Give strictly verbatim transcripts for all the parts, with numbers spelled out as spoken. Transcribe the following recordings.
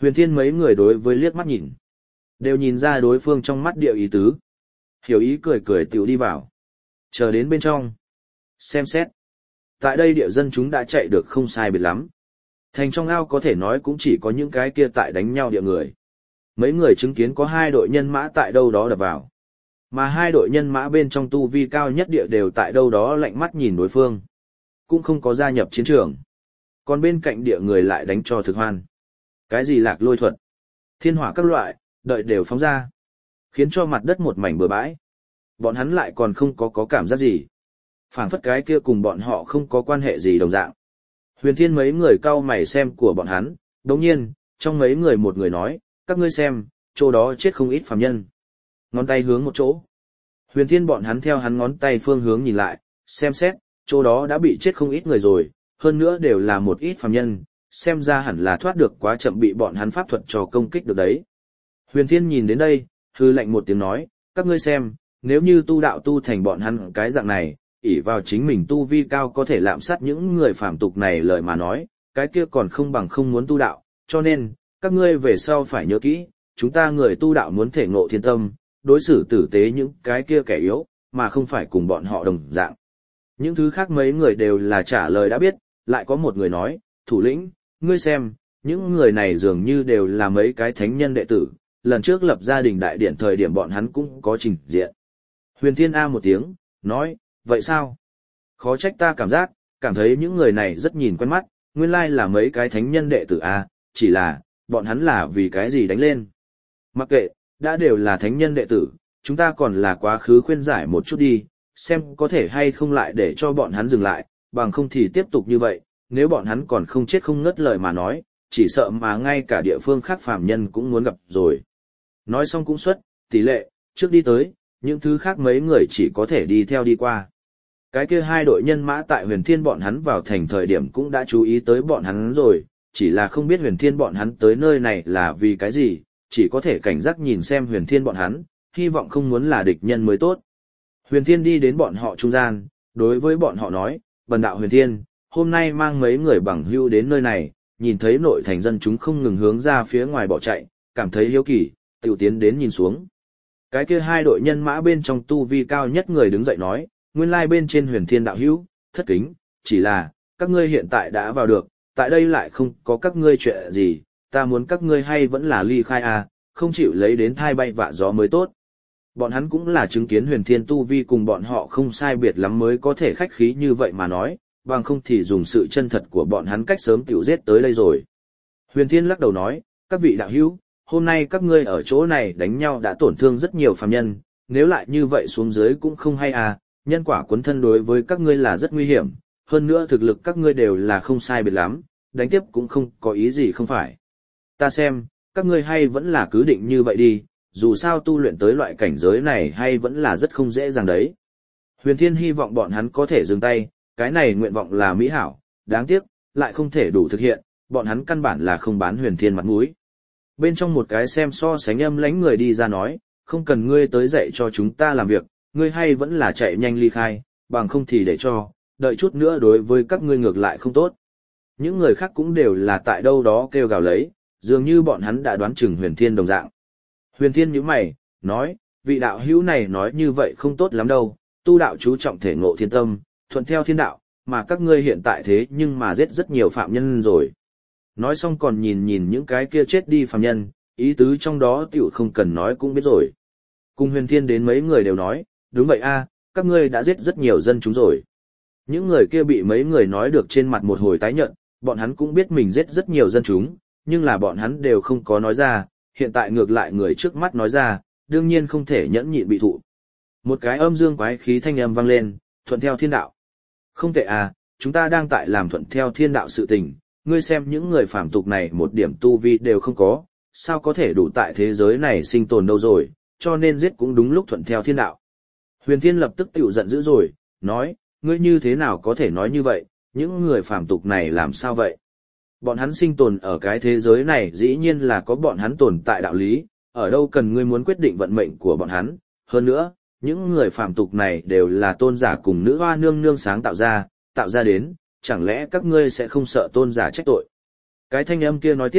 Huyền Thiên mấy người đối với liếc mắt nhìn. Đều nhìn ra đối phương trong mắt địa ý tứ. Hiểu ý cười cười tiểu đi vào. Chờ đến bên trong. Xem xét. Tại đây địa dân chúng đã chạy được không sai biệt lắm. Thành trong ao có thể nói cũng chỉ có những cái kia tại đánh nhau địa người. Mấy người chứng kiến có hai đội nhân mã tại đâu đó đập vào. Mà hai đội nhân mã bên trong tu vi cao nhất địa đều tại đâu đó lạnh mắt nhìn đối phương. Cũng không có gia nhập chiến trường. Còn bên cạnh địa người lại đánh cho thực hoan. Cái gì lạc lôi thuật, thiên hỏa các loại, đợi đều phóng ra. Khiến cho mặt đất một mảnh bừa bãi. Bọn hắn lại còn không có có cảm giác gì. Phảng phất cái kia cùng bọn họ không có quan hệ gì đồng dạng. Huyền Thiên mấy người cau mày xem của bọn hắn, đồng nhiên, trong mấy người một người nói, các ngươi xem, chỗ đó chết không ít phàm nhân. Ngón tay hướng một chỗ. Huyền Thiên bọn hắn theo hắn ngón tay phương hướng nhìn lại, xem xét, chỗ đó đã bị chết không ít người rồi, hơn nữa đều là một ít phàm nhân, xem ra hẳn là thoát được quá chậm bị bọn hắn pháp thuật cho công kích được đấy. Huyền Thiên nhìn đến đây, hư lạnh một tiếng nói, các ngươi xem, nếu như tu đạo tu thành bọn hắn cái dạng này, ỷ vào chính mình tu vi cao có thể lạm sát những người phàm tục này lời mà nói, cái kia còn không bằng không muốn tu đạo, cho nên, các ngươi về sau phải nhớ kỹ, chúng ta người tu đạo muốn thể ngộ thiên tâm, đối xử tử tế những cái kia kẻ yếu, mà không phải cùng bọn họ đồng dạng. Những thứ khác mấy người đều là trả lời đã biết, lại có một người nói, thủ lĩnh, ngươi xem, những người này dường như đều là mấy cái thánh nhân đệ tử, lần trước lập gia đình đại điển thời điểm bọn hắn cũng có trình diện. Huyền Thiên A một tiếng, nói, vậy sao? Khó trách ta cảm giác, cảm thấy những người này rất nhìn quen mắt, nguyên lai là mấy cái thánh nhân đệ tử A, chỉ là, bọn hắn là vì cái gì đánh lên. Mặc kệ, đã đều là thánh nhân đệ tử, chúng ta còn là quá khứ khuyên giải một chút đi, xem có thể hay không lại để cho bọn hắn dừng lại, bằng không thì tiếp tục như vậy, nếu bọn hắn còn không chết không ngớt lời mà nói, chỉ sợ mà ngay cả địa phương khác phàm nhân cũng muốn gặp rồi. Nói xong cũng xuất, tỷ lệ, trước đi tới, những thứ khác mấy người chỉ có thể đi theo đi qua. Cái kia hai đội nhân mã tại Huyền Thiên bọn hắn vào thành thời điểm cũng đã chú ý tới bọn hắn rồi, chỉ là không biết Huyền Thiên bọn hắn tới nơi này là vì cái gì, chỉ có thể cảnh giác nhìn xem Huyền Thiên bọn hắn, hy vọng không muốn là địch nhân mới tốt. Huyền Thiên đi đến bọn họ trung gian, đối với bọn họ nói, bần đạo Huyền Thiên, hôm nay mang mấy người bằng hữu đến nơi này, nhìn thấy nội thành dân chúng không ngừng hướng ra phía ngoài bỏ chạy, cảm thấy hiếu kỳ, tiểu tiến đến nhìn xuống. Cái kia hai đội nhân mã bên trong tu vi cao nhất người đứng dậy nói, nguyên lai bên trên Huyền Thiên đạo hữu, thất kính, chỉ là, các ngươi hiện tại đã vào được, tại đây lại không có các ngươi chuyện gì, ta muốn các ngươi hay vẫn là ly khai à, không chịu lấy đến thai bay vạ gió mới tốt. Bọn hắn cũng là chứng kiến Huyền Thiên tu vi cùng bọn họ không sai biệt lắm mới có thể khách khí như vậy mà nói, bằng không thì dùng sự chân thật của bọn hắn cách sớm tiểu giết tới đây rồi. Huyền Thiên lắc đầu nói, các vị đạo hữu, hôm nay các ngươi ở chỗ này đánh nhau đã tổn thương rất nhiều phàm nhân, nếu lại như vậy xuống dưới cũng không hay à, nhân quả cuốn thân đối với các ngươi là rất nguy hiểm, hơn nữa thực lực các ngươi đều là không sai biệt lắm, đánh tiếp cũng không có ý gì không phải. Ta xem, các ngươi hay vẫn là cứ định như vậy đi, dù sao tu luyện tới loại cảnh giới này hay vẫn là rất không dễ dàng đấy. Huyền Thiên hy vọng bọn hắn có thể dừng tay, cái này nguyện vọng là mỹ hảo, đáng tiếc, lại không thể đủ thực hiện, bọn hắn căn bản là không bán Huyền Thiên mặt mũi. Bên trong một cái xem so sánh âm lãnh người đi ra nói, không cần ngươi tới dạy cho chúng ta làm việc, ngươi hay vẫn là chạy nhanh ly khai, bằng không thì để cho, đợi chút nữa đối với các ngươi ngược lại không tốt. Những người khác cũng đều là tại đâu đó kêu gào lấy, dường như bọn hắn đã đoán chừng Huyền Thiên đồng dạng. Huyền Thiên nhíu mày, nói, vị đạo hữu này nói như vậy không tốt lắm đâu, tu đạo chú trọng thể ngộ thiên tâm, thuận theo thiên đạo, mà các ngươi hiện tại thế nhưng mà giết rất nhiều phạm nhân rồi. Nói xong còn nhìn nhìn những cái kia chết đi phạm nhân, ý tứ trong đó tiểu không cần nói cũng biết rồi. Cùng Huyền Thiên đến mấy người đều nói, đúng vậy a, các ngươi đã giết rất nhiều dân chúng rồi. Những người kia bị mấy người nói được trên mặt một hồi tái nhợt, bọn hắn cũng biết mình giết rất nhiều dân chúng, nhưng là bọn hắn đều không có nói ra, hiện tại ngược lại người trước mắt nói ra, đương nhiên không thể nhẫn nhịn bị thụ. Một cái âm dương quái khí thanh âm vang lên, thuận theo thiên đạo. Không tệ à, chúng ta đang tại làm thuận theo thiên đạo sự tình, ngươi xem những người phàm tục này một điểm tu vi đều không có, sao có thể đủ tại thế giới này sinh tồn đâu rồi, cho nên giết cũng đúng lúc thuận theo thiên đạo. Huyền Thiên lập tức tiểu giận dữ rồi, nói, ngươi như thế nào có thể nói như vậy, những người phàm tục này làm sao vậy? Bọn hắn sinh tồn ở cái thế giới này dĩ nhiên là có bọn hắn tồn tại đạo lý, ở đâu cần ngươi muốn quyết định vận mệnh của bọn hắn, hơn nữa, những người phàm tục này đều là tôn giả cùng nữ hoa nương nương sáng tạo ra, tạo ra đến, chẳng lẽ các ngươi sẽ không sợ tôn giả trách tội? Cái thanh âm kia nói tiếp,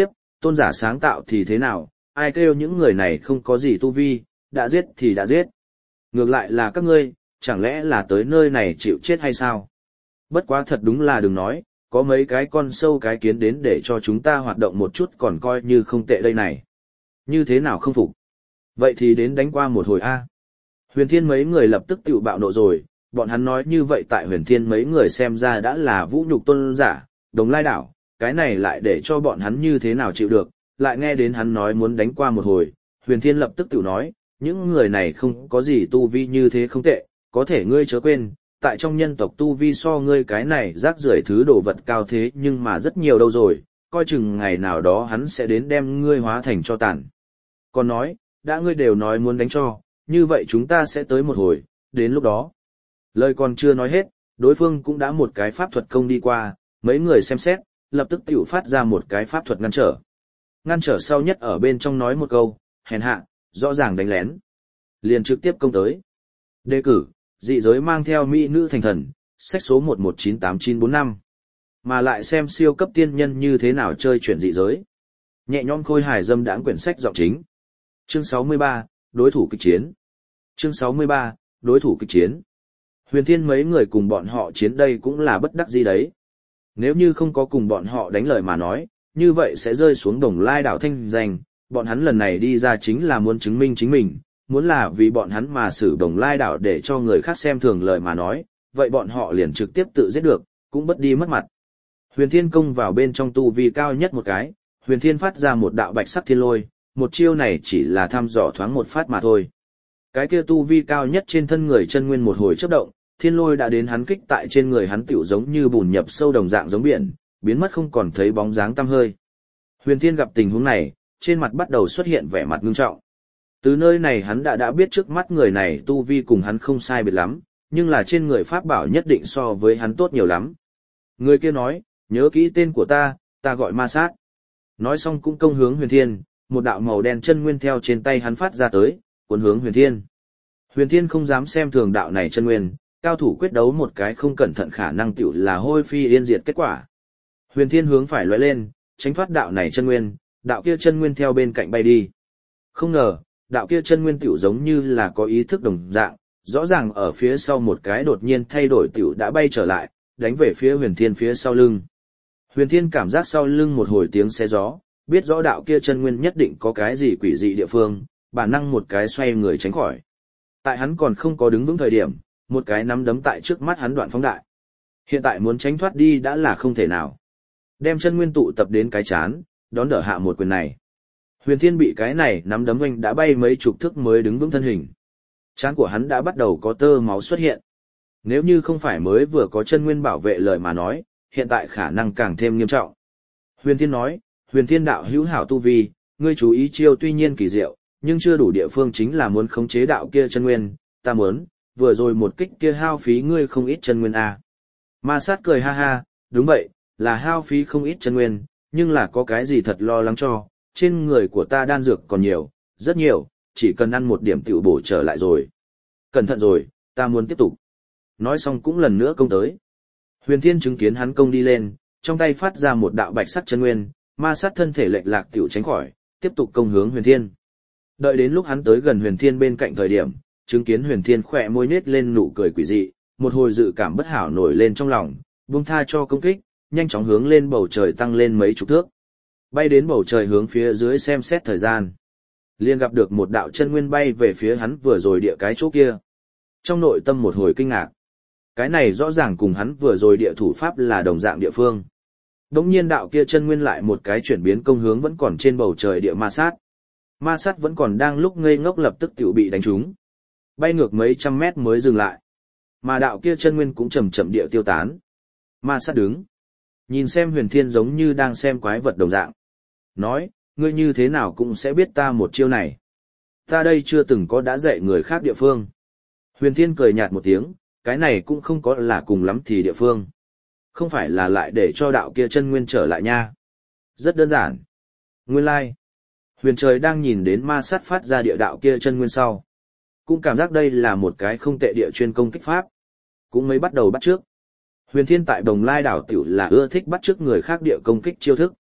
tôn giả sáng tạo thì thế nào, ai kêu những người này không có gì tu vi, đã giết thì đã giết. Ngược lại là các ngươi, chẳng lẽ là tới nơi này chịu chết hay sao? Bất quá thật đúng là đừng nói, có mấy cái con sâu cái kiến đến để cho chúng ta hoạt động một chút còn coi như không tệ đây này. Như thế nào không phục? Vậy thì đến đánh qua một hồi a. Huyền Thiên mấy người lập tức tự bạo nộ rồi, bọn hắn nói như vậy tại Huyền Thiên mấy người xem ra đã là vũ nhục tôn giả, Đồng Lai đảo, cái này lại để cho bọn hắn như thế nào chịu được, lại nghe đến hắn nói muốn đánh qua một hồi, Huyền Thiên lập tức tự nói, những người này không có gì tu vi như thế không tệ, có thể ngươi chớ quên, tại trong nhân tộc tu vi so ngươi cái này rác rưởi thứ đồ vật cao thế nhưng mà rất nhiều đâu rồi, coi chừng ngày nào đó hắn sẽ đến đem ngươi hóa thành cho tàn. Còn nói, đã ngươi đều nói muốn đánh cho, như vậy chúng ta sẽ tới một hồi, đến lúc đó. Lời còn chưa nói hết, đối phương cũng đã một cái pháp thuật công đi qua, mấy người xem xét, lập tức tiểu phát ra một cái pháp thuật ngăn trở. Ngăn trở sau nhất ở bên trong nói một câu, hèn hạ, rõ ràng đánh lén. Liền trực tiếp công tới. Đề cử, dị giới mang theo mỹ nữ thành thần, sách số một một chín tám chín bốn năm. Mà lại xem siêu cấp tiên nhân như thế nào chơi chuyển dị giới. Nhẹ nhõm khôi hài dâm đãng quyển sách giọng chính. Chương sáu mươi ba, đối thủ kịch chiến. Chương sáu mươi ba, đối thủ kịch chiến. Huyền Thiên mấy người cùng bọn họ chiến đây cũng là bất đắc dĩ đấy. Nếu như không có cùng bọn họ đánh lời mà nói, như vậy sẽ rơi xuống Đồng Lai đảo thanh danh, bọn hắn lần này đi ra chính là muốn chứng minh chính mình, muốn là vì bọn hắn mà xử Đồng Lai đảo để cho người khác xem thường lời mà nói, vậy bọn họ liền trực tiếp tự giết được, cũng bất đi mất mặt. Huyền Thiên công vào bên trong tu vi cao nhất một cái, Huyền Thiên phát ra một đạo bạch sắc thiên lôi, một chiêu này chỉ là thăm dò thoáng một phát mà thôi. Cái kia tu vi cao nhất trên thân người chân nguyên một hồi chớp động, thiên lôi đã đến hắn kích tại trên người hắn tiểu giống như bùn nhập sâu đồng dạng giống biển, biến mất không còn thấy bóng dáng tăm hơi. Huyền Thiên gặp tình huống này, trên mặt bắt đầu xuất hiện vẻ mặt ngưng trọng. Từ nơi này hắn đã đã biết trước mắt người này tu vi cùng hắn không sai biệt lắm, nhưng là trên người pháp bảo nhất định so với hắn tốt nhiều lắm. Người kia nói, nhớ kỹ tên của ta, ta gọi Ma Sát. Nói xong cũng công hướng Huyền Thiên, một đạo màu đen chân nguyên theo trên tay hắn phát ra tới, cuốn hướng Huyền Thiên. Huyền Thiên không dám xem thường đạo này chân nguyên, cao thủ quyết đấu một cái không cẩn thận khả năng tiểu là hôi phi yên diệt kết quả. Huyền Thiên hướng phải lóe lên, tránh thoát đạo này chân nguyên, đạo kia chân nguyên theo bên cạnh bay đi. Không ngờ, đạo kia chân nguyên tiểu giống như là có ý thức đồng dạng, rõ ràng ở phía sau một cái đột nhiên thay đổi tiểu đã bay trở lại, đánh về phía Huyền Thiên phía sau lưng. Huyền Thiên cảm giác sau lưng một hồi tiếng xé gió, biết rõ đạo kia chân nguyên nhất định có cái gì quỷ dị địa phương, bản năng một cái xoay người tránh khỏi. Tại hắn còn không có đứng vững thời điểm, một cái nắm đấm tại trước mắt hắn đoạn phóng đại. Hiện tại muốn tránh thoát đi đã là không thể nào. Đem chân nguyên tụ tập đến cái chán, đón đỡ hạ một quyền này. Huyền Thiên bị cái này nắm đấm oanh đã bay mấy chục thước mới đứng vững thân hình. Chán của hắn đã bắt đầu có tơ máu xuất hiện. Nếu như không phải mới vừa có chân nguyên bảo vệ lời mà nói, hiện tại khả năng càng thêm nghiêm trọng. Huyền Thiên nói, Huyền Thiên đạo hữu hảo tu vi, ngươi chú ý chiêu tuy nhiên kỳ diệu, nhưng chưa đủ địa phương chính là muốn khống chế đạo kia chân nguyên, ta muốn, vừa rồi một kích kia hao phí ngươi không ít chân nguyên à. Ma Sát cười ha ha, đúng vậy, là hao phí không ít chân nguyên, nhưng là có cái gì thật lo lắng cho, trên người của ta đan dược còn nhiều, rất nhiều, chỉ cần ăn một điểm tiểu bổ trở lại rồi. Cẩn thận rồi, ta muốn tiếp tục. Nói xong cũng lần nữa công tới. Huyền Thiên chứng kiến hắn công đi lên, trong tay phát ra một đạo bạch sắc chân nguyên, Ma Sát thân thể lệch lạc tiểu tránh khỏi, tiếp tục công hướng Huyền Thiên. Đợi đến lúc hắn tới gần Huyền Thiên bên cạnh thời điểm, chứng kiến Huyền Thiên khỏe môi nết lên nụ cười quỷ dị, một hồi dự cảm bất hảo nổi lên trong lòng, buông tha cho công kích, nhanh chóng hướng lên bầu trời tăng lên mấy chục thước. Bay đến bầu trời hướng phía dưới xem xét thời gian. Liền gặp được một đạo chân nguyên bay về phía hắn vừa rồi địa cái chỗ kia. Trong nội tâm một hồi kinh ngạc. Cái này rõ ràng cùng hắn vừa rồi địa thủ pháp là đồng dạng địa phương. Đống nhiên đạo kia chân nguyên lại một cái chuyển biến công hướng vẫn còn trên bầu trời địa Ma Sát. Ma Sát vẫn còn đang lúc ngây ngốc lập tức tiểu bị đánh trúng. Bay ngược mấy trăm mét mới dừng lại. Mà đạo kia chân nguyên cũng chậm chậm địa tiêu tán. Ma Sát đứng. Nhìn xem Huyền Thiên giống như đang xem quái vật đồng dạng. Nói, ngươi như thế nào cũng sẽ biết ta một chiêu này. Ta đây chưa từng có đã dạy người khác địa phương. Huyền Thiên cười nhạt một tiếng, cái này cũng không có là cùng lắm thì địa phương. Không phải là lại để cho đạo kia chân nguyên trở lại nha. Rất đơn giản. Nguyên lai. Like. Huyền Trời đang nhìn đến Ma Sát phát ra địa đạo kia chân nguyên sau. Cũng cảm giác đây là một cái không tệ địa chuyên công kích pháp. Cũng mới bắt đầu bắt trước. Huyền Thiên tại Đồng Lai đảo tiểu là ưa thích bắt trước người khác địa công kích chiêu thức.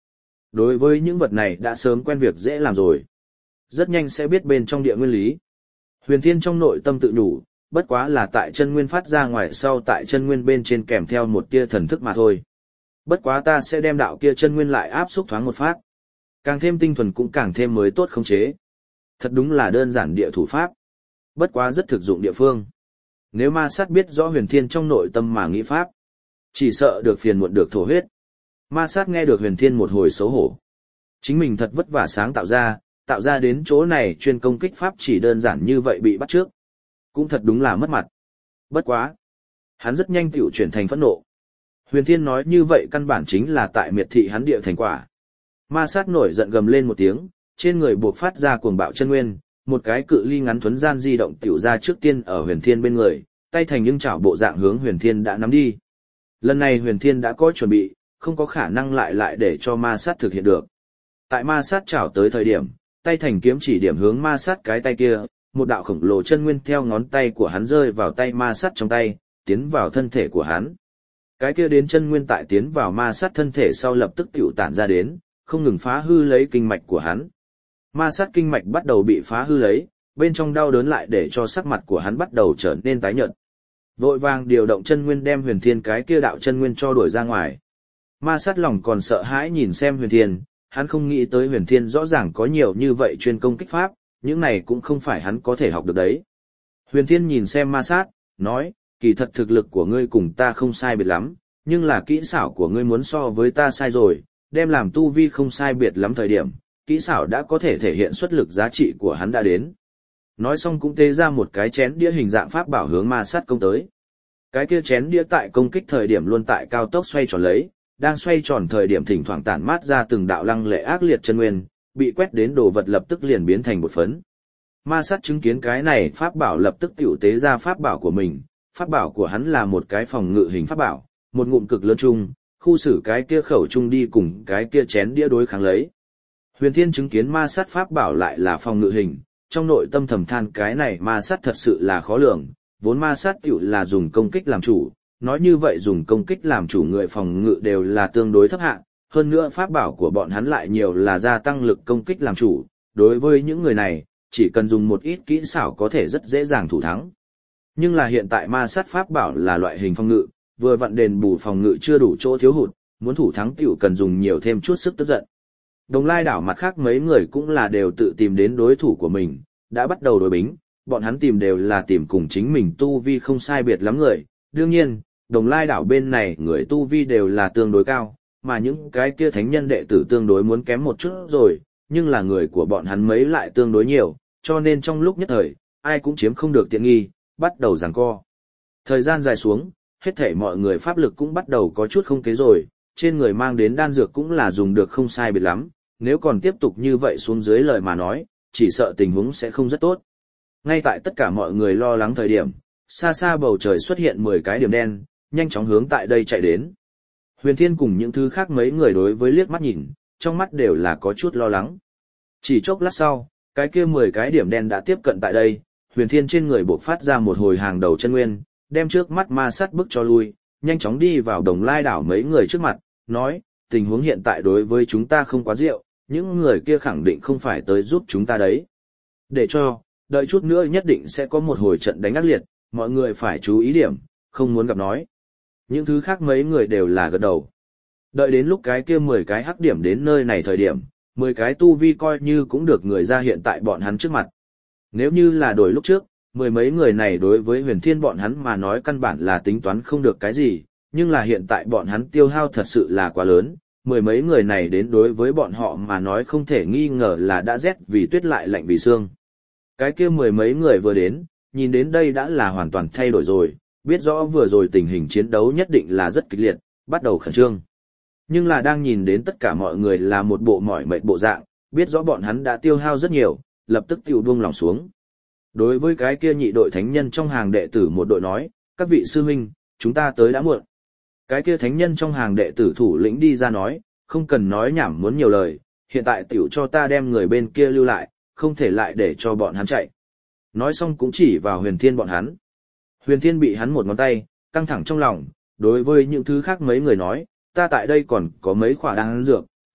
Đối với những vật này đã sớm quen việc dễ làm rồi. Rất nhanh sẽ biết bên trong địa nguyên lý. Huyền Thiên trong nội tâm tự nhủ, bất quá là tại chân nguyên phát ra ngoài sau tại chân nguyên bên trên kèm theo một tia thần thức mà thôi. Bất quá ta sẽ đem đạo kia chân nguyên lại áp xúc thoáng một phát. Càng thêm tinh thuần cũng càng thêm mới tốt khống chế. Thật đúng là đơn giản địa thủ pháp. Bất quá rất thực dụng địa phương. Nếu ma sát biết rõ Huyền Thiên trong nội tâm mà nghĩ pháp, chỉ sợ được phiền muộn được thổ huyết. Ma sát nghe được Huyền Thiên một hồi xấu hổ. Chính mình thật vất vả sáng tạo ra, tạo ra đến chỗ này chuyên công kích pháp chỉ đơn giản như vậy bị bắt trước. Cũng thật đúng là mất mặt. Bất quá. Hắn rất nhanh tiểu chuyển thành phẫn nộ. Huyền Thiên nói như vậy căn bản chính là tại miệt thị hắn địa thành quả. Ma sát nổi giận gầm lên một tiếng, trên người buộc phát ra cuồng bạo chân nguyên, một cái cự ly ngắn thuấn gian di động tiểu ra trước tiên ở Huyền Thiên bên người, tay thành nhưng chảo bộ dạng hướng Huyền Thiên đã nắm đi. Lần này Huyền Thiên đã có chuẩn bị, không có khả năng lại lại để cho ma sát thực hiện được. Tại ma sát chảo tới thời điểm, tay thành kiếm chỉ điểm hướng ma sát cái tay kia, một đạo khổng lồ chân nguyên theo ngón tay của hắn rơi vào tay ma sát trong tay, tiến vào thân thể của hắn. Cái kia đến chân nguyên tại tiến vào ma sát thân thể sau lập tức tiểu tản ra đến, không ngừng phá hư lấy kinh mạch của hắn. Ma sát kinh mạch bắt đầu bị phá hư lấy, bên trong đau đớn lại để cho sắc mặt của hắn bắt đầu trở nên tái nhợt. Vội vàng điều động chân nguyên đem Huyền Thiên cái kia đạo chân nguyên cho đuổi ra ngoài. Ma sát lòng còn sợ hãi nhìn xem Huyền Thiên, hắn không nghĩ tới Huyền Thiên rõ ràng có nhiều như vậy chuyên công kích pháp, những này cũng không phải hắn có thể học được đấy. Huyền Thiên nhìn xem ma sát, nói, kỳ thật thực lực của ngươi cùng ta không sai biệt lắm, nhưng là kỹ xảo của ngươi muốn so với ta sai rồi, đem làm tu vi không sai biệt lắm thời điểm, kỹ xảo đã có thể thể hiện xuất lực giá trị của hắn đã đến. Nói xong cũng tế ra một cái chén đĩa hình dạng pháp bảo hướng ma sát công tới. Cái kia chén đĩa tại công kích thời điểm luôn tại cao tốc xoay tròn lấy, đang xoay tròn thời điểm thỉnh thoảng tản mát ra từng đạo lăng lệ ác liệt chân nguyên, bị quét đến đồ vật lập tức liền biến thành bột phấn. Ma sát chứng kiến cái này pháp bảo lập tức tiểu tế ra pháp bảo của mình, pháp bảo của hắn là một cái phòng ngự hình pháp bảo, một ngụm cực lớn chung, khu xử cái kia khẩu chung đi cùng cái kia chén đĩa đối kháng lấy. Huyền Thiên chứng kiến ma sát pháp bảo lại là phòng ngự hình, trong nội tâm thầm than cái này ma sát thật sự là khó lường, vốn ma sát tiểu là dùng công kích làm chủ, nói như vậy dùng công kích làm chủ người phòng ngự đều là tương đối thấp hạng, hơn nữa pháp bảo của bọn hắn lại nhiều là gia tăng lực công kích làm chủ, đối với những người này, chỉ cần dùng một ít kỹ xảo có thể rất dễ dàng thủ thắng. Nhưng là hiện tại ma sát pháp bảo là loại hình phòng ngự, vừa vặn đền bù phòng ngự chưa đủ chỗ thiếu hụt, muốn thủ thắng tiểu cần dùng nhiều thêm chút sức tức giận. Đồng Lai đảo mặt khác mấy người cũng là đều tự tìm đến đối thủ của mình, đã bắt đầu đối bính, bọn hắn tìm đều là tìm cùng chính mình tu vi không sai biệt lắm người. Đương nhiên, Đồng Lai đảo bên này người tu vi đều là tương đối cao, mà những cái kia thánh nhân đệ tử tương đối muốn kém một chút rồi, nhưng là người của bọn hắn mấy lại tương đối nhiều, cho nên trong lúc nhất thời, ai cũng chiếm không được tiện nghi, bắt đầu giằng co. Thời gian dài xuống, hết thảy mọi người pháp lực cũng bắt đầu có chút không kế rồi, trên người mang đến đan dược cũng là dùng được không sai biệt lắm, nếu còn tiếp tục như vậy xuống dưới lời mà nói, chỉ sợ tình huống sẽ không rất tốt. Ngay tại tất cả mọi người lo lắng thời điểm, xa xa bầu trời xuất hiện mười cái điểm đen, nhanh chóng hướng tại đây chạy đến. Huyền Thiên cùng những thứ khác mấy người đối với liếc mắt nhìn, trong mắt đều là có chút lo lắng. Chỉ chốc lát sau, cái kia mười cái điểm đen đã tiếp cận tại đây, Huyền Thiên trên người bộc phát ra một hồi hàng đầu chân nguyên, đem trước mắt ma sát bức cho lui, nhanh chóng đi vào Đồng Lai đảo mấy người trước mặt, nói, tình huống hiện tại đối với chúng ta không quá diệu, những người kia khẳng định không phải tới giúp chúng ta đấy. Để cho, đợi chút nữa nhất định sẽ có một hồi trận đánh ác liệt, mọi người phải chú ý điểm, không muốn gặp nói. Những thứ khác mấy người đều là gật đầu. Đợi đến lúc cái kia mười cái hắc điểm đến nơi này thời điểm, mười cái tu vi coi như cũng được người ra hiện tại bọn hắn trước mặt. Nếu như là đổi lúc trước, mười mấy người này đối với Huyền Thiên bọn hắn mà nói căn bản là tính toán không được cái gì, nhưng là hiện tại bọn hắn tiêu hao thật sự là quá lớn, mười mấy người này đến đối với bọn họ mà nói không thể nghi ngờ là đã rét vì tuyết lại lạnh vì xương. Cái kia mười mấy người vừa đến, nhìn đến đây đã là hoàn toàn thay đổi rồi, biết rõ vừa rồi tình hình chiến đấu nhất định là rất kịch liệt, bắt đầu khẩn trương. Nhưng là đang nhìn đến tất cả mọi người là một bộ mỏi mệt bộ dạng, biết rõ bọn hắn đã tiêu hao rất nhiều, lập tức tiêu buông lòng xuống. Đối với cái kia nhị đội thánh nhân trong hàng đệ tử một đội nói, các vị sư huynh, chúng ta tới đã muộn. Cái kia thánh nhân trong hàng đệ tử thủ lĩnh đi ra nói, không cần nói nhảm muốn nhiều lời, hiện tại tiểu cho ta đem người bên kia lưu lại, không thể lại để cho bọn hắn chạy. Nói xong cũng chỉ vào Huyền Thiên bọn hắn. Huyền Thiên bị hắn một ngón tay, căng thẳng trong lòng, đối với những thứ khác mấy người nói, ta tại đây còn có mấy khỏa đan dược,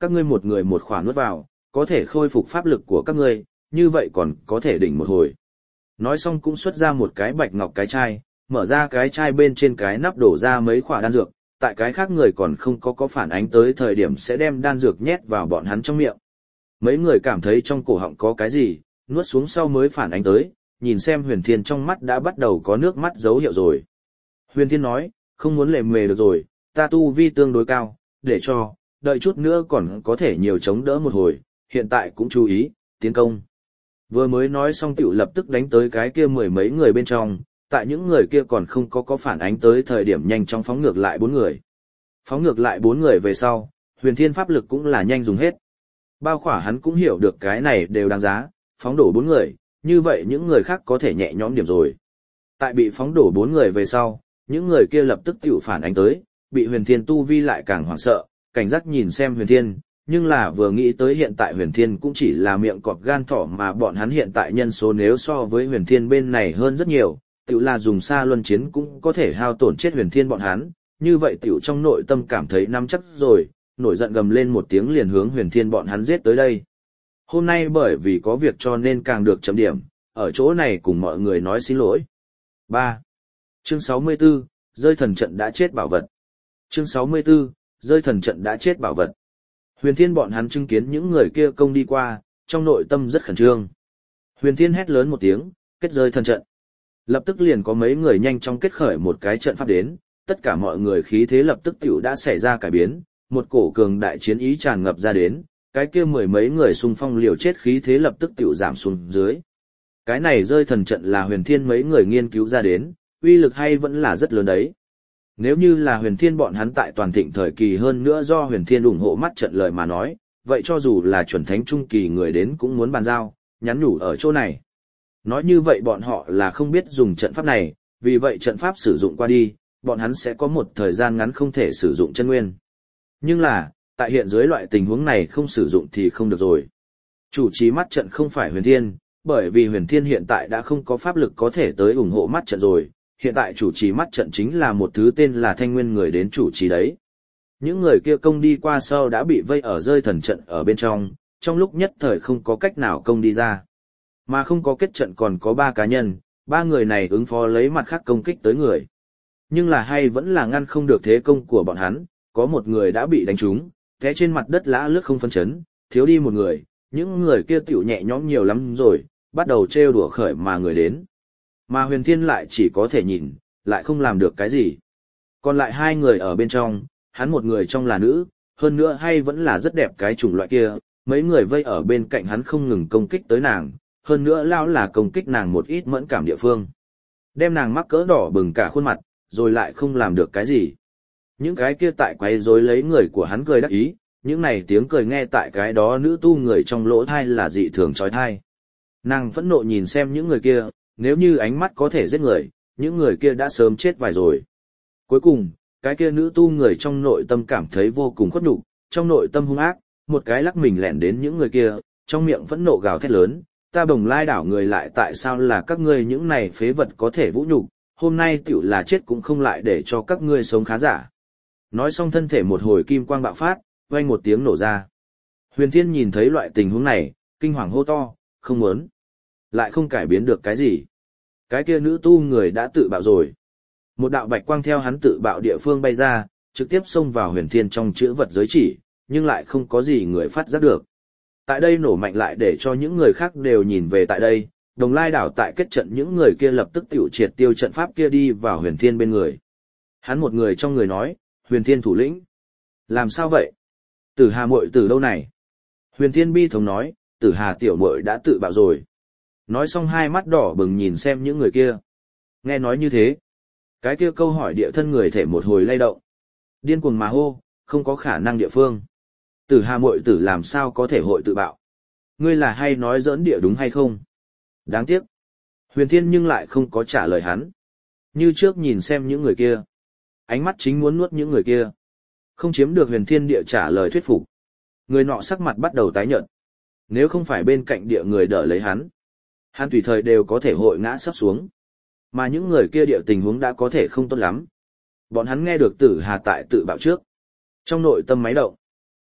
các ngươi một người một khỏa nuốt vào, có thể khôi phục pháp lực của các ngươi, như vậy còn có thể đỉnh một hồi. Nói xong cũng xuất ra một cái bạch ngọc cái chai, mở ra cái chai bên trên cái nắp đổ ra mấy khỏa đan dược, tại cái khác người còn không có có phản ánh tới thời điểm sẽ đem đan dược nhét vào bọn hắn trong miệng. Mấy người cảm thấy trong cổ họng có cái gì, nuốt xuống sau mới phản ánh tới, nhìn xem Huyền Thiên trong mắt đã bắt đầu có nước mắt dấu hiệu rồi. Huyền Thiên nói, không muốn lề mề được rồi, ta tu vi tương đối cao, để cho, đợi chút nữa còn có thể nhiều chống đỡ một hồi, hiện tại cũng chú ý, tiến công. Vừa mới nói xong tiểu lập tức đánh tới cái kia mười mấy người bên trong, tại những người kia còn không có có phản ánh tới thời điểm nhanh chóng phóng ngược lại bốn người. Phóng ngược lại bốn người về sau, Huyền Thiên pháp lực cũng là nhanh dùng hết. Bao khỏa hắn cũng hiểu được cái này đều đáng giá, phóng đổ bốn người, như vậy những người khác có thể nhẹ nhõm điểm rồi. Tại bị phóng đổ bốn người về sau, những người kia lập tức tiểu phản ánh tới, bị Huyền Thiên tu vi lại càng hoảng sợ, cảnh giác nhìn xem Huyền Thiên, nhưng là vừa nghĩ tới hiện tại Huyền Thiên cũng chỉ là miệng cọp gan thỏ mà bọn hắn hiện tại nhân số nếu so với Huyền Thiên bên này hơn rất nhiều, tiểu là dùng xa luân chiến cũng có thể hao tổn chết Huyền Thiên bọn hắn, như vậy tiểu trong nội tâm cảm thấy nắm chắc rồi, nổi giận gầm lên một tiếng liền hướng Huyền Thiên bọn hắn giết tới đây. Hôm nay bởi vì có việc cho nên càng được chấm điểm, ở chỗ này cùng mọi người nói xin lỗi. ba. Chương sáu mươi tư, rơi thần trận đã chết bảo vật. Chương sáu mươi tư, rơi thần trận đã chết bảo vật. Huyền Thiên bọn hắn chứng kiến những người kia công đi qua, trong nội tâm rất khẩn trương. Huyền Thiên hét lớn một tiếng, kết rơi thần trận. Lập tức liền có mấy người nhanh chóng kết khởi một cái trận pháp đến, tất cả mọi người khí thế lập tức tiểu đã xảy ra cải biến, một cổ cường đại chiến ý tràn ngập ra đến, cái kia mười mấy người xung phong liều chết khí thế lập tức tiểu giảm xuống dưới. Cái này rơi thần trận là Huyền Thiên mấy người nghiên cứu ra đến, uy lực hay vẫn là rất lớn đấy. Nếu như là Huyền Thiên bọn hắn tại toàn thịnh thời kỳ hơn nữa do Huyền Thiên ủng hộ mắt trận lời mà nói, vậy cho dù là chuẩn thánh trung kỳ người đến cũng muốn bàn giao, nhắn nhủ ở chỗ này. Nói như vậy bọn họ là không biết dùng trận pháp này, vì vậy trận pháp sử dụng qua đi, bọn hắn sẽ có một thời gian ngắn không thể sử dụng chân nguyên. Nhưng là, tại hiện dưới loại tình huống này không sử dụng thì không được rồi. Chủ trì mắt trận không phải Huyền Thiên, bởi vì Huyền Thiên hiện tại đã không có pháp lực có thể tới ủng hộ mắt trận rồi, hiện tại chủ trì mắt trận chính là một thứ tên là Thanh Nguyên người đến chủ trì đấy. Những người kia công đi qua sau đã bị vây ở rơi thần trận ở bên trong, trong lúc nhất thời không có cách nào công đi ra. Mà không có kết trận còn có ba cá nhân, ba người này ứng phó lấy mặt khác công kích tới người. Nhưng là hay vẫn là ngăn không được thế công của bọn hắn, có một người đã bị đánh trúng, té trên mặt đất lã lướt không phân chấn, thiếu đi một người, những người kia tiểu nhẹ nhõm nhiều lắm rồi, bắt đầu trêu đùa khởi mà người đến. Mà Huyền Thiên lại chỉ có thể nhìn, lại không làm được cái gì. Còn lại hai người ở bên trong, hắn một người trong là nữ, hơn nữa hay vẫn là rất đẹp cái chủng loại kia, mấy người vây ở bên cạnh hắn không ngừng công kích tới nàng, hơn nữa lao là công kích nàng một ít mẫn cảm địa phương. Đem nàng mắc cỡ đỏ bừng cả khuôn mặt, rồi lại không làm được cái gì. Những cái kia tại quay rối lấy người của hắn cười đắc ý, những này tiếng cười nghe tại cái đó nữ tu người trong lỗ thai là dị thường trói thai. Nàng phẫn nộ nhìn xem những người kia, nếu như ánh mắt có thể giết người, những người kia đã sớm chết vài rồi. Cuối cùng, cái kia nữ tu người trong nội tâm cảm thấy vô cùng khuất nhục, trong nội tâm hung ác, một cái lắc mình lẻn đến những người kia, trong miệng phẫn nộ gào thét lớn, ta Bồng Lai đảo người lại tại sao là các ngươi những này phế vật có thể vũ nhục, hôm nay tiểu là chết cũng không lại để cho các ngươi sống khá giả. Nói xong thân thể một hồi kim quang bạo phát, vang một tiếng nổ ra. Huyền Thiên nhìn thấy loại tình huống này, kinh hoàng hô to, không muốn. Lại không cải biến được cái gì. Cái kia nữ tu người đã tự bạo rồi. Một đạo bạch quang theo hắn tự bạo địa phương bay ra, trực tiếp xông vào Huyền Thiên trong chữ vật giới chỉ, nhưng lại không có gì người phát giác được. Tại đây nổ mạnh lại để cho những người khác đều nhìn về tại đây, Đồng Lai đảo tại kết trận những người kia lập tức tiểu triệt tiêu trận pháp kia đi vào Huyền Thiên bên người. Hắn một người trong người nói, Huyền Thiên thủ lĩnh. Làm sao vậy? Tử Hà muội từ đâu này? Huyền Thiên bi thống nói, Tử Hà tiểu muội đã tự bạo rồi. Nói xong hai mắt đỏ bừng nhìn xem những người kia. Nghe nói như thế. Cái kia câu hỏi địa thân người thể một hồi lay động. Điên cuồng mà hô, không có khả năng địa phương. Tử Hà muội tử làm sao có thể hội tự bạo? Ngươi là hay nói giỡn địa đúng hay không? Đáng tiếc. Huyền Thiên nhưng lại không có trả lời hắn. Như trước nhìn xem những người kia. Ánh mắt chính muốn nuốt những người kia. Không chiếm được Huyền Thiên địa trả lời thuyết phục. Người nọ sắc mặt bắt đầu tái nhợt. Nếu không phải bên cạnh địa người đỡ lấy hắn, hắn tùy thời đều có thể hội ngã sắp xuống. Mà những người kia địa tình huống đã có thể không tốt lắm. Bọn hắn nghe được Tử Hà tại tự bạo trước. Trong nội tâm máy động.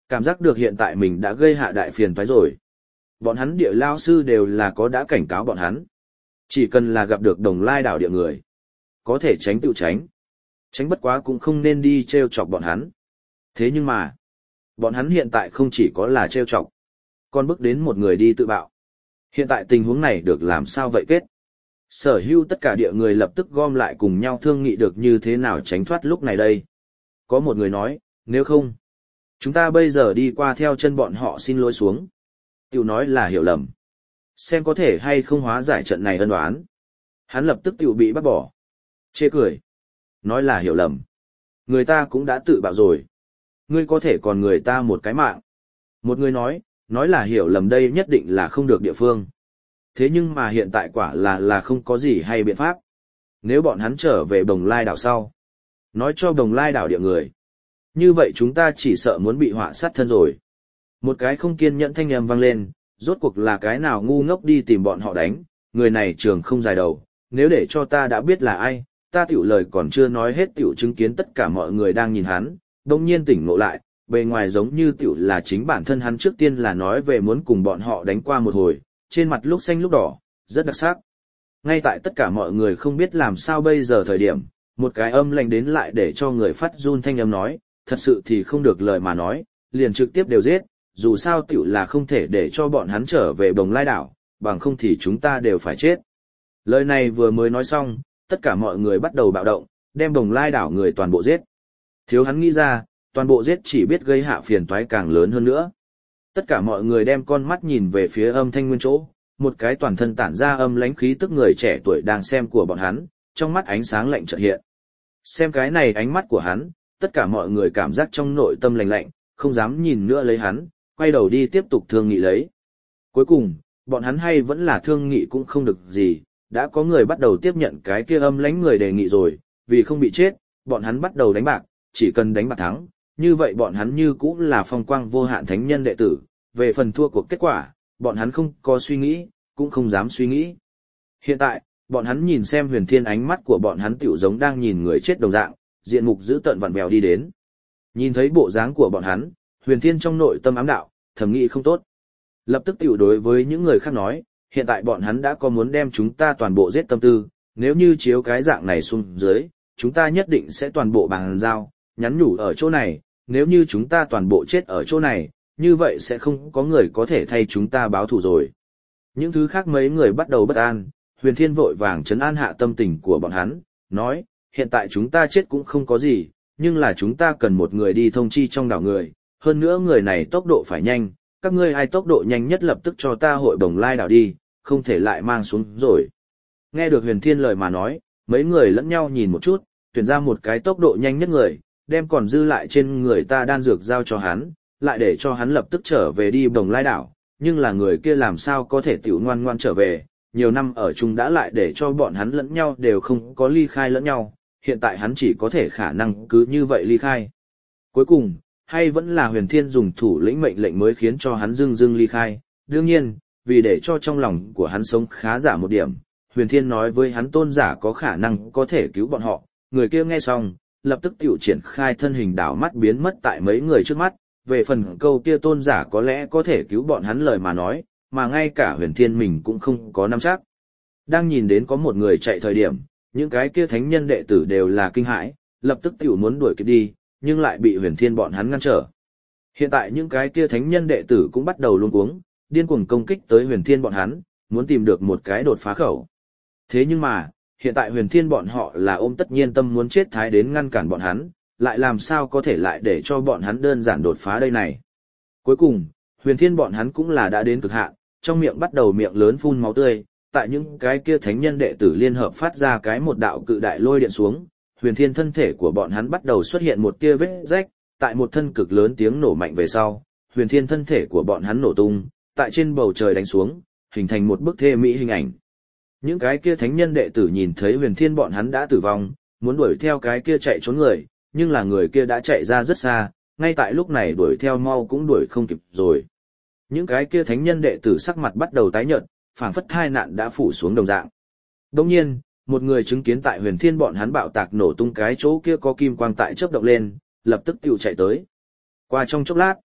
Cảm giác được hiện tại mình đã gây hạ đại phiền toái rồi. Bọn hắn địa lao sư đều là có đã cảnh cáo bọn hắn. Chỉ cần là gặp được đồng lai đảo địa người, có thể tránh tự tránh. Tránh bất quá cũng không nên đi trêu chọc bọn hắn. Thế nhưng mà, bọn hắn hiện tại không chỉ có là trêu chọc, còn bước đến một người đi tự bạo. Hiện tại tình huống này được làm sao vậy kết? Sở hữu tất cả địa người lập tức gom lại cùng nhau thương nghị được như thế nào tránh thoát lúc này đây. Có một người nói, nếu không, chúng ta bây giờ đi qua theo chân bọn họ xin lỗi xuống. Tiểu nói là hiểu lầm. Xem có thể hay không hóa giải trận này ân oán. Hắn lập tức tiểu bị bắt bỏ. Chê cười. Nói là hiểu lầm. Người ta cũng đã tự bạo rồi. Ngươi có thể còn người ta một cái mạng. Một người nói, nói là hiểu lầm đây nhất định là không được địa phương. Thế nhưng mà hiện tại quả là là không có gì hay biện pháp. Nếu bọn hắn trở về Bồng Lai đảo sau, nói cho Bồng Lai đảo địa người, như vậy chúng ta chỉ sợ muốn bị họa sát thân rồi. Một cái không kiên nhẫn thanh âm vang lên, rốt cuộc là cái nào ngu ngốc đi tìm bọn họ đánh, người này trường không dài đầu, nếu để cho ta đã biết là ai, ta tiểu lời còn chưa nói hết tiểu chứng kiến tất cả mọi người đang nhìn hắn, đông nhiên tỉnh ngộ lại, bề ngoài giống như tiểu là chính bản thân hắn trước tiên là nói về muốn cùng bọn họ đánh qua một hồi, trên mặt lúc xanh lúc đỏ, rất đặc sắc. Ngay tại tất cả mọi người không biết làm sao bây giờ thời điểm, một cái âm lạnh đến lại để cho người phát run thanh âm nói, thật sự thì không được lời mà nói, liền trực tiếp đều giết, dù sao tiểu là không thể để cho bọn hắn trở về Bồng Lai đảo, bằng không thì chúng ta đều phải chết. Lời này vừa mới nói xong, tất cả mọi người bắt đầu bạo động, đem Bồng Lai đảo người toàn bộ giết. Thiếu hắn nghĩ ra, toàn bộ giết chỉ biết gây hạ phiền toái càng lớn hơn nữa. Tất cả mọi người đem con mắt nhìn về phía âm thanh nguyên chỗ, một cái toàn thân tản ra âm lãnh khí tức người trẻ tuổi đang xem của bọn hắn, trong mắt ánh sáng lạnh chợt hiện. Xem cái này ánh mắt của hắn, tất cả mọi người cảm giác trong nội tâm lạnh lạnh, không dám nhìn nữa lấy hắn, quay đầu đi tiếp tục thương nghị lấy. Cuối cùng, bọn hắn hay vẫn là thương nghị cũng không được gì, đã có người bắt đầu tiếp nhận cái kia âm lãnh người đề nghị rồi, vì không bị chết, bọn hắn bắt đầu đánh bạc, chỉ cần đánh bạc thắng, như vậy bọn hắn như cũng là phong quang vô hạn thánh nhân đệ tử, về phần thua cuộc kết quả, bọn hắn không có suy nghĩ, cũng không dám suy nghĩ. Hiện tại, bọn hắn nhìn xem Huyền Thiên ánh mắt của bọn hắn tiểu giống đang nhìn người chết đồng dạng, diện mục dữ tợn vặn vẹo đi đến. Nhìn thấy bộ dáng của bọn hắn, Huyền Thiên trong nội tâm ám đạo, thầm nghĩ không tốt. Lập tức tiểu đối với những người khác nói, hiện tại bọn hắn đã có muốn đem chúng ta toàn bộ giết tâm tư, nếu như chiếu cái dạng này xuống dưới, chúng ta nhất định sẽ toàn bộ bằng giao, nhắn nhủ ở chỗ này, nếu như chúng ta toàn bộ chết ở chỗ này, như vậy sẽ không có người có thể thay chúng ta báo thù rồi. Những thứ khác mấy người bắt đầu bất an, Huyền Thiên vội vàng trấn an hạ tâm tình của bọn hắn, nói, hiện tại chúng ta chết cũng không có gì, nhưng là chúng ta cần một người đi thông chi trong đảo người, hơn nữa người này tốc độ phải nhanh, các ngươi ai tốc độ nhanh nhất lập tức cho ta hội Bồng Lai đảo đi, không thể lại mang xuống rồi. Nghe được Huyền Thiên lời mà nói, mấy người lẫn nhau nhìn một chút, tuyển ra một cái tốc độ nhanh nhất người, đem còn dư lại trên người ta đan dược giao cho hắn, lại để cho hắn lập tức trở về đi Bồng Lai đảo, nhưng là người kia làm sao có thể tiểu ngoan ngoan trở về, nhiều năm ở chung đã lại để cho bọn hắn lẫn nhau đều không có ly khai lẫn nhau, hiện tại hắn chỉ có thể khả năng cứ như vậy ly khai. Cuối cùng, hay vẫn là Huyền Thiên dùng thủ lĩnh mệnh lệnh mới khiến cho hắn dưng dưng ly khai, đương nhiên, vì để cho trong lòng của hắn sống khá giả một điểm, Huyền Thiên nói với hắn tôn giả có khả năng có thể cứu bọn họ, người kia nghe xong, lập tức tiểu triển khai thân hình đảo mắt biến mất tại mấy người trước mắt, về phần câu kia tôn giả có lẽ có thể cứu bọn hắn lời mà nói, mà ngay cả Huyền Thiên mình cũng không có nắm chắc. Đang nhìn đến có một người chạy thời điểm, những cái kia thánh nhân đệ tử đều là kinh hãi, lập tức tiểu muốn đuổi kịp đi, nhưng lại bị Huyền Thiên bọn hắn ngăn trở. Hiện tại những cái kia thánh nhân đệ tử cũng bắt đầu luống cuống, điên cuồng công kích tới Huyền Thiên bọn hắn, muốn tìm được một cái đột phá khẩu. Thế nhưng mà, hiện tại Huyền Thiên bọn họ là ôm tất nhiên tâm muốn chết thái đến ngăn cản bọn hắn, lại làm sao có thể lại để cho bọn hắn đơn giản đột phá đây này. Cuối cùng, Huyền Thiên bọn hắn cũng là đã đến cực hạn, trong miệng bắt đầu miệng lớn phun máu tươi, tại những cái kia thánh nhân đệ tử liên hợp phát ra cái một đạo cự đại lôi điện xuống, Huyền Thiên thân thể của bọn hắn bắt đầu xuất hiện một tia vết rách, tại một thân cực lớn tiếng nổ mạnh về sau, Huyền Thiên thân thể của bọn hắn nổ tung, tại trên bầu trời đánh xuống, hình thành một bức thê mỹ hình ảnh. Những cái kia thánh nhân đệ tử nhìn thấy Huyền Thiên bọn hắn đã tử vong, muốn đuổi theo cái kia chạy trốn người, nhưng là người kia đã chạy ra rất xa, ngay tại lúc này đuổi theo mau cũng đuổi không kịp rồi. Những cái kia thánh nhân đệ tử sắc mặt bắt đầu tái nhợt, phảng phất tai nạn đã phủ xuống đồng dạng. Đồng nhiên, một người chứng kiến tại Huyền Thiên bọn hắn bạo tạc nổ tung cái chỗ kia có kim quang tại chớp động lên, lập tức tiêu chạy tới. Qua trong chốc lát,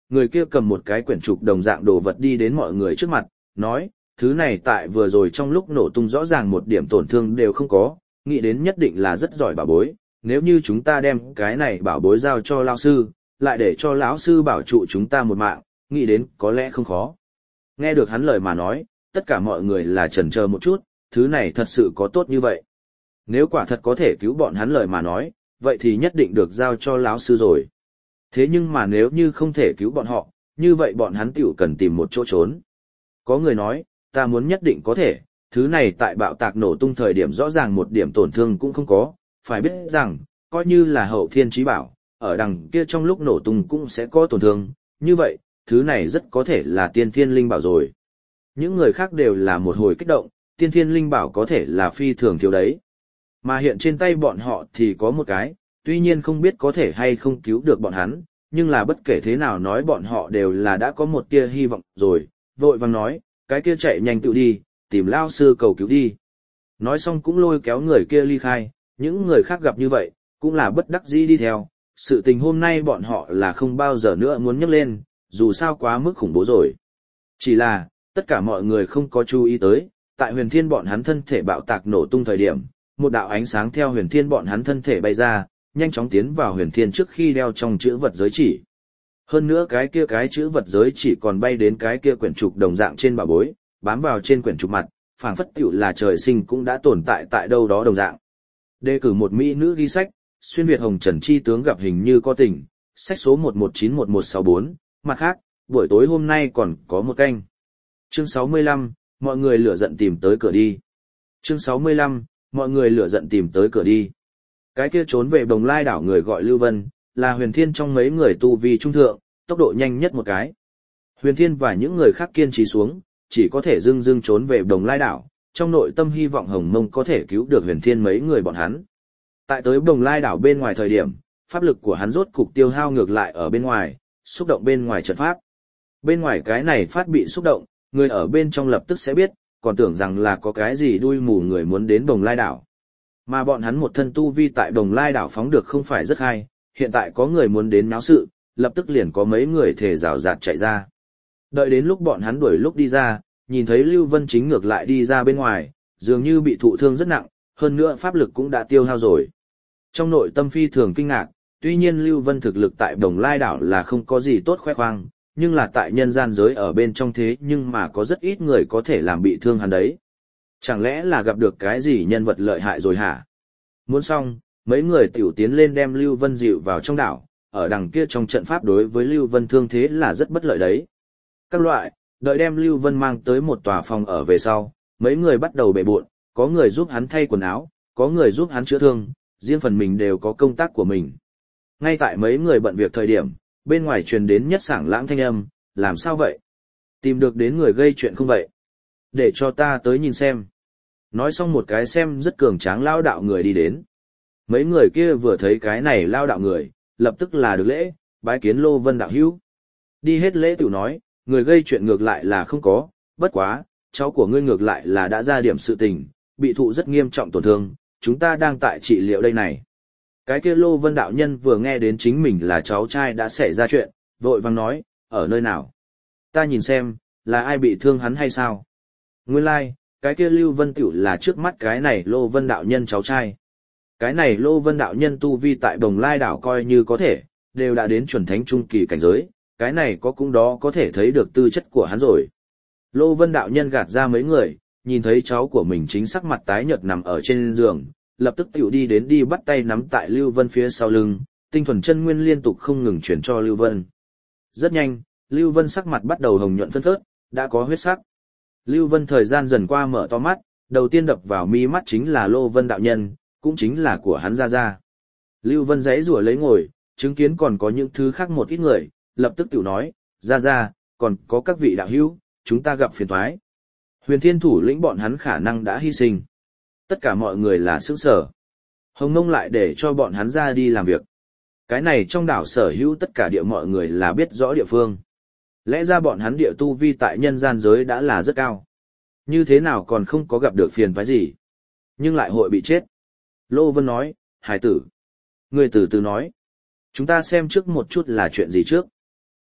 người kia cầm một cái quyển trục đồng dạng đồ vật đi đến mọi người trước mặt, nói, thứ này tại vừa rồi trong lúc nổ tung rõ ràng một điểm tổn thương đều không có, nghĩ đến nhất định là rất giỏi bảo bối, nếu như chúng ta đem cái này bảo bối giao cho lão sư, lại để cho lão sư bảo trụ chúng ta một mạng, nghĩ đến có lẽ không khó. Nghe được hắn lời mà nói, tất cả mọi người là chần chờ một chút, thứ này thật sự có tốt như vậy. Nếu quả thật có thể cứu bọn hắn lời mà nói, vậy thì nhất định được giao cho lão sư rồi. Thế nhưng mà nếu như không thể cứu bọn họ, như vậy bọn hắn tiểu cần tìm một chỗ trốn. Có người nói, ta muốn nhất định có thể, thứ này tại bạo tạc nổ tung thời điểm rõ ràng một điểm tổn thương cũng không có, phải biết rằng, coi như là hậu thiên trí bảo, ở đằng kia trong lúc nổ tung cũng sẽ có tổn thương, như vậy, thứ này rất có thể là tiên thiên linh bảo rồi. Những người khác đều là một hồi kích động, tiên thiên linh bảo có thể là phi thường thiếu đấy. Mà hiện trên tay bọn họ thì có một cái, tuy nhiên không biết có thể hay không cứu được bọn hắn, nhưng là bất kể thế nào nói bọn họ đều là đã có một tia hy vọng rồi, vội vàng nói, cái kia chạy nhanh tự đi, tìm lao sư cầu cứu đi. Nói xong cũng lôi kéo người kia ly khai, những người khác gặp như vậy, cũng là bất đắc dĩ đi theo, sự tình hôm nay bọn họ là không bao giờ nữa muốn nhắc lên, dù sao quá mức khủng bố rồi. Chỉ là, tất cả mọi người không có chú ý tới, tại huyền thiên bọn hắn thân thể bạo tạc nổ tung thời điểm, một đạo ánh sáng theo huyền thiên bọn hắn thân thể bay ra, nhanh chóng tiến vào huyền thiên trước khi đeo trong chữ vật giới chỉ. Hơn nữa cái kia cái chữ vật giới chỉ còn bay đến cái kia quyển trục đồng dạng trên bảo bối, bám vào trên quyển trục mặt, phảng phất tựu là trời sinh cũng đã tồn tại tại đâu đó đồng dạng. Đề cử một mỹ nữ ghi sách, xuyên Việt hồng trần chi tướng gặp hình như có tình, sách số một một chín một một sáu bốn, mặt khác, buổi tối hôm nay còn có một canh. Chương sáu mươi lăm, mọi người lửa giận tìm tới cửa đi. Chương sáu mươi lăm, mọi người lửa giận tìm tới cửa đi. Cái kia trốn về Bồng Lai đảo người gọi Lưu Vân, là huyền thiên trong mấy người tu vi trung thượng, tốc độ nhanh nhất một cái. Huyền thiên và những người khác kiên trì xuống, chỉ có thể dưng dưng trốn về Bồng Lai đảo, trong nội tâm hy vọng Hồng Mông có thể cứu được huyền thiên mấy người bọn hắn. Tại tới Bồng Lai đảo bên ngoài thời điểm, pháp lực của hắn rốt cục tiêu hao ngược lại ở bên ngoài, xúc động bên ngoài trận pháp. Bên ngoài cái này phát bị xúc động, người ở bên trong lập tức sẽ biết, còn tưởng rằng là có cái gì đuôi mù người muốn đến Bồng Lai đảo. Mà bọn hắn một thân tu vi tại Bồng Lai đảo phóng được không phải rất hay, hiện tại có người muốn đến náo sự, lập tức liền có mấy người thề rào rạt chạy ra. Đợi đến lúc bọn hắn đuổi lúc đi ra, nhìn thấy Lưu Vân chính ngược lại đi ra bên ngoài, dường như bị thụ thương rất nặng, hơn nữa pháp lực cũng đã tiêu hao rồi. Trong nội tâm phi thường kinh ngạc, tuy nhiên Lưu Vân thực lực tại Bồng Lai đảo là không có gì tốt khoe khoang, nhưng là tại nhân gian giới ở bên trong thế nhưng mà có rất ít người có thể làm bị thương hắn đấy. Chẳng lẽ là gặp được cái gì nhân vật lợi hại rồi hả? Muốn xong, mấy người tiểu tiến lên đem Lưu Vân dịu vào trong đảo, ở đằng kia trong trận pháp đối với Lưu Vân thương thế là rất bất lợi đấy. Các loại, đợi đem Lưu Vân mang tới một tòa phòng ở về sau, mấy người bắt đầu bề bộn, có người giúp hắn thay quần áo, có người giúp hắn chữa thương, riêng phần mình đều có công tác của mình. Ngay tại mấy người bận việc thời điểm, bên ngoài truyền đến nhất sảng lãng thanh âm, làm sao vậy? Tìm được đến người gây chuyện không vậy? Để cho ta tới nhìn xem. Nói xong một cái xem rất cường tráng lao đạo người đi đến. Mấy người kia vừa thấy cái này lao đạo người, lập tức là được lễ, bái kiến Lô Vân đạo hữu. Đi hết lễ tiểu nói, người gây chuyện ngược lại là không có, bất quá, cháu của ngươi ngược lại là đã ra điểm sự tình, bị thụ rất nghiêm trọng tổn thương, chúng ta đang tại trị liệu đây này. Cái kia Lô Vân đạo nhân vừa nghe đến chính mình là cháu trai đã xảy ra chuyện, vội vàng nói, ở nơi nào? Ta nhìn xem, là ai bị thương hắn hay sao? Nguyên lai, like, cái kia Lưu Vân tiểu là trước mắt cái này Lô Vân đạo nhân cháu trai. Cái này Lô Vân đạo nhân tu vi tại Bồng Lai đảo coi như có thể, đều đã đến chuẩn thánh trung kỳ cảnh giới, cái này có cũng đó có thể thấy được tư chất của hắn rồi. Lô Vân đạo nhân gạt ra mấy người, nhìn thấy cháu của mình chính sắc mặt tái nhợt nằm ở trên giường, lập tức tiểu đi đến đi bắt tay nắm tại Lưu Vân phía sau lưng, tinh thuần chân nguyên liên tục không ngừng chuyển cho Lưu Vân. Rất nhanh, Lưu Vân sắc mặt bắt đầu hồng nhuận phân phớt, đã có huyết sắc. Lưu Vân thời gian dần qua mở to mắt, đầu tiên đập vào mi mắt chính là Lô Vân đạo nhân, cũng chính là của hắn Gia Gia. Lưu Vân giãy giụa lấy ngồi, chứng kiến còn có những thứ khác một ít người, lập tức tiểu nói, Gia Gia, còn có các vị đạo hữu, chúng ta gặp phiền toái. Huyền Thiên thủ lĩnh bọn hắn khả năng đã hy sinh. Tất cả mọi người là sững sờ. Hồng Nông lại để cho bọn hắn ra đi làm việc. Cái này trong đảo sở hữu tất cả địa mọi người là biết rõ địa phương. Lẽ ra bọn hắn địa tu vi tại nhân gian giới đã là rất cao. Như thế nào còn không có gặp được phiền toái gì. Nhưng lại hội bị chết. Lô Vân nói, hải tử. Người từ từ nói. Chúng ta xem trước một chút là chuyện gì trước.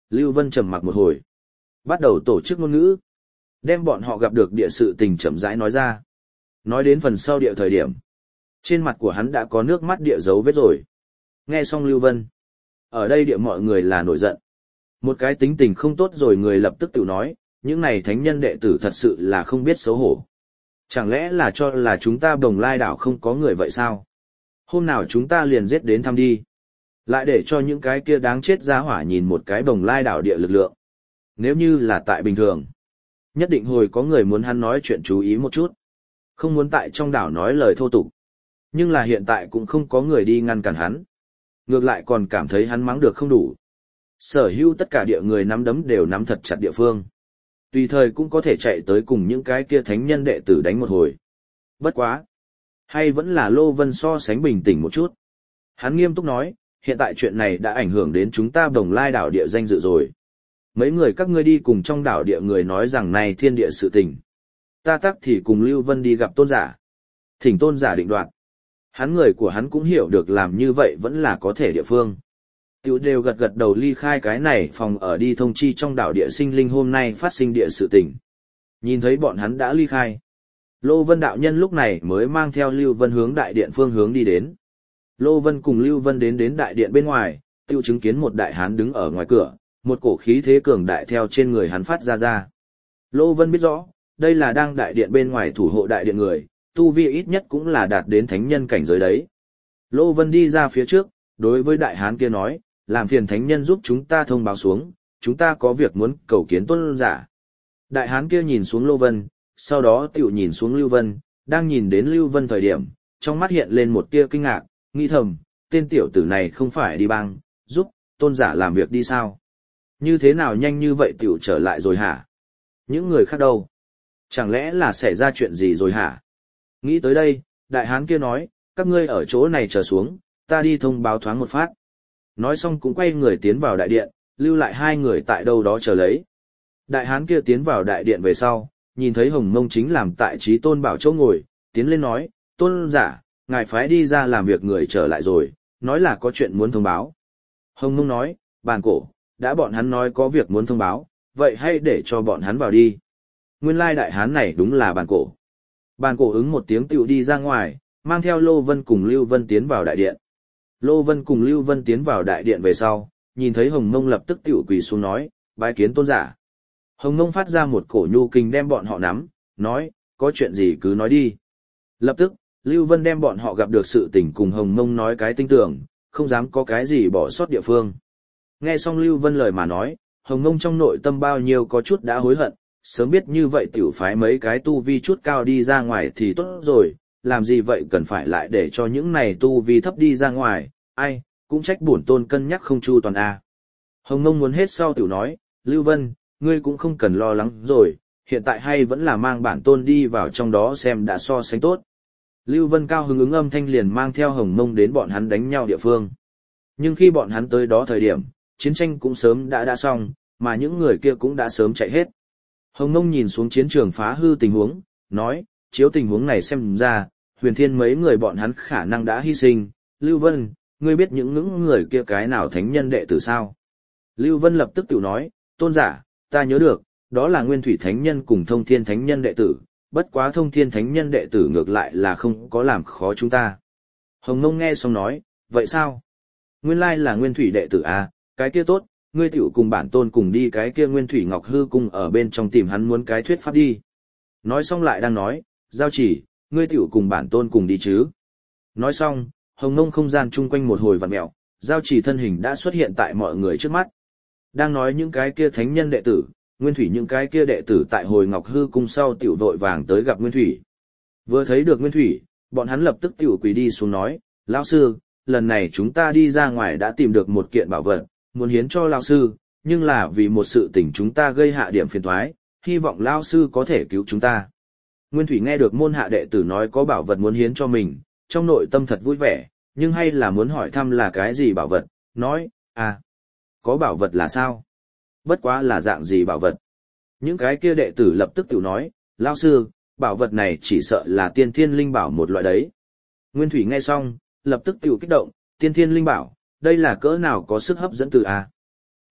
Lưu Vân trầm mặc một hồi. Bắt đầu tổ chức ngôn ngữ. Đem bọn họ gặp được địa sự tình chậm rãi nói ra. Nói đến phần sau địa thời điểm. Trên mặt của hắn đã có nước mắt địa dấu vết rồi. Nghe xong Lưu Vân. Ở đây địa mọi người là nổi giận. Một cái tính tình không tốt rồi người lập tức tự nói, những này thánh nhân đệ tử thật sự là không biết xấu hổ. Chẳng lẽ là cho là chúng ta Bồng Lai đảo không có người vậy sao? Hôm nào chúng ta liền giết đến thăm đi. Lại để cho những cái kia đáng chết ra hỏa nhìn một cái Bồng Lai đảo địa lực lượng. Nếu như là tại bình thường, nhất định hồi có người muốn hắn nói chuyện chú ý một chút. Không muốn tại trong đảo nói lời thô tục. Nhưng là hiện tại cũng không có người đi ngăn cản hắn. Ngược lại còn cảm thấy hắn mắng được không đủ. Sở hữu tất cả địa người nắm đấm đều nắm thật chặt địa phương. Tùy thời cũng có thể chạy tới cùng những cái kia thánh nhân đệ tử đánh một hồi. Bất quá. Hay vẫn là Lô Vân so sánh bình tĩnh một chút. Hắn nghiêm túc nói, hiện tại chuyện này đã ảnh hưởng đến chúng ta Bồng Lai đảo địa danh dự rồi. Mấy người các ngươi đi cùng trong đảo địa người nói rằng này thiên địa sự tình. Ta tắc thì cùng Lưu Vân đi gặp tôn giả. Thỉnh tôn giả định đoạt. Hắn người của hắn cũng hiểu được làm như vậy vẫn là có thể địa phương. Tiểu đều gật gật đầu ly khai cái này phòng ở đi thông chi trong đảo địa sinh linh hôm nay phát sinh địa sự tình. Nhìn thấy bọn hắn đã ly khai. Lô Vân đạo nhân lúc này mới mang theo Lưu Vân hướng đại điện phương hướng đi đến. Lô Vân cùng Lưu Vân đến đến đại điện bên ngoài, tiêu chứng kiến một đại hán đứng ở ngoài cửa, một cổ khí thế cường đại theo trên người hắn phát ra ra. Lô Vân biết rõ, đây là đang đại điện bên ngoài thủ hộ đại điện người, tu vi ít nhất cũng là đạt đến thánh nhân cảnh giới đấy. Lô Vân đi ra phía trước, đối với đại hán kia nói, làm phiền thánh nhân giúp chúng ta thông báo xuống, chúng ta có việc muốn cầu kiến tôn giả. Đại hán kia nhìn xuống Lô Vân, sau đó tiểu nhìn xuống Lưu Vân, đang nhìn đến Lưu Vân thời điểm, trong mắt hiện lên một tia kinh ngạc, nghĩ thầm, tên tiểu tử này không phải đi bang, giúp tôn giả làm việc đi sao? Như thế nào nhanh như vậy tiểu trở lại rồi hả? Những người khác đâu? Chẳng lẽ là xảy ra chuyện gì rồi hả? Nghĩ tới đây, đại hán kia nói, các ngươi ở chỗ này chờ xuống, ta đi thông báo thoáng một phát. Nói xong cũng quay người tiến vào đại điện, lưu lại hai người tại đâu đó chờ lấy. Đại hán kia tiến vào đại điện về sau, nhìn thấy Hồng Mông chính làm tại trí tôn bảo chỗ ngồi, tiến lên nói, tôn giả, ngài phái đi ra làm việc người trở lại rồi, nói là có chuyện muốn thông báo. Hồng Mông nói, bàn cổ, đã bọn hắn nói có việc muốn thông báo, vậy hãy để cho bọn hắn vào đi. Nguyên lai đại hán này đúng là bàn cổ. Bàn cổ ứng một tiếng tiểu đi ra ngoài, mang theo Lô Vân cùng Lưu Vân tiến vào đại điện. Lô Vân cùng Lưu Vân tiến vào đại điện về sau, nhìn thấy Hồng Mông lập tức tiểu quỳ xuống nói, bái kiến tôn giả. Hồng Mông phát ra một cổ nhu kinh đem bọn họ nắm, nói, có chuyện gì cứ nói đi. Lập tức, Lưu Vân đem bọn họ gặp được sự tình cùng Hồng Mông nói cái tinh tưởng, không dám có cái gì bỏ sót địa phương. Nghe xong Lưu Vân lời mà nói, Hồng Mông trong nội tâm bao nhiêu có chút đã hối hận, sớm biết như vậy tiểu phái mấy cái tu vi chút cao đi ra ngoài thì tốt rồi, làm gì vậy cần phải lại để cho những này tu vi thấp đi ra ngoài, ai, cũng trách bổn tôn cân nhắc không chu toàn a. Hồng Mông muốn hết sau tiểu nói, Lưu Vân, ngươi cũng không cần lo lắng rồi, hiện tại hay vẫn là mang bản tôn đi vào trong đó xem đã so sánh tốt. Lưu Vân cao hứng ứng âm thanh liền mang theo Hồng Mông đến bọn hắn đánh nhau địa phương. Nhưng khi bọn hắn tới đó thời điểm, chiến tranh cũng sớm đã đã xong, mà những người kia cũng đã sớm chạy hết. Hồng Mông nhìn xuống chiến trường phá hư tình huống, nói, chiếu tình huống này xem ra, huyền thiên mấy người bọn hắn khả năng đã hy sinh. Lưu Vân, ngươi biết những những người kia cái nào thánh nhân đệ tử sao? Lưu Vân lập tức tự nói, tôn giả, ta nhớ được, đó là Nguyên Thủy Thánh Nhân cùng Thông Thiên Thánh Nhân đệ tử, bất quá Thông Thiên Thánh Nhân đệ tử ngược lại là không có làm khó chúng ta. Hồng Mông nghe xong nói, vậy sao? Nguyên lai là Nguyên Thủy đệ tử à, cái kia tốt, ngươi tiểu cùng bản tôn cùng đi cái kia Nguyên Thủy Ngọc Hư Cung ở bên trong tìm hắn muốn cái thuyết pháp đi. Nói xong lại đang nói, giao chỉ, ngươi tiểu cùng bản tôn cùng đi chứ. Nói xong, Hồng Mông không gian chung quanh một hồi vặn mẹo, giao chỉ thân hình đã xuất hiện tại mọi người trước mắt. Đang nói những cái kia thánh nhân đệ tử, Nguyên Thủy những cái kia đệ tử tại hồi Ngọc Hư Cung sau tiểu vội vàng tới gặp Nguyên Thủy. Vừa thấy được Nguyên Thủy, bọn hắn lập tức tiểu quỳ đi xuống nói, lão sư, lần này chúng ta đi ra ngoài đã tìm được một kiện bảo vật, muốn hiến cho lão sư, nhưng là vì một sự tình chúng ta gây hạ điểm phiền toái, hy vọng lão sư có thể cứu chúng ta. Nguyên Thủy nghe được môn hạ đệ tử nói có bảo vật muốn hiến cho mình, trong nội tâm thật vui vẻ, nhưng hay là muốn hỏi thăm là cái gì bảo vật, nói, à, có bảo vật là sao? Bất quá là dạng gì bảo vật? Những cái kia đệ tử lập tức tự nói, lão sư, bảo vật này chỉ sợ là tiên thiên linh bảo một loại đấy. Nguyên Thủy nghe xong, lập tức tự kích động, tiên thiên linh bảo, đây là cỡ nào có sức hấp dẫn từ a?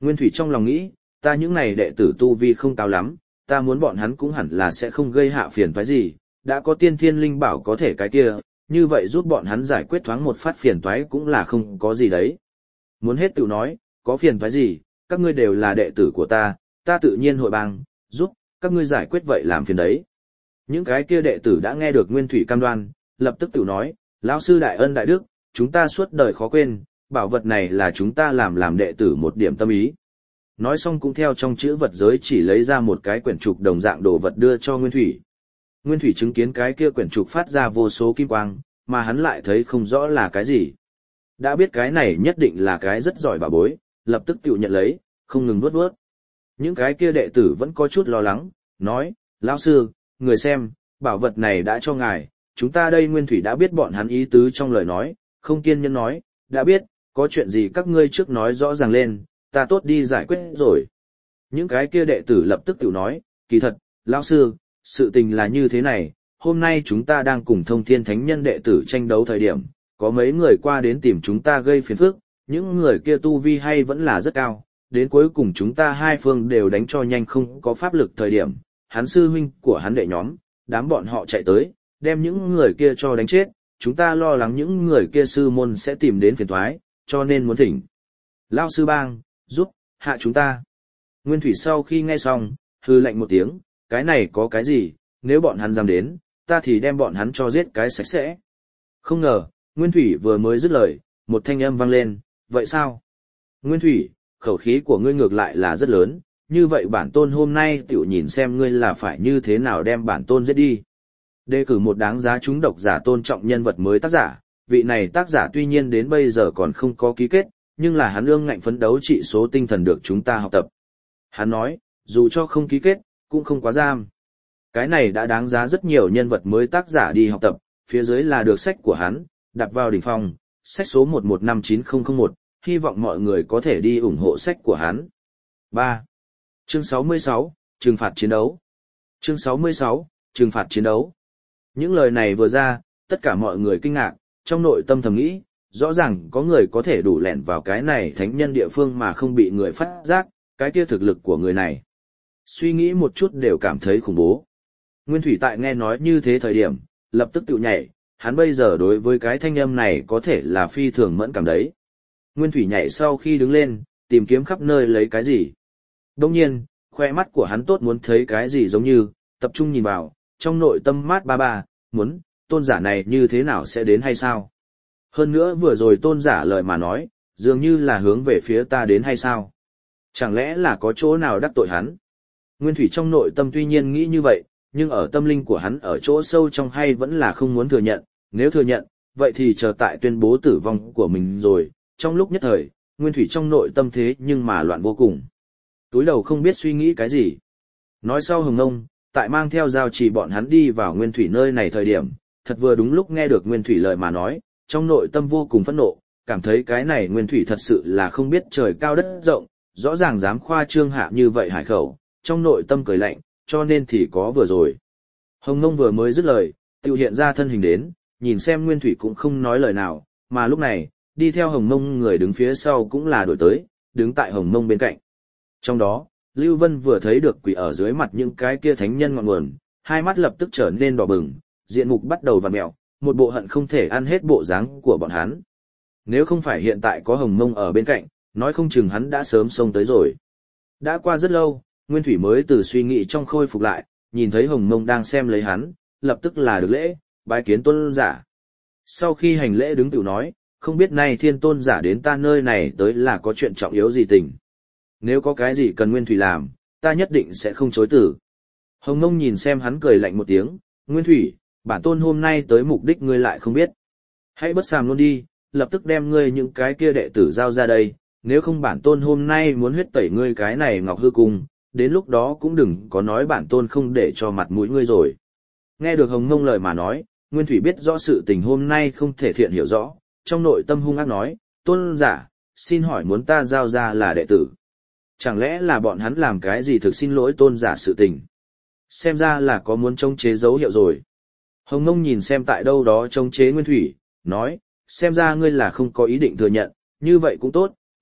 Nguyên Thủy trong lòng nghĩ, ta những này đệ tử tu vi không cao lắm, ta muốn bọn hắn cũng hẳn là sẽ không gây hạ phiền toái gì, đã có tiên thiên linh bảo có thể cái kia, như vậy giúp bọn hắn giải quyết thoáng một phát phiền toái cũng là không có gì đấy. Muốn hết tự nói, có phiền toái gì, các ngươi đều là đệ tử của ta, ta tự nhiên hội bang, giúp, các ngươi giải quyết vậy làm phiền đấy. Những cái kia đệ tử đã nghe được Nguyên Thủy cam đoan, lập tức tự nói, lão sư đại ân đại đức, chúng ta suốt đời khó quên, bảo vật này là chúng ta làm làm đệ tử một điểm tâm ý. Nói xong cũng theo trong chữ vật giới chỉ lấy ra một cái quyển trục đồng dạng đồ vật đưa cho Nguyên Thủy. Nguyên Thủy chứng kiến cái kia quyển trục phát ra vô số kim quang, mà hắn lại thấy không rõ là cái gì. Đã biết cái này nhất định là cái rất giỏi bảo bối, lập tức tự nhận lấy, không ngừng vuốt vuốt. Những cái kia đệ tử vẫn có chút lo lắng, nói, lão sư, người xem, bảo vật này đã cho ngài, chúng ta đây Nguyên Thủy đã biết bọn hắn ý tứ trong lời nói, không kiên nhẫn nói, đã biết, có chuyện gì các ngươi trước nói rõ ràng lên, ta tốt đi giải quyết rồi. Những cái kia đệ tử lập tức tự nói, kỳ thật, lão sư, sự tình là như thế này, hôm nay chúng ta đang cùng Thông Thiên Thánh Nhân đệ tử tranh đấu thời điểm, có mấy người qua đến tìm chúng ta gây phiền phức, những người kia tu vi hay vẫn là rất cao, đến cuối cùng chúng ta hai phương đều đánh cho nhanh không có pháp lực thời điểm, hắn sư huynh của hắn đệ nhóm, đám bọn họ chạy tới, đem những người kia cho đánh chết, chúng ta lo lắng những người kia sư môn sẽ tìm đến phiền toái, cho nên muốn thỉnh lão sư bang, giúp, hạ chúng ta. Nguyên Thủy sau khi nghe xong, hư lạnh một tiếng, cái này có cái gì, nếu bọn hắn dám đến, ta thì đem bọn hắn cho giết cái sạch sẽ. Không ngờ, Nguyên Thủy vừa mới dứt lời, một thanh âm vang lên, vậy sao? Nguyên Thủy, khẩu khí của ngươi ngược lại là rất lớn, như vậy bản tôn hôm nay tiểu nhìn xem ngươi là phải như thế nào đem bản tôn giết đi. Đề cử một đáng giá chúng độc giả tôn trọng nhân vật mới tác giả, vị này tác giả tuy nhiên đến bây giờ còn không có ký kết, nhưng là hắn ương ngạnh phấn đấu trị số tinh thần được chúng ta học tập. Hắn nói, dù cho không ký kết, cũng không quá giam. Cái này đã đáng giá rất nhiều nhân vật mới tác giả đi học tập, phía dưới là được sách của hắn, đặt vào đỉnh phong, sách số một một năm chín không không một, hy vọng mọi người có thể đi ủng hộ sách của hắn. ba. Chương sáu mươi sáu, Trừng phạt chiến đấu. Chương sáu mươi sáu, Trừng phạt chiến đấu. Những lời này vừa ra, tất cả mọi người kinh ngạc, trong nội tâm thầm nghĩ, rõ ràng có người có thể đủ lẻn vào cái này thánh nhân địa phương mà không bị người phát giác, cái kia thực lực của người này. Suy nghĩ một chút đều cảm thấy khủng bố. Nguyên Thủy tại nghe nói như thế thời điểm, lập tức tự nhảy, hắn bây giờ đối với cái thanh âm này có thể là phi thường mẫn cảm đấy. Nguyên Thủy nhảy sau khi đứng lên, tìm kiếm khắp nơi lấy cái gì. Đồng nhiên, khoe mắt của hắn tốt muốn thấy cái gì giống như, tập trung nhìn vào, trong nội tâm mát ba ba, muốn, tôn giả này như thế nào sẽ đến hay sao? Hơn nữa vừa rồi tôn giả lời mà nói, dường như là hướng về phía ta đến hay sao? Chẳng lẽ là có chỗ nào đắc tội hắn? Nguyên Thủy trong nội tâm tuy nhiên nghĩ như vậy, nhưng ở tâm linh của hắn ở chỗ sâu trong hay vẫn là không muốn thừa nhận, nếu thừa nhận, vậy thì chờ tại tuyên bố tử vong của mình rồi, trong lúc nhất thời, Nguyên Thủy trong nội tâm thế nhưng mà loạn vô cùng. Túi đầu không biết suy nghĩ cái gì. Nói sau Hồng Ngông, tại mang theo giao trì bọn hắn đi vào Nguyên Thủy nơi này thời điểm, thật vừa đúng lúc nghe được Nguyên Thủy lời mà nói, trong nội tâm vô cùng phẫn nộ, cảm thấy cái này Nguyên Thủy thật sự là không biết trời cao đất rộng, rõ ràng dám khoa trương hạ như vậy hải khẩu, trong nội tâm cười lạnh, cho nên thì có vừa rồi. Hồng Ngông vừa mới dứt lời, tự hiện ra thân hình đến, nhìn xem Nguyên Thủy cũng không nói lời nào, mà lúc này, đi theo Hồng Ngông người đứng phía sau cũng là đổi tới, đứng tại Hồng Ngông bên cạnh. Trong đó, Lưu Vân vừa thấy được quỷ ở dưới mặt những cái kia thánh nhân ngọn nguồn, hai mắt lập tức trở nên đỏ bừng, diện mục bắt đầu vặn mẹo, một bộ hận không thể ăn hết bộ dáng của bọn hắn. Nếu không phải hiện tại có Hồng Ngông ở bên cạnh, nói không chừng hắn đã sớm xông tới rồi. Đã qua rất lâu, Nguyên Thủy mới từ suy nghĩ trong khôi phục lại, nhìn thấy Hồng Ngông đang xem lấy hắn, lập tức là được lễ, bái kiến tôn giả. Sau khi hành lễ đứng tiểu nói, không biết nay thiên tôn giả đến ta nơi này tới là có chuyện trọng yếu gì tình. Nếu có cái gì cần Nguyên Thủy làm, ta nhất định sẽ không chối từ. Hồng Ngông nhìn xem hắn cười lạnh một tiếng, Nguyên Thủy, bản tôn hôm nay tới mục đích ngươi lại không biết. Hãy bất sàm luôn đi, lập tức đem ngươi những cái kia đệ tử giao ra đây, nếu không bản tôn hôm nay muốn huyết tẩy ngươi cái này Ngọc Hư Cung, đến lúc đó cũng đừng có nói bản tôn không để cho mặt mũi ngươi rồi. Nghe được Hồng Ngông lời mà nói, Nguyên Thủy biết rõ sự tình hôm nay không thể thiện hiểu rõ, trong nội tâm hung ác nói, tôn giả, xin hỏi muốn ta giao ra là đệ tử. Chẳng lẽ là bọn hắn làm cái gì thực xin lỗi tôn giả sự tình? Xem ra là có muốn chống chế dấu hiệu rồi. Hồng Ngông nhìn xem tại đâu đó chống chế Nguyên Thủy, nói, xem ra ngươi là không có ý định thừa nhận, như vậy cũng tốt,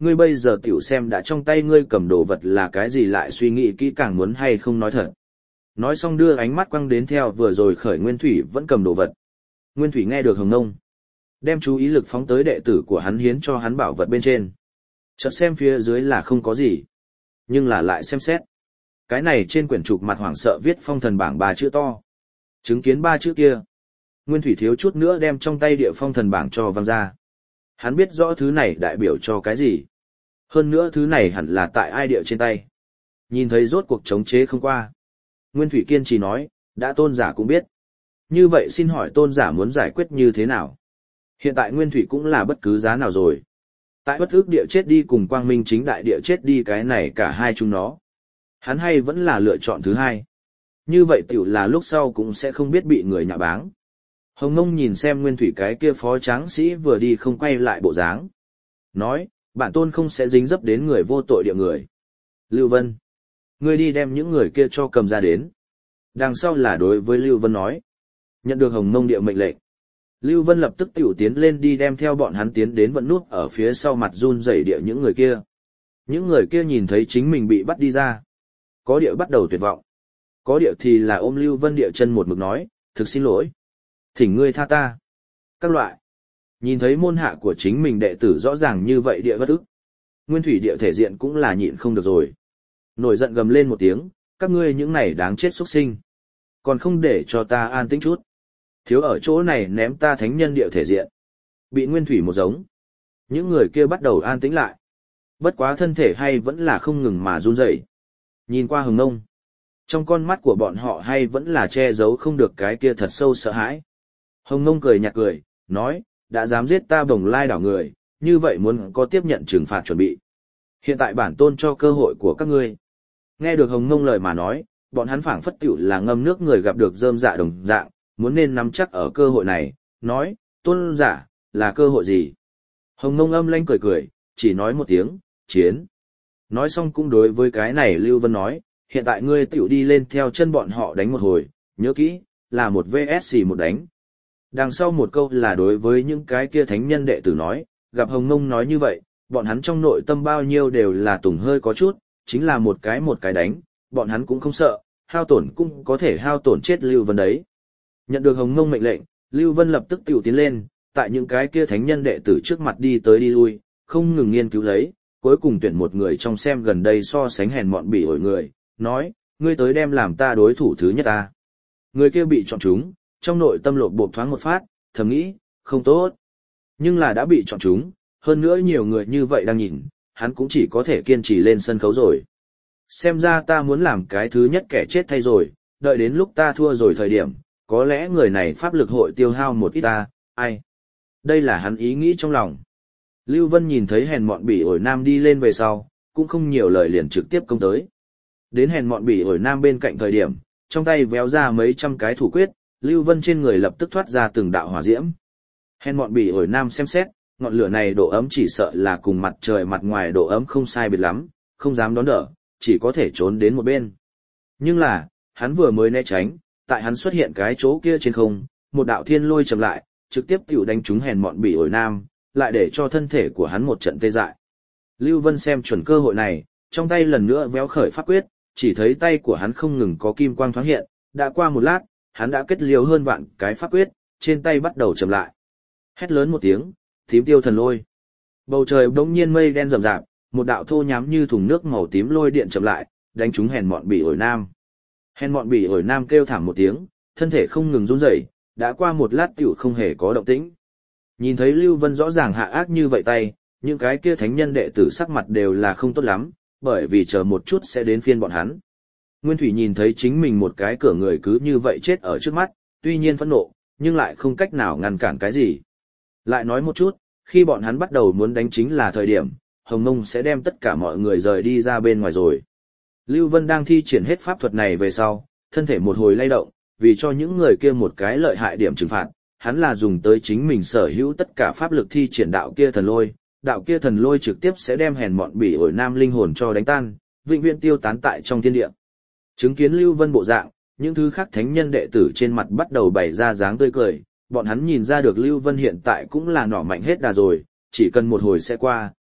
ngươi bây giờ tiểu xem đã trong tay ngươi cầm đồ vật là cái gì lại suy nghĩ kỹ càng muốn hay không nói thật. Nói xong đưa ánh mắt quăng đến theo vừa rồi khởi Nguyên Thủy vẫn cầm đồ vật. Nguyên Thủy nghe được Hồng Nông, đem chú ý lực phóng tới đệ tử của hắn hiến cho hắn bảo vật bên trên. Chợt xem phía dưới là không có gì, nhưng là lại xem xét. Cái này trên quyển trục mặt hoảng sợ viết phong thần bảng ba chữ to. Chứng kiến ba chữ kia, Nguyên Thủy thiếu chút nữa đem trong tay địa phong thần bảng cho văng ra. Hắn biết rõ thứ này đại biểu cho cái gì. Hơn nữa thứ này hẳn là tại ai địa trên tay. Nhìn thấy rốt cuộc chống chế không qua. Nguyên Thủy kiên trì nói, đã tôn giả cũng biết. Như vậy xin hỏi tôn giả muốn giải quyết như thế nào? Hiện tại Nguyên Thủy cũng là bất cứ giá nào rồi. Tại bất ước địa chết đi cùng quang minh chính đại địa chết đi cái này cả hai chúng nó. Hắn hay vẫn là lựa chọn thứ hai. Như vậy tiểu là lúc sau cũng sẽ không biết bị người nhạ báng. Hồng Nông nhìn xem Nguyên Thủy cái kia phó tráng sĩ vừa đi không quay lại bộ dáng. Nói, bản tôn không sẽ dính dấp đến người vô tội địa người. Lưu Vân, ngươi đi đem những người kia cho cầm ra đến. Đằng sau là đối với Lưu Vân nói. Nhận được Hồng Nông địa mệnh lệnh. Lưu Vân lập tức tiểu tiến lên đi đem theo bọn hắn tiến đến vận nút ở phía sau mặt run rẩy địa những người kia. Những người kia nhìn thấy chính mình bị bắt đi ra. Có địa bắt đầu tuyệt vọng. Có địa thì là ôm Lưu Vân địa chân một mực nói, thực xin lỗi. Thỉnh ngươi tha ta. Các loại. Nhìn thấy môn hạ của chính mình đệ tử rõ ràng như vậy địa bất ức. Nguyên Thủy địa thể diện cũng là nhịn không được rồi. Nổi giận gầm lên một tiếng, các ngươi những này đáng chết xuất sinh. Còn không để cho ta an tĩnh chút. Thiếu ở chỗ này ném ta thánh nhân địa thể diện. Bị Nguyên Thủy một giống. Những người kia bắt đầu an tĩnh lại. Bất quá thân thể hay vẫn là không ngừng mà run rẩy. Nhìn qua Hồng Nông. Trong con mắt của bọn họ hay vẫn là che giấu không được cái kia thật sâu sợ hãi. Hồng Nông cười nhạt cười, nói, đã dám giết ta Bồng Lai đảo người, như vậy muốn có tiếp nhận trừng phạt chuẩn bị. Hiện tại bản tôn cho cơ hội của các ngươi. Nghe được Hồng Nông lời mà nói, bọn hắn phảng phất tiểu là ngâm nước người gặp được rơm dạ đồng dạng, muốn nên nắm chắc ở cơ hội này, nói, tôn giả, là cơ hội gì? Hồng Nông âm lanh cười cười, chỉ nói một tiếng, chiến. Nói xong cũng đối với cái này Lưu Vân nói, hiện tại ngươi tiểu đi lên theo chân bọn họ đánh một hồi, nhớ kỹ, là một vê ét xê một đánh. Đằng sau một câu là đối với những cái kia thánh nhân đệ tử nói, gặp Hồng Nông nói như vậy, bọn hắn trong nội tâm bao nhiêu đều là tùng hơi có chút, chính là một cái một cái đánh, bọn hắn cũng không sợ, hao tổn cũng có thể hao tổn chết Lưu Vân đấy. Nhận được Hồng Nông mệnh lệnh, Lưu Vân lập tức tiểu tiến lên, tại những cái kia thánh nhân đệ tử trước mặt đi tới đi lui, không ngừng nghiên cứu lấy, cuối cùng tuyển một người trong xem gần đây so sánh hèn mọn bỉ ổi người, nói, ngươi tới đem làm ta đối thủ thứ nhất ta. Người kia bị chọn chúng, trong nội tâm lột bột thoáng một phát, thầm nghĩ, không tốt. Nhưng là đã bị chọn chúng, hơn nữa nhiều người như vậy đang nhìn, hắn cũng chỉ có thể kiên trì lên sân khấu rồi. Xem ra ta muốn làm cái thứ nhất kẻ chết thay rồi, đợi đến lúc ta thua rồi thời điểm, có lẽ người này pháp lực hội tiêu hao một ít ta, ai. Đây là hắn ý nghĩ trong lòng. Lưu Vân nhìn thấy hèn mọn bỉ ổi nam đi lên về sau, cũng không nhiều lời liền trực tiếp công tới. Đến hèn mọn bỉ ổi nam bên cạnh thời điểm, trong tay véo ra mấy trăm cái thủ quyết, Lưu Vân trên người lập tức thoát ra từng đạo hỏa diễm. Hèn mọn bỉ ổi nam xem xét, ngọn lửa này độ ấm chỉ sợ là cùng mặt trời mặt ngoài độ ấm không sai biệt lắm, không dám đón đỡ, chỉ có thể trốn đến một bên. Nhưng là, hắn vừa mới né tránh, tại hắn xuất hiện cái chỗ kia trên không, một đạo thiên lôi chậm lại, trực tiếp tiểu đánh trúng hèn mọn bỉ ổi nam, lại để cho thân thể của hắn một trận tê dại. Lưu Vân xem chuẩn cơ hội này, trong tay lần nữa véo khởi pháp quyết, chỉ thấy tay của hắn không ngừng có kim quang thoáng hiện, đã qua một lát, hắn đã kết liều hơn vạn cái pháp quyết, trên tay bắt đầu chậm lại. Hét lớn một tiếng, tím tiêu thần lôi. Bầu trời bỗng nhiên mây đen rậm rạp, một đạo thô nhám như thùng nước màu tím lôi điện chậm lại, đánh trúng hèn mọn bỉ ổi nam. Hèn mọn bỉ ổi nam kêu thảm một tiếng, thân thể không ngừng run rẩy, đã qua một lát tiểu không hề có động tĩnh. Nhìn thấy Lưu Vân rõ ràng hạ ác như vậy tay, những cái kia thánh nhân đệ tử sắc mặt đều là không tốt lắm, bởi vì chờ một chút sẽ đến phiên bọn hắn. Nguyên Thủy nhìn thấy chính mình một cái cửa người cứ như vậy chết ở trước mắt, tuy nhiên phẫn nộ, nhưng lại không cách nào ngăn cản cái gì. Lại nói một chút, khi bọn hắn bắt đầu muốn đánh chính là thời điểm, Hồng Nông sẽ đem tất cả mọi người rời đi ra bên ngoài rồi. Lưu Vân đang thi triển hết pháp thuật này về sau, thân thể một hồi lay động, vì cho những người kia một cái lợi hại điểm trừng phạt, hắn là dùng tới chính mình sở hữu tất cả pháp lực thi triển đạo kia thần lôi, đạo kia thần lôi trực tiếp sẽ đem hèn mọn bỉ ổi nam linh hồn cho đánh tan, vĩnh viễn tiêu tán tại trong thiên địa. Chứng kiến Lưu Vân bộ dạng, những thứ khác thánh nhân đệ tử trên mặt bắt đầu bày ra dáng tươi cười, bọn hắn nhìn ra được Lưu Vân hiện tại cũng là nỏ mạnh hết đà rồi, chỉ cần một hồi sẽ qua,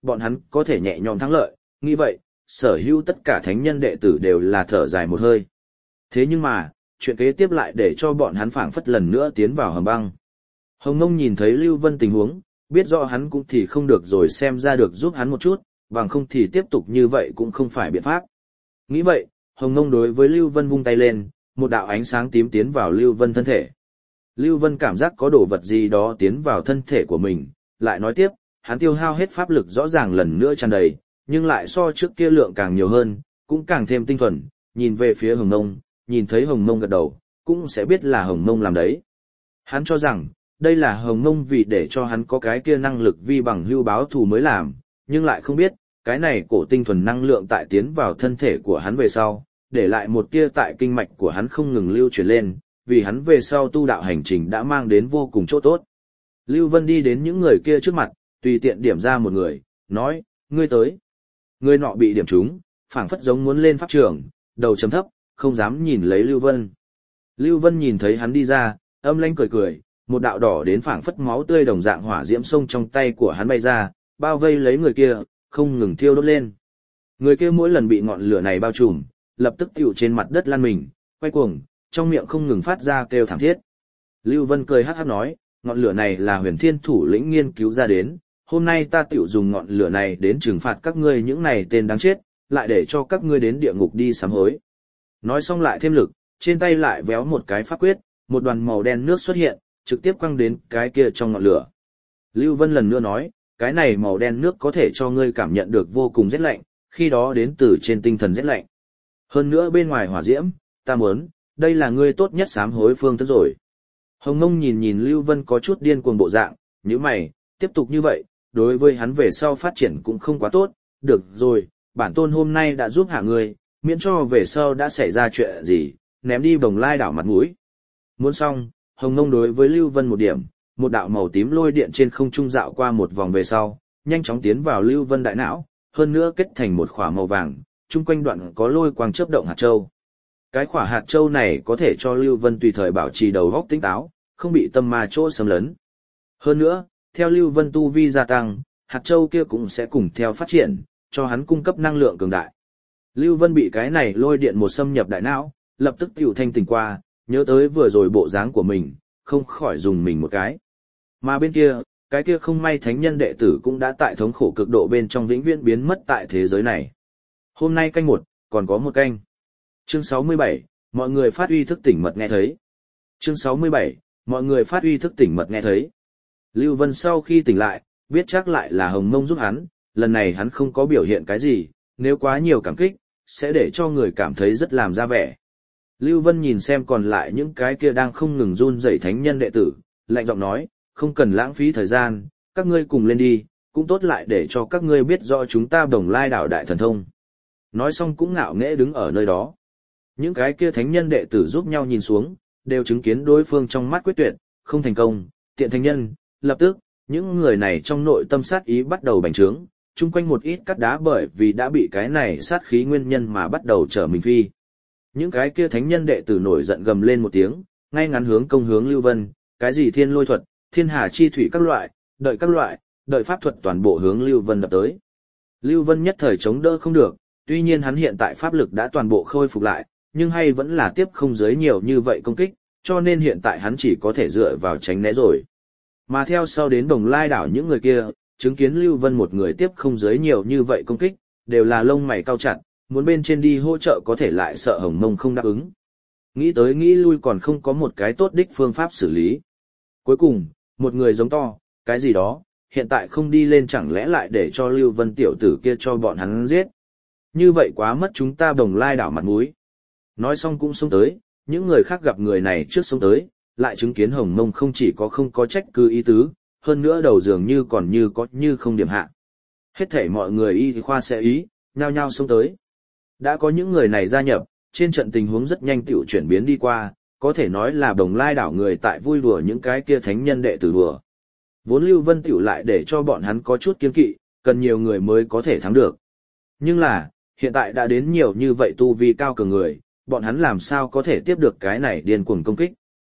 bọn hắn có thể nhẹ nhõm thắng lợi, nghĩ vậy, sở hữu tất cả thánh nhân đệ tử đều là thở dài một hơi. Thế nhưng mà, chuyện kế tiếp lại để cho bọn hắn phảng phất lần nữa tiến vào hầm băng. Hồng Nông nhìn thấy Lưu Vân tình huống, biết rõ hắn cũng thì không được rồi, xem ra được giúp hắn một chút, bằng không thì tiếp tục như vậy cũng không phải biện pháp. Nghĩ vậy, Hồng Nông đối với Lưu Vân vung tay lên, một đạo ánh sáng tím tiến vào Lưu Vân thân thể. Lưu Vân cảm giác có đồ vật gì đó tiến vào thân thể của mình, lại nói tiếp, hắn tiêu hao hết pháp lực rõ ràng lần nữa tràn đầy, nhưng lại so trước kia lượng càng nhiều hơn, cũng càng thêm tinh thuần, nhìn về phía Hồng Nông, nhìn thấy Hồng Nông gật đầu, cũng sẽ biết là Hồng Nông làm đấy. Hắn cho rằng, đây là Hồng Nông vì để cho hắn có cái kia năng lực vi bằng hưu báo thù mới làm, nhưng lại không biết, cái này cổ tinh thuần năng lượng tại tiến vào thân thể của hắn về sau, để lại một tia tại kinh mạch của hắn không ngừng lưu chuyển lên, vì hắn về sau tu đạo hành trình đã mang đến vô cùng chỗ tốt. Lưu Vân đi đến những người kia trước mặt, tùy tiện điểm ra một người, nói, ngươi tới. Người nọ bị điểm trúng, phảng phất giống muốn lên pháp trường, đầu chấm thấp, không dám nhìn lấy Lưu Vân. Lưu Vân nhìn thấy hắn đi ra, âm lãnh cười cười, một đạo đỏ đến phảng phất máu tươi đồng dạng hỏa diễm sông trong tay của hắn bay ra, bao vây lấy người kia, không ngừng thiêu đốt lên. Người kia mỗi lần bị ngọn lửa này bao trùm, lập tức tựu trên mặt đất lăn mình, quay cuồng, trong miệng không ngừng phát ra kêu thảm thiết. Lưu Vân cười hắc hắc nói, ngọn lửa này là Huyền Thiên thủ lĩnh nghiên cứu ra đến, hôm nay ta tựu dùng ngọn lửa này đến trừng phạt các ngươi những này tên đáng chết, lại để cho các ngươi đến địa ngục đi sám hối. Nói xong lại thêm lực, trên tay lại véo một cái pháp quyết, một đoàn màu đen nước xuất hiện, trực tiếp quăng đến cái kia trong ngọn lửa. Lưu Vân lần nữa nói, cái này màu đen nước có thể cho ngươi cảm nhận được vô cùng rét lạnh, khi đó đến từ trên tinh thần rét lạnh. Hơn nữa bên ngoài hỏa diễm, ta muốn, đây là ngươi tốt nhất sám hối phương thức rồi. Hồng Nông nhìn nhìn Lưu Vân có chút điên cuồng bộ dạng, như mày, tiếp tục như vậy, đối với hắn về sau phát triển cũng không quá tốt, được rồi, bản tôn hôm nay đã giúp hạ ngươi, miễn cho về sau đã xảy ra chuyện gì, ném đi Bồng Lai đảo mặt mũi. Muốn xong, Hồng Nông đối với Lưu Vân một điểm, một đạo màu tím lôi điện trên không trung dạo qua một vòng về sau, nhanh chóng tiến vào Lưu Vân đại não, hơn nữa kết thành một khỏa màu vàng, chung quanh đoạn có lôi quang chớp động hạt châu. Cái khỏa hạt châu này có thể cho Lưu Vân tùy thời bảo trì đầu óc tỉnh táo, không bị tâm ma chỗ xâm lấn. Hơn nữa, theo Lưu Vân tu vi gia tăng, hạt châu kia cũng sẽ cùng theo phát triển, cho hắn cung cấp năng lượng cường đại. Lưu Vân bị cái này lôi điện một xâm nhập đại não, lập tức tiểu thanh tỉnh qua, nhớ tới vừa rồi bộ dáng của mình, không khỏi dùng mình một cái. Mà bên kia, cái kia không may thánh nhân đệ tử cũng đã tại thống khổ cực độ bên trong vĩnh viễn biến mất tại thế giới này. Hôm nay canh một, còn có một canh. Chương sáu mươi bảy, mọi người phát uy thức tỉnh mật nghe thấy. Chương sáu mươi bảy, mọi người phát uy thức tỉnh mật nghe thấy. Lưu Vân sau khi tỉnh lại, biết chắc lại là Hồng Nông giúp hắn, lần này hắn không có biểu hiện cái gì, nếu quá nhiều cảm kích, sẽ để cho người cảm thấy rất làm ra vẻ. Lưu Vân nhìn xem còn lại những cái kia đang không ngừng run rẩy thánh nhân đệ tử, lạnh giọng nói, không cần lãng phí thời gian, các ngươi cùng lên đi, cũng tốt lại để cho các ngươi biết rõ chúng ta Bồng Lai đảo đại thần thông. Nói xong cũng ngạo nghễ đứng ở nơi đó. Những cái kia thánh nhân đệ tử giúp nhau nhìn xuống, đều chứng kiến đối phương trong mắt quyết tuyệt, không thành công, tiện thánh nhân, lập tức, những người này trong nội tâm sát ý bắt đầu bành trướng, chung quanh một ít cắt đá bởi vì đã bị cái này sát khí nguyên nhân mà bắt đầu trở mình phi. Những cái kia thánh nhân đệ tử nổi giận gầm lên một tiếng, ngay ngắn hướng công hướng Lưu Vân, cái gì thiên lôi thuật, thiên hà chi thủy các loại, đợi các loại, đợi pháp thuật toàn bộ hướng Lưu Vân đập tới. Lưu Vân nhất thời chống đỡ không được, tuy nhiên hắn hiện tại pháp lực đã toàn bộ khôi phục lại, nhưng hay vẫn là tiếp không giới nhiều như vậy công kích, cho nên hiện tại hắn chỉ có thể dựa vào tránh né rồi. Mà theo sau đến Bồng Lai đảo những người kia, chứng kiến Lưu Vân một người tiếp không giới nhiều như vậy công kích, đều là lông mày cau chặt, muốn bên trên đi hỗ trợ có thể lại sợ Hồng Nông không đáp ứng. Nghĩ tới nghĩ lui còn không có một cái tốt đích phương pháp xử lý. Cuối cùng, một người giống to, cái gì đó, hiện tại không đi lên chẳng lẽ lại để cho Lưu Vân tiểu tử kia cho bọn hắn giết. Như vậy quá mất chúng ta Bồng Lai đảo mặt mũi. Nói xong cũng xông tới, những người khác gặp người này trước xông tới, lại chứng kiến Hồng Nông không chỉ có không có trách cứ ý tứ, hơn nữa đầu dường như còn như có như không điểm hạ. Hết thảy mọi người y khoa sẽ ý, nhao nhao xông tới. Đã có những người này gia nhập, trên trận tình huống rất nhanh tiểu chuyển biến đi qua, có thể nói là Bồng Lai đảo người tại vui đùa những cái kia thánh nhân đệ tử đùa. Vốn Lưu Vân tiểu lại để cho bọn hắn có chút kiên kỵ, cần nhiều người mới có thể thắng được. Nhưng là, hiện tại đã đến nhiều như vậy tu vi cao cường người, bọn hắn làm sao có thể tiếp được cái này điên cuồng công kích.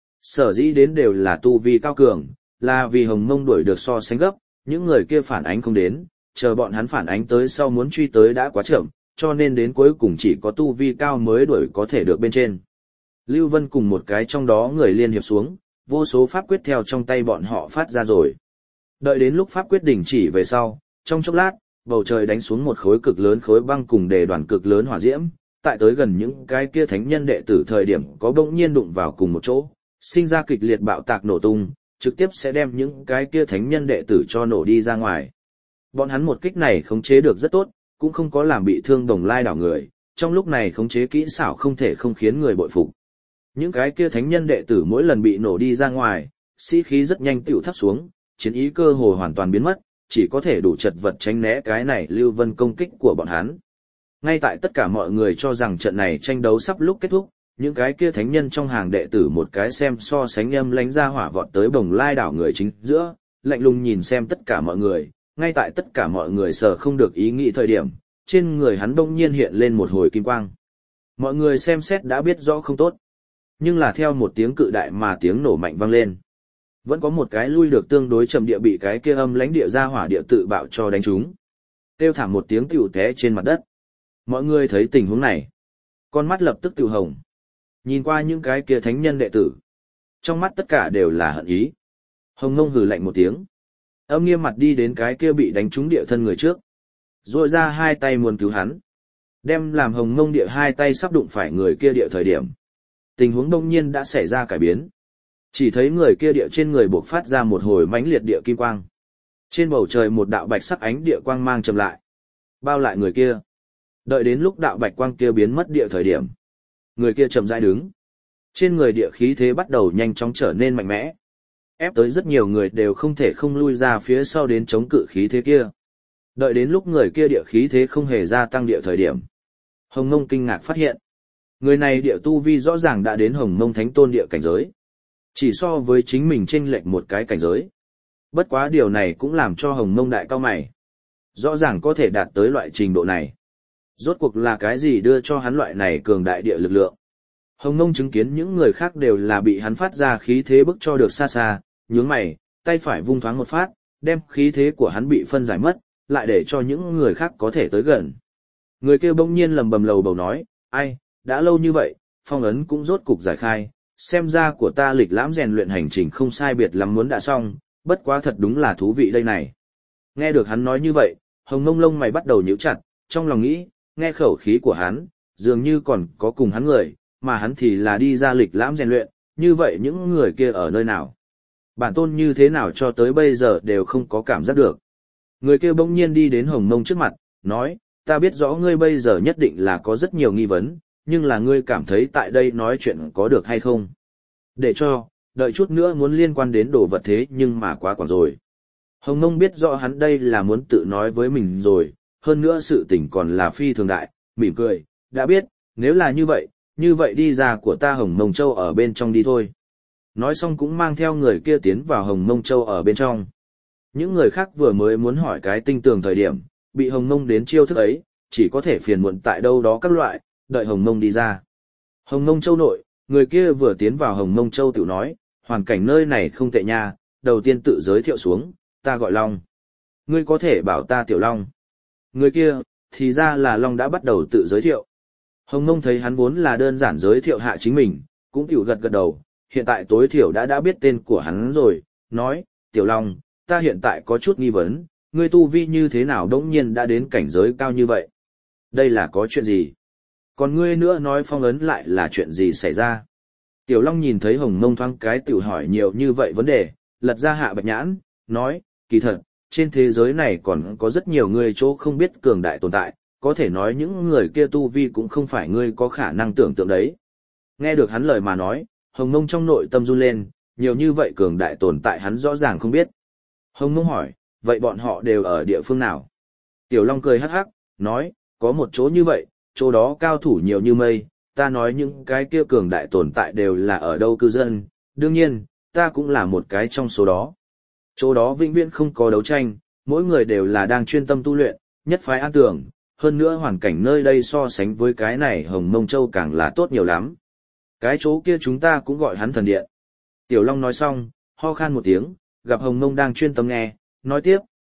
Sở dĩ đến đều là tu vi cao cường, là vì Hồng Mông đuổi được so sánh gấp, những người kia phản ánh không đến, chờ bọn hắn phản ánh tới sau muốn truy tới đã quá chậm, cho nên đến cuối cùng chỉ có tu vi cao mới đuổi có thể được bên trên. Lưu Vân cùng một cái trong đó người liên hiệp xuống, vô số pháp quyết theo trong tay bọn họ phát ra rồi. Đợi đến lúc pháp quyết đình chỉ về sau, trong chốc lát, bầu trời đánh xuống một khối cực lớn khối băng cùng đề đoàn cực lớn hỏa diễm, tại tới gần những cái kia thánh nhân đệ tử thời điểm có bỗng nhiên đụng vào cùng một chỗ, sinh ra kịch liệt bạo tạc nổ tung, trực tiếp sẽ đem những cái kia thánh nhân đệ tử cho nổ đi ra ngoài. Bọn hắn một kích này khống chế được rất tốt, cũng không có làm bị thương Đồng Lai đảo người, trong lúc này khống chế kỹ xảo không thể không khiến người bội phục. Những cái kia thánh nhân đệ tử mỗi lần bị nổ đi ra ngoài, sĩ khí rất nhanh tựu thấp xuống, chiến ý cơ hồ hoàn toàn biến mất, chỉ có thể đủ chật vật tránh né cái này Lưu Vân công kích của bọn hắn. Ngay tại tất cả mọi người cho rằng trận này tranh đấu sắp lúc kết thúc, những cái kia thánh nhân trong hàng đệ tử một cái xem so sánh âm lánh ra hỏa vọt tới Bồng Lai đảo người chính giữa, lạnh lùng nhìn xem tất cả mọi người, ngay tại tất cả mọi người sợ không được ý nghĩ thời điểm, trên người hắn đông nhiên hiện lên một hồi kim quang. Mọi người xem xét đã biết rõ không tốt, nhưng là theo một tiếng cự đại mà tiếng nổ mạnh vang lên. Vẫn có một cái lui được tương đối chậm địa bị cái kia âm lãnh địa ra hỏa địa tự bạo cho đánh trúng. Kêu thảm một tiếng tiểu té trên mặt đất. Mọi người thấy tình huống này, con mắt lập tức tiểu hồng. Nhìn qua những cái kia thánh nhân đệ tử, trong mắt tất cả đều là hận ý. Hồng Ngông hừ lạnh một tiếng, âm nghiêm mặt đi đến cái kia bị đánh trúng địa thân người trước, rồi ra hai tay muốn cứu hắn. Đem làm Hồng Ngông địa hai tay sắp đụng phải người kia địa thời điểm. Tình huống đông nhiên đã xảy ra cải biến. Chỉ thấy người kia địa trên người bộc phát ra một hồi mãnh liệt địa kim quang. Trên bầu trời một đạo bạch sắc ánh địa quang mang chậm lại, bao lại người kia. Đợi đến lúc đạo bạch quang kia biến mất địa thời điểm, người kia chậm rãi đứng. Trên người địa khí thế bắt đầu nhanh chóng trở nên mạnh mẽ. Ép tới rất nhiều người đều không thể không lui ra phía sau đến chống cự khí thế kia. Đợi đến lúc người kia địa khí thế không hề gia tăng địa thời điểm, Hồng Mông kinh ngạc phát hiện. Người này địa tu vi rõ ràng đã đến Hồng Mông Thánh Tôn địa cảnh giới. Chỉ so với chính mình chênh lệch một cái cảnh giới. Bất quá điều này cũng làm cho Hồng Mông đại cao mày. Rõ ràng có thể đạt tới loại trình độ này. Rốt cuộc là cái gì đưa cho hắn loại này cường đại địa lực lượng? Hồng Mông chứng kiến những người khác đều là bị hắn phát ra khí thế bức cho được xa xa, nhướng mày, tay phải vung thoáng một phát, đem khí thế của hắn bị phân giải mất, lại để cho những người khác có thể tới gần. Người kia bỗng nhiên lầm bầm lầu bầu nói, ai, đã lâu như vậy, phong ấn cũng rốt cục giải khai, xem ra của ta lịch lãm rèn luyện hành trình không sai biệt lắm muốn đã xong, bất quá thật đúng là thú vị đây này. Nghe được hắn nói như vậy, Hồng Mông lông mày bắt đầu nhíu chặt, trong lòng nghĩ, nghe khẩu khí của hắn, dường như còn có cùng hắn người, mà hắn thì là đi ra lịch lãm rèn luyện, như vậy những người kia ở nơi nào? Bản tôn như thế nào cho tới bây giờ đều không có cảm giác được. Người kia bỗng nhiên đi đến Hồng Mông trước mặt, nói, ta biết rõ ngươi bây giờ nhất định là có rất nhiều nghi vấn, nhưng là ngươi cảm thấy tại đây nói chuyện có được hay không? Để cho, đợi chút nữa muốn liên quan đến đồ vật thế nhưng mà quá quảng rồi. Hồng Mông biết rõ hắn đây là muốn tự nói với mình rồi, hơn nữa sự tình còn là phi thường đại, mỉm cười, đã biết, nếu là như vậy, như vậy đi ra của ta Hồng Mông Châu ở bên trong đi thôi. Nói xong cũng mang theo người kia tiến vào Hồng Mông Châu ở bên trong. Những người khác vừa mới muốn hỏi cái tinh tường thời điểm, bị Hồng Mông đến chiêu thức ấy, chỉ có thể phiền muộn tại đâu đó các loại, đợi Hồng Mông đi ra. Hồng Mông Châu nội, người kia vừa tiến vào Hồng Mông Châu tự nói, hoàn cảnh nơi này không tệ nha, đầu tiên tự giới thiệu xuống, ta gọi Long. Ngươi có thể bảo ta Tiểu Long. Người kia, thì ra là Long đã bắt đầu tự giới thiệu. Hồng Mông thấy hắn vốn là đơn giản giới thiệu hạ chính mình, cũng tiểu gật gật đầu, hiện tại tối thiểu đã đã biết tên của hắn rồi, nói, Tiểu Long, ta hiện tại có chút nghi vấn, ngươi tu vi như thế nào đống nhiên đã đến cảnh giới cao như vậy? Đây là có chuyện gì? Còn ngươi nữa nói phong ấn lại là chuyện gì xảy ra? Tiểu Long nhìn thấy Hồng Mông thoáng cái tiểu hỏi nhiều như vậy vấn đề, lật ra hạ bạch nhãn, nói, kỳ thật, trên thế giới này còn có rất nhiều người chỗ không biết cường đại tồn tại, có thể nói những người kia tu vi cũng không phải ngươi có khả năng tưởng tượng đấy. Nghe được hắn lời mà nói, Hồng Mông trong nội tâm run lên, nhiều như vậy cường đại tồn tại hắn rõ ràng không biết. Hồng Mông hỏi, vậy bọn họ đều ở địa phương nào? Tiểu Long cười hắc hắc, nói, có một chỗ như vậy, chỗ đó cao thủ nhiều như mây, ta nói những cái kia cường đại tồn tại đều là ở đâu cư dân, đương nhiên, ta cũng là một cái trong số đó. Chỗ đó vĩnh viễn không có đấu tranh, mỗi người đều là đang chuyên tâm tu luyện, nhất phái an tưởng, hơn nữa hoàn cảnh nơi đây so sánh với cái này Hồng Mông Châu càng là tốt nhiều lắm. Cái chỗ kia chúng ta cũng gọi hắn thần điện. Tiểu Long nói xong, ho khan một tiếng, gặp Hồng Mông đang chuyên tâm nghe, nói tiếp,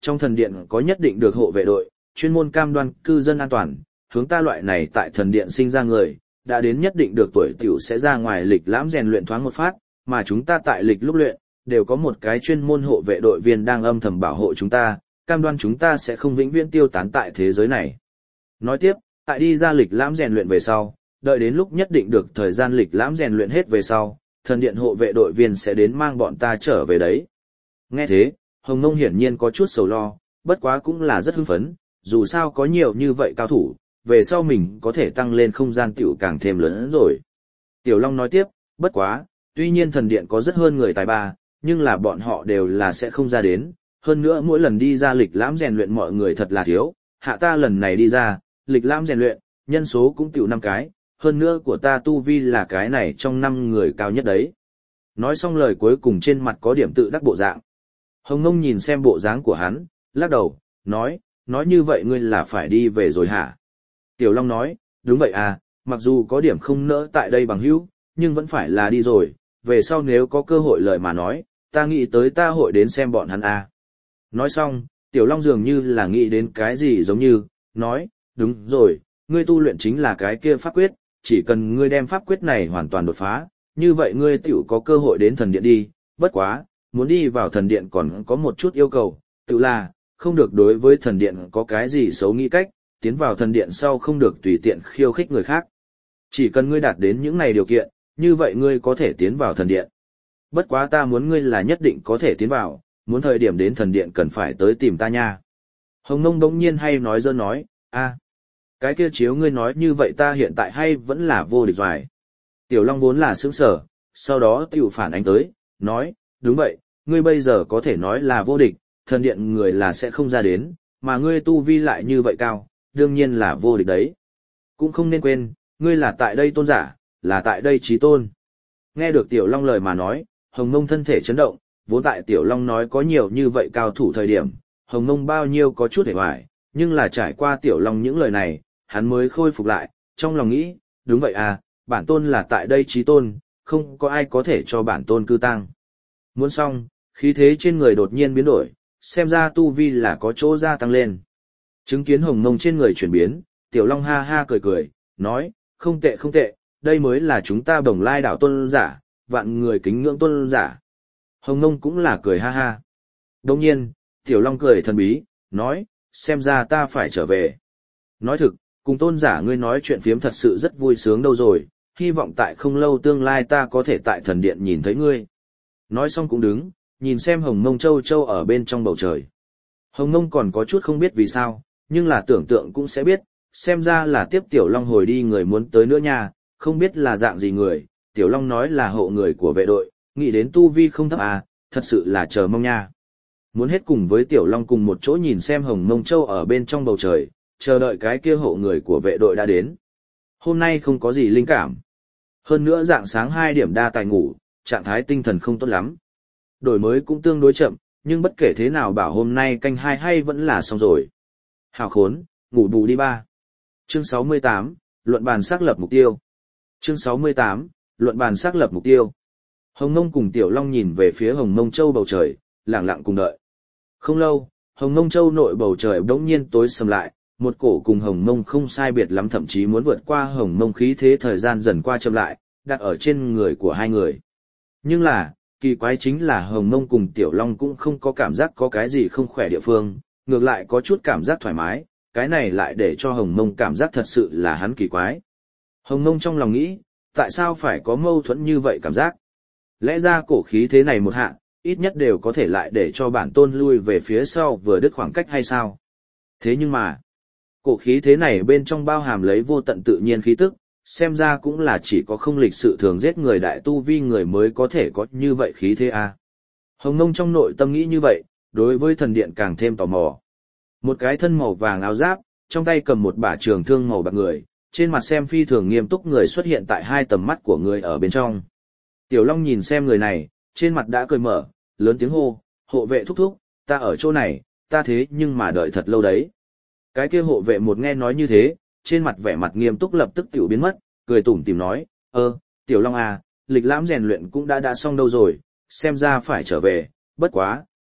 trong thần điện có nhất định được hộ vệ đội, chuyên môn cam đoan cư dân an toàn, hướng ta loại này tại thần điện sinh ra người, đã đến nhất định được tuổi tiểu sẽ ra ngoài lịch lãm rèn luyện thoáng một phát, mà chúng ta tại lịch lúc luyện, đều có một cái chuyên môn hộ vệ đội viên đang âm thầm bảo hộ chúng ta, cam đoan chúng ta sẽ không vĩnh viễn tiêu tán tại thế giới này. Nói tiếp, tại đi ra lịch lãm rèn luyện về sau, đợi đến lúc nhất định được thời gian lịch lãm rèn luyện hết về sau, thần điện hộ vệ đội viên sẽ đến mang bọn ta trở về đấy. Nghe thế, Hồng Nông hiển nhiên có chút sầu lo, bất quá cũng là rất hưng phấn, dù sao có nhiều như vậy cao thủ, về sau mình có thể tăng lên không gian tiểu càng thêm lớn hơn rồi. Tiểu Long nói tiếp, bất quá, tuy nhiên thần điện có rất hơn người tài ba, nhưng là bọn họ đều là sẽ không ra đến, hơn nữa mỗi lần đi ra lịch lãm rèn luyện mọi người thật là thiếu, hạ ta lần này đi ra, lịch lãm rèn luyện, nhân số cũng tiểu năm cái, hơn nữa của ta tu vi là cái này trong năm người cao nhất đấy. Nói xong lời cuối cùng trên mặt có điểm tự đắc bộ dạng. Hồng Nông nhìn xem bộ dáng của hắn, lắc đầu, nói, nói như vậy ngươi là phải đi về rồi hả? Tiểu Long nói, đúng vậy à, mặc dù có điểm không nỡ tại đây bằng hữu, nhưng vẫn phải là đi rồi, về sau nếu có cơ hội lời mà nói, ta nghĩ tới ta hội đến xem bọn hắn à. Nói xong, Tiểu Long dường như là nghĩ đến cái gì giống như, nói, đúng rồi, ngươi tu luyện chính là cái kia pháp quyết, chỉ cần ngươi đem pháp quyết này hoàn toàn đột phá, như vậy ngươi tiểu có cơ hội đến thần điện đi, bất quá, muốn đi vào thần điện còn có một chút yêu cầu, tự là, không được đối với thần điện có cái gì xấu nghĩ cách, tiến vào thần điện sau không được tùy tiện khiêu khích người khác. Chỉ cần ngươi đạt đến những này điều kiện, như vậy ngươi có thể tiến vào thần điện. Bất quá ta muốn ngươi là nhất định có thể tiến vào, muốn thời điểm đến thần điện cần phải tới tìm ta nha. Hồng Nông bỗng nhiên hay nói dơ nói, a, cái kia chiếu ngươi nói như vậy ta hiện tại hay vẫn là vô địch rồi. Tiểu Long vốn là sững sở, sau đó tiểu phản ánh tới, nói, đúng vậy, ngươi bây giờ có thể nói là vô địch, thần điện người là sẽ không ra đến, mà ngươi tu vi lại như vậy cao, đương nhiên là vô địch đấy. Cũng không nên quên, ngươi là tại đây tôn giả, là tại đây chí tôn. Nghe được Tiểu Long lời mà nói, Hồng Nông thân thể chấn động, vốn tại Tiểu Long nói có nhiều như vậy cao thủ thời điểm, Hồng Nông bao nhiêu có chút hề hoài, nhưng là trải qua Tiểu Long những lời này, hắn mới khôi phục lại, trong lòng nghĩ, đúng vậy à, bản tôn là tại đây chí tôn, không có ai có thể cho bản tôn cư tăng. Muốn xong, khí thế trên người đột nhiên biến đổi, xem ra tu vi là có chỗ gia tăng lên. Chứng kiến Hồng Nông trên người chuyển biến, Tiểu Long ha ha cười cười, nói, không tệ không tệ, đây mới là chúng ta Bồng Lai đảo tôn giả, vạn người kính ngưỡng tôn giả. Hồng Nông cũng là cười ha ha. Đồng nhiên, Tiểu Long cười thần bí, nói, xem ra ta phải trở về. Nói thực, cùng tôn giả ngươi nói chuyện phiếm thật sự rất vui sướng đâu rồi, hy vọng tại không lâu tương lai ta có thể tại thần điện nhìn thấy ngươi. Nói xong cũng đứng, nhìn xem Hồng Nông châu châu ở bên trong bầu trời. Hồng Nông còn có chút không biết vì sao, nhưng là tưởng tượng cũng sẽ biết, xem ra là tiếp Tiểu Long hồi đi người muốn tới nữa nha, không biết là dạng gì người, Tiểu Long nói là hộ người của vệ đội, nghĩ đến tu vi không thấp à, thật sự là chờ mong nha. Muốn hết cùng với Tiểu Long cùng một chỗ nhìn xem Hồng Nông châu ở bên trong bầu trời, chờ đợi cái kia hộ người của vệ đội đã đến. Hôm nay không có gì linh cảm. Hơn nữa dạng sáng hai điểm đa tài ngủ, trạng thái tinh thần không tốt lắm. Đổi mới cũng tương đối chậm, nhưng bất kể thế nào bảo hôm nay canh hai hay vẫn là xong rồi. Hào khốn, ngủ bù đi ba. Chương sáu mươi tám, luận bàn xác lập mục tiêu. Chương sáu mươi tám, luận bàn xác lập mục tiêu. Hồng Nông cùng Tiểu Long nhìn về phía Hồng Nông châu bầu trời, lặng lặng cùng đợi. Không lâu, Hồng Nông châu nội bầu trời bỗng nhiên tối sầm lại, một cổ cùng Hồng Nông không sai biệt lắm thậm chí muốn vượt qua Hồng Nông khí thế thời gian dần qua chậm lại, đặt ở trên người của hai người. Nhưng là, kỳ quái chính là Hồng Nông cùng Tiểu Long cũng không có cảm giác có cái gì không khỏe địa phương, ngược lại có chút cảm giác thoải mái, cái này lại để cho Hồng Nông cảm giác thật sự là hắn kỳ quái. Hồng Nông trong lòng nghĩ, tại sao phải có mâu thuẫn như vậy cảm giác? Lẽ ra cổ khí thế này một hạ, ít nhất đều có thể lại để cho bản tôn lui về phía sau vừa đứt khoảng cách hay sao? Thế nhưng mà, cổ khí thế này bên trong bao hàm lấy vô tận tự nhiên khí tức, xem ra cũng là chỉ có không lịch sự thường giết người đại tu vi người mới có thể có như vậy khí thế à. Hồng Nông trong nội tâm nghĩ như vậy, đối với thần điện càng thêm tò mò. Một cái thân màu vàng áo giáp, trong tay cầm một bả trường thương màu bạc người, trên mặt xem phi thường nghiêm túc người xuất hiện tại hai tầm mắt của người ở bên trong. Tiểu Long nhìn xem người này, trên mặt đã cười mở, lớn tiếng hô, hộ vệ thúc thúc, ta ở chỗ này, ta thế nhưng mà đợi thật lâu đấy. Cái kia hộ vệ một nghe nói như thế, trên mặt vẻ mặt nghiêm túc lập tức tiểu biến mất, cười tủm tỉm nói, ơ, Tiểu Long à, lịch lãm rèn luyện cũng đã đã xong đâu rồi, xem ra phải trở về, bất quá,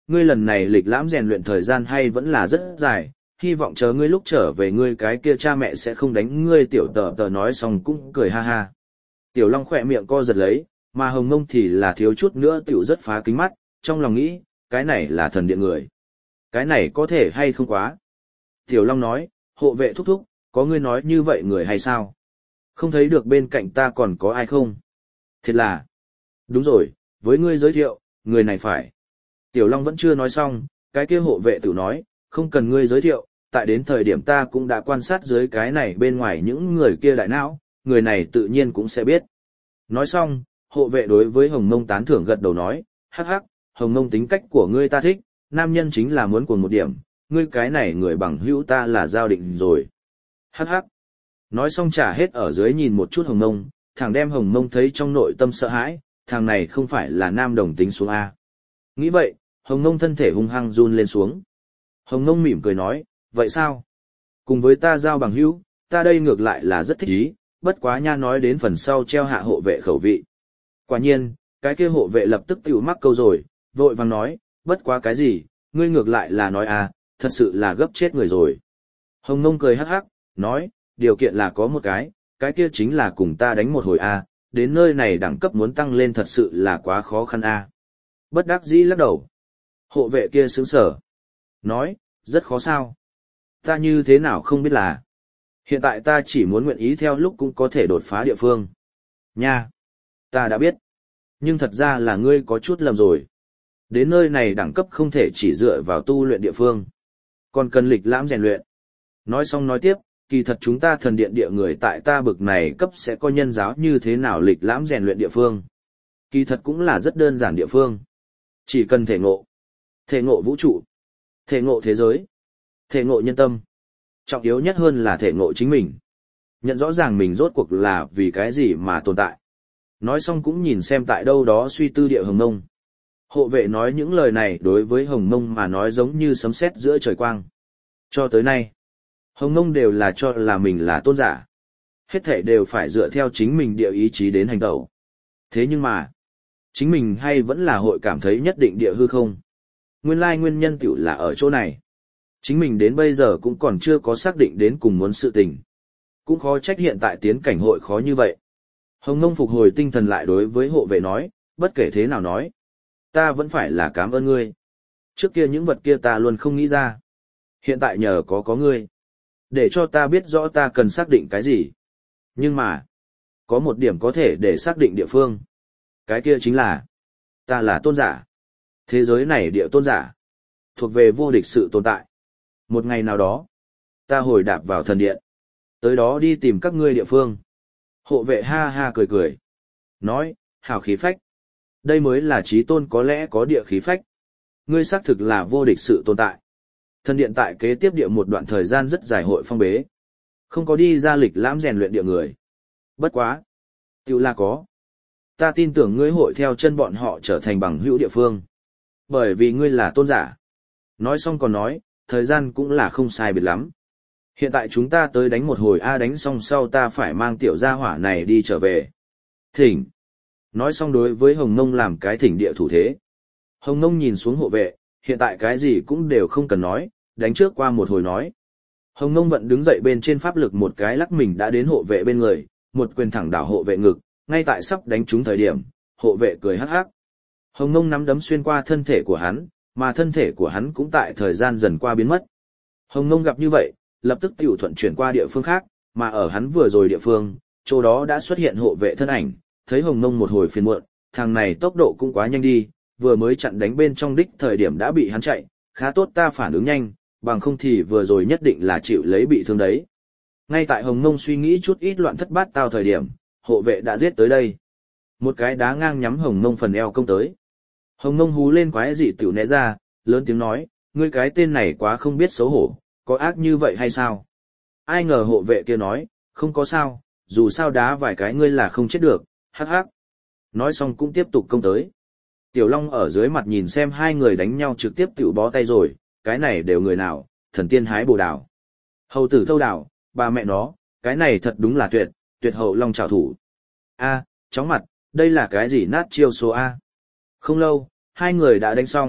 ngươi lần này lịch lãm rèn luyện thời gian hay vẫn là rất dài, hy vọng chờ ngươi lúc trở về ngươi cái kia cha mẹ sẽ không đánh ngươi. Tiểu tờ tờ nói xong cũng cười ha ha. Tiểu Long khỏe miệng co giật lấy, mà Hồng Mông thì là thiếu chút nữa tiểu rất phá kính mắt, trong lòng nghĩ, cái này là thần điện người. Cái này có thể hay không quá. Tiểu Long nói, hộ vệ thúc thúc, có ngươi nói như vậy người hay sao? Không thấy được bên cạnh ta còn có ai không? Thiệt là, đúng rồi, với ngươi giới thiệu, người này phải. Tiểu Long vẫn chưa nói xong, cái kia hộ vệ tự nói, không cần ngươi giới thiệu, tại đến thời điểm ta cũng đã quan sát dưới cái này bên ngoài những người kia đại não, người này tự nhiên cũng sẽ biết. Nói xong, hộ vệ đối với Hồng Mông tán thưởng gật đầu nói, hắc hắc, Hồng Mông tính cách của ngươi ta thích, nam nhân chính là muốn cuồng một điểm, ngươi cái này người bằng hữu ta là giao định rồi. Hắc hắc. Nói xong trả hết ở dưới nhìn một chút Hồng Mông, thằng đem Hồng Mông thấy trong nội tâm sợ hãi, thằng này không phải là nam đồng tính xuống A. Nghĩ vậy, Hồng Mông thân thể hung hăng run lên xuống. Hồng Mông mỉm cười nói, vậy sao? Cùng với ta giao bằng hữu, ta đây ngược lại là rất thích ý, bất quá nha nói đến phần sau treo hạ hộ vệ khẩu vị. Quả nhiên, cái kia hộ vệ lập tức tiểu mắc câu rồi, vội vàng nói, bất quá cái gì, ngươi ngược lại là nói à, thật sự là gấp chết người rồi. Hồng Mông cười hắc hắc, nói, điều kiện là có một cái, cái kia chính là cùng ta đánh một hồi a, à, đến nơi này đẳng cấp muốn tăng lên thật sự là quá khó khăn a. À. Bất đắc dĩ lắc đầu. Hộ vệ kia sững sờ, nói, rất khó sao. Ta như thế nào không biết là. Hiện tại ta chỉ muốn nguyện ý theo lúc cũng có thể đột phá địa phương. Nha, ta đã biết. Nhưng thật ra là ngươi có chút lầm rồi. Đến nơi này đẳng cấp không thể chỉ dựa vào tu luyện địa phương. Còn cần lịch lãm rèn luyện. Nói xong nói tiếp, kỳ thật chúng ta thần điện địa người tại ta bực này cấp sẽ có nhân giáo như thế nào lịch lãm rèn luyện địa phương. Kỳ thật cũng là rất đơn giản địa phương. Chỉ cần thể ngộ. Thể ngộ vũ trụ. Thể ngộ thế giới. Thể ngộ nhân tâm. Trọng yếu nhất hơn là thể ngộ chính mình. Nhận rõ ràng mình rốt cuộc là vì cái gì mà tồn tại. Nói xong cũng nhìn xem tại đâu đó suy tư địa Hồng Mông. Hộ vệ nói những lời này đối với Hồng Mông mà nói giống như sấm sét giữa trời quang. Cho tới nay, Hồng Mông đều là cho là mình là tôn giả. Hết thảy đều phải dựa theo chính mình địa ý chí đến hành động. Thế nhưng mà, chính mình hay vẫn là hội cảm thấy nhất định địa hư không. Nguyên lai nguyên nhân tiểu là ở chỗ này. Chính mình đến bây giờ cũng còn chưa có xác định đến cùng muốn sự tình. Cũng khó trách hiện tại tiến cảnh hội khó như vậy. Hồng Mông phục hồi tinh thần lại đối với hộ vệ nói, bất kể thế nào nói. Ta vẫn phải là cảm ơn ngươi. Trước kia những vật kia ta luôn không nghĩ ra. Hiện tại nhờ có có ngươi. Để cho ta biết rõ ta cần xác định cái gì. Nhưng mà, có một điểm có thể để xác định địa phương. Cái kia chính là, ta là tôn giả. Thế giới này địa tôn giả. Thuộc về vô địch sự tồn tại. Một ngày nào đó, ta hồi đạp vào thần điện. Tới đó đi tìm các ngươi địa phương. Hộ vệ ha ha cười cười. Nói, hào khí phách. Đây mới là trí tôn có lẽ có địa khí phách. Ngươi xác thực là vô địch sự tồn tại. Thần điện tại kế tiếp địa một đoạn thời gian rất dài hội phong bế. Không có đi ra lịch lãm rèn luyện địa người. Bất quá. Tiểu là có. Ta tin tưởng ngươi hội theo chân bọn họ trở thành bằng hữu địa phương. Bởi vì ngươi là tôn giả. Nói xong còn nói, thời gian cũng là không sai biệt lắm. Hiện tại chúng ta tới đánh một hồi A, đánh xong sau ta phải mang tiểu gia hỏa này đi trở về. Thỉnh. Nói xong đối với Hồng Mông làm cái thỉnh địa thủ thế. Hồng Mông nhìn xuống hộ vệ, hiện tại cái gì cũng đều không cần nói, đánh trước qua một hồi nói. Hồng Mông vẫn đứng dậy bên trên pháp lực một cái lắc mình đã đến hộ vệ bên người, một quyền thẳng đảo hộ vệ ngực, ngay tại sắp đánh trúng thời điểm, hộ vệ cười hắc hắc. Hồng Mông nắm đấm xuyên qua thân thể của hắn, mà thân thể của hắn cũng tại thời gian dần qua biến mất. Hồng Mông gặp như vậy, lập tức tiểu thuận chuyển qua địa phương khác, mà ở hắn vừa rồi địa phương, chỗ đó đã xuất hiện hộ vệ thân ảnh, thấy Hồng Mông một hồi phiền muộn, thằng này tốc độ cũng quá nhanh đi, vừa mới chặn đánh bên trong đích thời điểm đã bị hắn chạy, khá tốt ta phản ứng nhanh, bằng không thì vừa rồi nhất định là chịu lấy bị thương đấy. Ngay tại Hồng Mông suy nghĩ chút ít loạn thất bát tao thời điểm, hộ vệ đã giết tới đây. Một cái đá ngang nhắm Hồng Mông phần eo công tới. Hồng Mông hú lên quái dị tiểu né ra, lớn tiếng nói, ngươi cái tên này quá không biết xấu hổ, có ác như vậy hay sao? Ai ngờ hộ vệ kia nói, không có sao, dù sao đá vài cái ngươi là không chết được, hắc hắc. Nói xong cũng tiếp tục công tới. Tiểu Long ở dưới mặt nhìn xem hai người đánh nhau trực tiếp tiểu bó tay rồi, cái này đều người nào, thần tiên hái bồ đào. Hầu tử thâu đào, bà mẹ nó, cái này thật đúng là tuyệt, tuyệt hậu Long trảo thủ. A, chóng mặt, đây là cái gì nát chiêu số A. Không lâu, hai người đã đánh xong,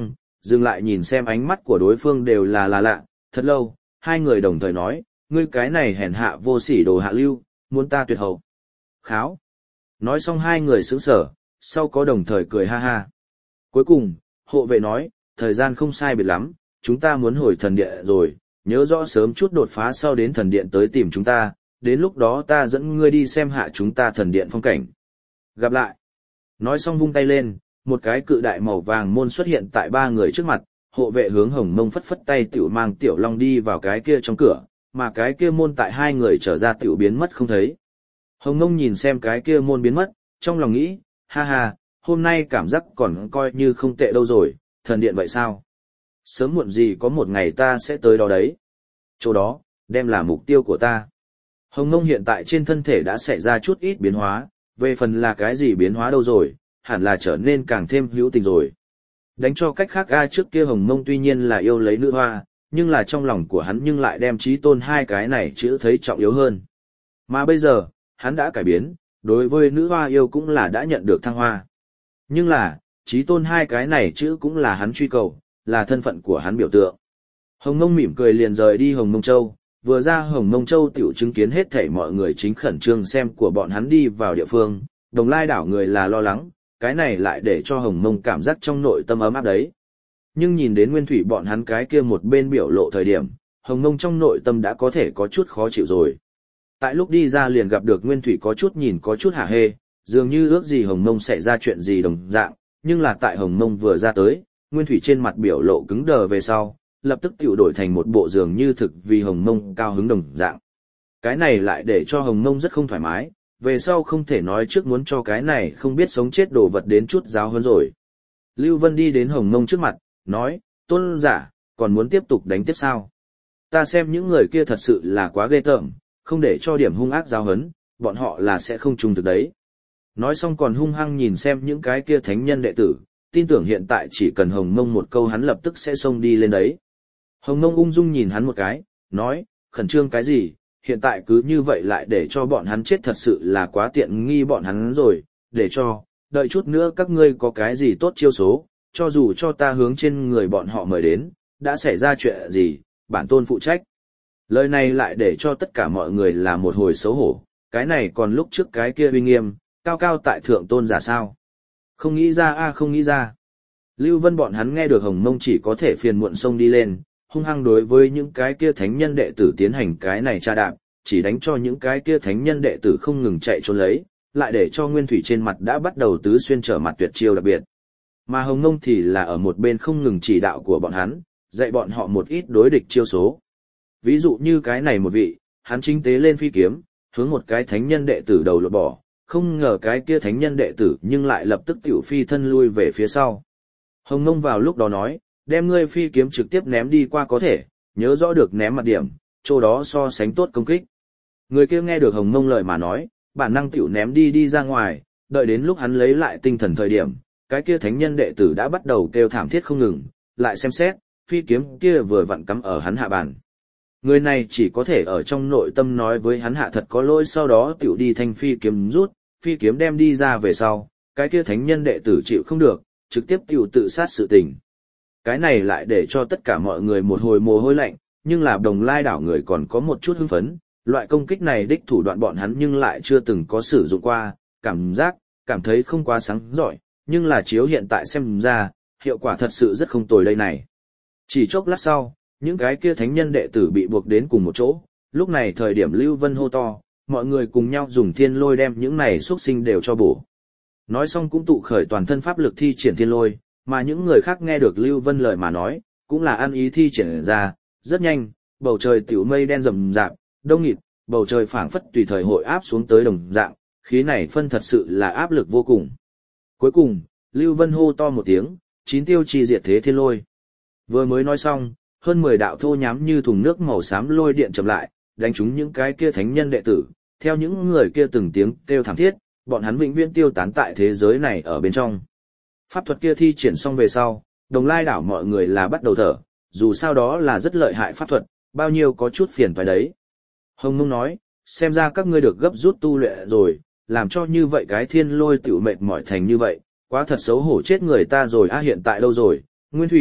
Dừng lại nhìn xem ánh mắt của đối phương đều là là lạ, thật lâu, hai người đồng thời nói, ngươi cái này hèn hạ vô sỉ đồ hạ lưu, muốn ta tuyệt hậu. Kháo. Nói xong hai người sững sở, sau có đồng thời cười ha ha. Cuối cùng, hộ vệ nói, thời gian không sai biệt lắm, chúng ta muốn hồi thần điện rồi, nhớ rõ sớm chút đột phá sau đến thần điện tới tìm chúng ta, đến lúc đó ta dẫn ngươi đi xem hạ chúng ta thần điện phong cảnh. Gặp lại. Nói xong vung tay lên, một cái cự đại màu vàng môn xuất hiện tại ba người trước mặt, hộ vệ hướng Hồng Mông phất phất tay tiểu mang Tiểu Long đi vào cái kia trong cửa, mà cái kia môn tại hai người trở ra tiểu biến mất không thấy. Hồng Mông nhìn xem cái kia môn biến mất, trong lòng nghĩ, ha ha, hôm nay cảm giác còn coi như không tệ đâu rồi, thần điện vậy sao? Sớm muộn gì có một ngày ta sẽ tới đó đấy. Chỗ đó, đem là mục tiêu của ta. Hồng Mông hiện tại trên thân thể đã xảy ra chút ít biến hóa, về phần là cái gì biến hóa đâu rồi, hẳn là trở nên càng thêm hữu tình rồi. Đánh cho cách khác A trước kia Hồng Mông tuy nhiên là yêu lấy nữ hoa, nhưng là trong lòng của hắn nhưng lại đem trí tôn hai cái này chữ thấy trọng yếu hơn. Mà bây giờ, hắn đã cải biến, đối với nữ hoa yêu cũng là đã nhận được thăng hoa. Nhưng là, trí tôn hai cái này chữ cũng là hắn truy cầu, là thân phận của hắn biểu tượng. Hồng Mông mỉm cười liền rời đi Hồng Mông Châu, vừa ra Hồng Mông Châu tiểu chứng kiến hết thảy mọi người chính khẩn trương xem của bọn hắn đi vào địa phương, Đồng Lai đảo người là lo lắng, cái này lại để cho Hồng Mông cảm giác trong nội tâm ấm áp đấy. Nhưng nhìn đến Nguyên Thủy bọn hắn cái kia một bên biểu lộ thời điểm, Hồng Mông trong nội tâm đã có thể có chút khó chịu rồi. Tại lúc đi ra liền gặp được Nguyên Thủy có chút nhìn có chút hả hê, dường như ước gì Hồng Mông sẽ ra chuyện gì đồng dạng, nhưng là tại Hồng Mông vừa ra tới, Nguyên Thủy trên mặt biểu lộ cứng đờ về sau, lập tức tiểu đổi thành một bộ dường như thực vì Hồng Mông cao hứng đồng dạng. Cái này lại để cho Hồng Mông rất không thoải mái, về sau không thể nói trước muốn cho cái này không biết sống chết đồ vật đến chút giáo hơn rồi. Lưu Vân đi đến Hồng Mông trước mặt, nói, tôn giả, còn muốn tiếp tục đánh tiếp sao? Ta xem những người kia thật sự là quá ghê tởm, không để cho điểm hung ác giáo hấn, bọn họ là sẽ không trung thực đấy. Nói xong còn hung hăng nhìn xem những cái kia thánh nhân đệ tử, tin tưởng hiện tại chỉ cần Hồng Mông một câu hắn lập tức sẽ xông đi lên đấy. Hồng Mông ung dung nhìn hắn một cái, nói, khẩn trương cái gì, hiện tại cứ như vậy lại để cho bọn hắn chết thật sự là quá tiện nghi bọn hắn rồi, để cho, đợi chút nữa các ngươi có cái gì tốt chiêu số, cho dù cho ta hướng trên người bọn họ mời đến, đã xảy ra chuyện gì, bản tôn phụ trách. Lời này lại để cho tất cả mọi người là một hồi xấu hổ, cái này còn lúc trước cái kia uy nghiêm, cao cao tại thượng tôn giả sao. Không nghĩ ra a không nghĩ ra. Lưu Vân bọn hắn nghe được Hồng Mông chỉ có thể phiền muộn xông đi lên, hung hăng đối với những cái kia thánh nhân đệ tử tiến hành cái này tra đạp, chỉ đánh cho những cái kia thánh nhân đệ tử không ngừng chạy trốn lấy, lại để cho Nguyên Thủy trên mặt đã bắt đầu tứ xuyên trở mặt tuyệt chiêu đặc biệt. Mà Hồng Mông thì là ở một bên không ngừng chỉ đạo của bọn hắn, dạy bọn họ một ít đối địch chiêu số. Ví dụ như cái này một vị, hắn chính tế lên phi kiếm, hướng một cái thánh nhân đệ tử đầu lột bỏ, không ngờ cái kia thánh nhân đệ tử nhưng lại lập tức tiểu phi thân lui về phía sau. Hồng Mông vào lúc đó nói, đem ngươi phi kiếm trực tiếp ném đi qua có thể, nhớ rõ được ném mặt điểm, chỗ đó so sánh tốt công kích. Người kia nghe được Hồng Mông lời mà nói, bản năng tiểu ném đi đi ra ngoài, đợi đến lúc hắn lấy lại tinh thần thời điểm, cái kia thánh nhân đệ tử đã bắt đầu kêu thảm thiết không ngừng, lại xem xét, phi kiếm kia vừa vặn cắm ở hắn hạ bàn. Người này chỉ có thể ở trong nội tâm nói với hắn hạ thật có lỗi, sau đó tiểu đi thanh phi kiếm rút, phi kiếm đem đi ra về sau, cái kia thánh nhân đệ tử chịu không được, trực tiếp tiểu tự sát sự tình. Cái này lại để cho tất cả mọi người một hồi mồ hôi lạnh, nhưng là Đồng Lai đảo người còn có một chút hưng phấn, loại công kích này đích thủ đoạn bọn hắn nhưng lại chưa từng có sử dụng qua, cảm giác, cảm thấy không quá sáng giỏi, nhưng là chiếu hiện tại xem ra, hiệu quả thật sự rất không tồi đây này. Chỉ chốc lát sau, những cái kia thánh nhân đệ tử bị buộc đến cùng một chỗ, lúc này thời điểm Lưu Vân hô to, mọi người cùng nhau dùng thiên lôi đem những này xuất sinh đều cho bổ. Nói xong cũng tụ khởi toàn thân pháp lực thi triển thiên lôi, mà những người khác nghe được Lưu Vân lời mà nói, cũng là ăn ý thi triển ra, rất nhanh, bầu trời tiểu mây đen rầm rạp, đông nghịt, bầu trời phảng phất tùy thời hội áp xuống tới đồng dạng, khí này phân thật sự là áp lực vô cùng. Cuối cùng, Lưu Vân hô to một tiếng, chín tiêu chi diệt thế thiên lôi. Vừa mới nói xong, hơn mười đạo thô nhám như thùng nước màu xám lôi điện chậm lại, đánh trúng những cái kia thánh nhân đệ tử, theo những người kia từng tiếng kêu thảm thiết, bọn hắn vĩnh viễn tiêu tán tại thế giới này ở bên trong. Pháp thuật kia thi triển xong về sau, Đồng Lai đảo mọi người là bắt đầu thở, dù sao đó là rất lợi hại pháp thuật, bao nhiêu có chút phiền phải đấy. Hồng Mông nói, xem ra các ngươi được gấp rút tu luyện rồi, làm cho như vậy cái thiên lôi tiểu mệt mỏi thành như vậy, quá thật xấu hổ chết người ta rồi. A hiện tại đâu rồi, Nguyên Thủy,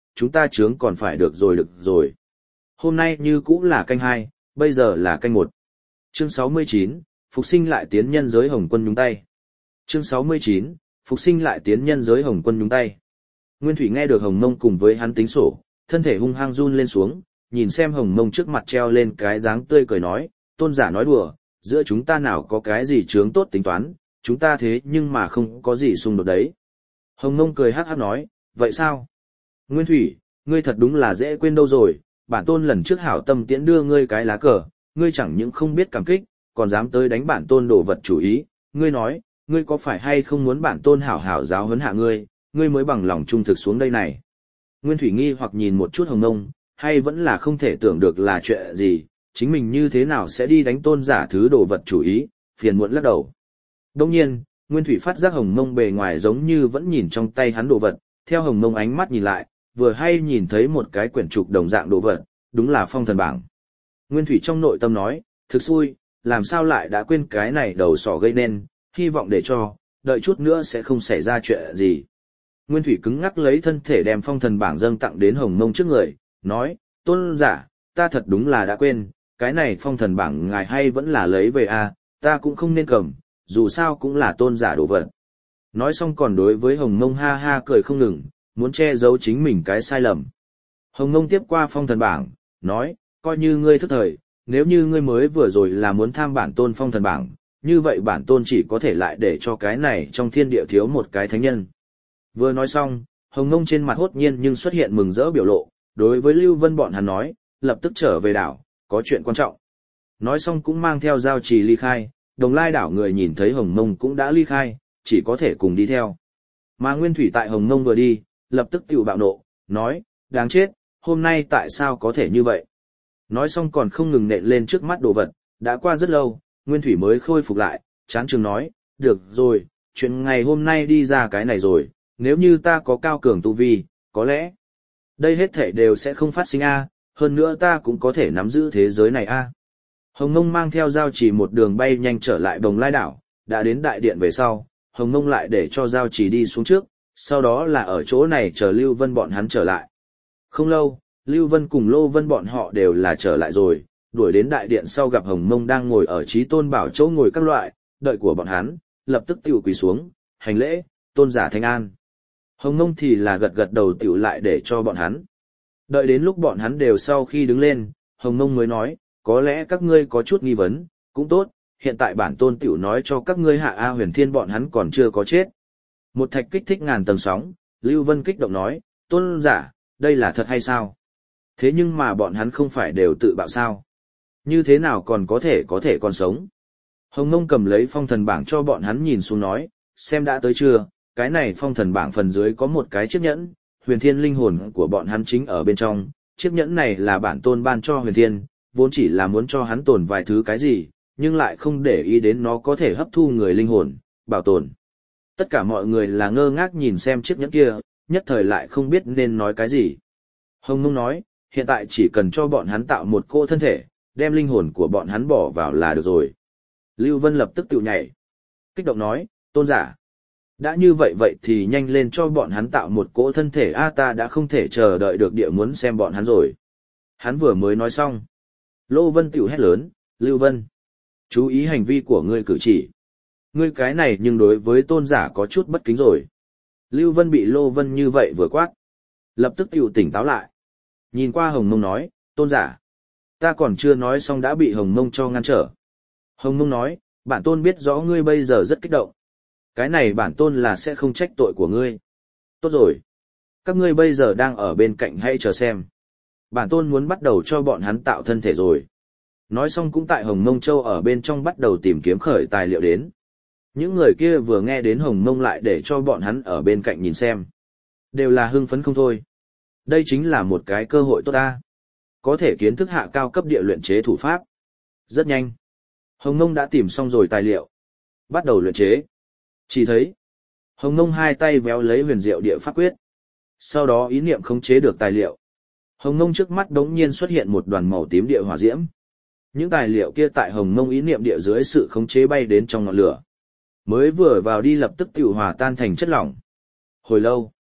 chúng ta chướng còn phải được rồi được rồi. Hôm nay như cũ là canh hai, bây giờ là canh một. Chương sáu mươi chín, Phục sinh lại tiến nhân giới Hồng Quân nhúng tay. Chương sáu mươi chín, Phục sinh lại tiến nhân giới Hồng Quân nhúng tay. Nguyên Thủy nghe được Hồng Mông cùng với hắn tính sổ, thân thể hung hăng run lên xuống, nhìn xem Hồng Mông trước mặt treo lên cái dáng tươi cười nói, tôn giả nói đùa, giữa chúng ta nào có cái gì chướng tốt tính toán, chúng ta thế nhưng mà không có gì xung đột đấy. Hồng Mông cười hắc hắc nói, vậy sao? Nguyên Thủy, ngươi thật đúng là dễ quên đâu rồi, bản tôn lần trước hảo tâm tiễn đưa ngươi cái lá cờ, ngươi chẳng những không biết cảm kích, còn dám tới đánh bản tôn đổ vật chủ ý, ngươi nói, ngươi có phải hay không muốn bản tôn hảo hảo giáo huấn hạ ngươi, ngươi mới bằng lòng trung thực xuống đây này. Nguyên Thủy nghi hoặc nhìn một chút Hồng Mông, hay vẫn là không thể tưởng được là chuyện gì, chính mình như thế nào sẽ đi đánh tôn giả thứ đồ vật chủ ý, phiền muộn lắc đầu. Đồng nhiên, Nguyên Thủy phát giác Hồng Mông bề ngoài giống như vẫn nhìn trong tay hắn đồ vật, theo Hồng Mông ánh mắt nhìn lại, vừa hay nhìn thấy một cái quyển trục đồng dạng đồ vật, đúng là phong thần bảng. Nguyên Thủy trong nội tâm nói, thực xui, làm sao lại đã quên cái này đầu sỏ gây nên, hy vọng để cho, đợi chút nữa sẽ không xảy ra chuyện gì. Nguyên Thủy cứng ngắc lấy thân thể đem phong thần bảng dâng tặng đến Hồng Mông trước người, nói, tôn giả, ta thật đúng là đã quên, cái này phong thần bảng ngài hay vẫn là lấy về a, ta cũng không nên cầm, dù sao cũng là tôn giả đồ vật. Nói xong còn đối với Hồng Mông ha ha cười không ngừng, muốn che giấu chính mình cái sai lầm. Hồng Mông tiếp qua phong thần bảng, nói, coi như ngươi thức thời, nếu như ngươi mới vừa rồi là muốn tham bản tôn phong thần bảng, như vậy bản tôn chỉ có thể lại để cho cái này trong thiên địa thiếu một cái thánh nhân. Vừa nói xong, Hồng Mông trên mặt hốt nhiên nhưng xuất hiện mừng rỡ biểu lộ, đối với Lưu Vân bọn hắn nói, lập tức trở về đảo, có chuyện quan trọng. Nói xong cũng mang theo giao trì ly khai, Đồng Lai đảo người nhìn thấy Hồng Mông cũng đã ly khai, chỉ có thể cùng đi theo. Mà Nguyên Thủy tại Hồng Mông vừa đi, lập tức tiểu bạo nộ, nói, đáng chết, hôm nay tại sao có thể như vậy? Nói xong còn không ngừng nện lên trước mắt đồ vật, đã qua rất lâu, Nguyên Thủy mới khôi phục lại, chán chừng nói, được rồi, chuyện ngày hôm nay đi ra cái này rồi, nếu như ta có cao cường tu vi, có lẽ, đây hết thể đều sẽ không phát sinh a, hơn nữa ta cũng có thể nắm giữ thế giới này a. Hồng Mông mang theo giao chỉ một đường bay nhanh trở lại Đồng Lai đảo, đã đến đại điện về sau, Hồng Mông lại để cho giao chỉ đi xuống trước, sau đó là ở chỗ này chờ Lưu Vân bọn hắn trở lại. Không lâu, Lưu Vân cùng Lô Vân bọn họ đều là trở lại rồi, đuổi đến đại điện sau gặp Hồng Mông đang ngồi ở Chí Tôn Bảo chỗ ngồi các loại, đợi của bọn hắn, lập tức tiểu quỳ xuống, hành lễ, tôn giả Thanh An. Hồng Mông thì là gật gật đầu tiểu lại để cho bọn hắn. Đợi đến lúc bọn hắn đều sau khi đứng lên, Hồng Mông mới nói, có lẽ các ngươi có chút nghi vấn, cũng tốt, hiện tại bản tôn tiểu nói cho các ngươi hạ A Huyền Thiên bọn hắn còn chưa có chết. Một thạch kích thích ngàn tầng sóng, Lưu Vân kích động nói, tôn giả, đây là thật hay sao? Thế nhưng mà bọn hắn không phải đều tự bạo sao? Như thế nào còn có thể có thể còn sống? Hồng Mông cầm lấy phong thần bảng cho bọn hắn nhìn xuống nói, xem đã tới chưa, cái này phong thần bảng phần dưới có một cái chiếc nhẫn, Huyền Thiên linh hồn của bọn hắn chính ở bên trong, chiếc nhẫn này là bản tôn ban cho Huyền Thiên, vốn chỉ là muốn cho hắn tồn vài thứ cái gì, nhưng lại không để ý đến nó có thể hấp thu người linh hồn, bảo tồn. Tất cả mọi người là ngơ ngác nhìn xem chiếc nhẫn kia, nhất thời lại không biết nên nói cái gì. Hồng Mông nói, hiện tại chỉ cần cho bọn hắn tạo một cô thân thể, đem linh hồn của bọn hắn bỏ vào là được rồi. Lưu Vân lập tức tự nhảy. Kích động nói, tôn giả. Đã như vậy vậy thì nhanh lên cho bọn hắn tạo một cỗ thân thể a, ta đã không thể chờ đợi được địa muốn xem bọn hắn rồi. Hắn vừa mới nói xong. Lô Vân tiểu hét lớn, Lưu Vân. Chú ý hành vi của ngươi cử chỉ. Ngươi cái này nhưng đối với tôn giả có chút bất kính rồi. Lưu Vân bị Lô Vân như vậy vừa quát. Lập tức tiểu tỉnh táo lại. Nhìn qua Hồng Mông nói, tôn giả. Ta còn chưa nói xong đã bị Hồng Mông cho ngăn trở. Hồng Mông nói, bản tôn biết rõ ngươi bây giờ rất kích động. Cái này bản tôn là sẽ không trách tội của ngươi. Tốt rồi. Các ngươi bây giờ đang ở bên cạnh hãy chờ xem. Bản tôn muốn bắt đầu cho bọn hắn tạo thân thể rồi. Nói xong cũng tại Hồng Mông Châu ở bên trong bắt đầu tìm kiếm khởi tài liệu đến. Những người kia vừa nghe đến Hồng Mông lại để cho bọn hắn ở bên cạnh nhìn xem. Đều là hưng phấn không thôi. Đây chính là một cái cơ hội tốt ta. Có thể kiến thức hạ cao cấp địa luyện chế thủ pháp. Rất nhanh. Hồng Mông đã tìm xong rồi tài liệu. Bắt đầu luyện chế. Chỉ thấy. Hồng Mông hai tay véo lấy huyền diệu địa pháp quyết. Sau đó ý niệm khống chế được tài liệu. Hồng Mông trước mắt đống nhiên xuất hiện một đoàn màu tím địa hỏa diễm. Những tài liệu kia tại Hồng Mông ý niệm địa dưới sự khống chế bay đến trong ngọn lửa. Mới vừa vào đi lập tức tiểu hòa tan thành chất lỏng. Hồi lâu.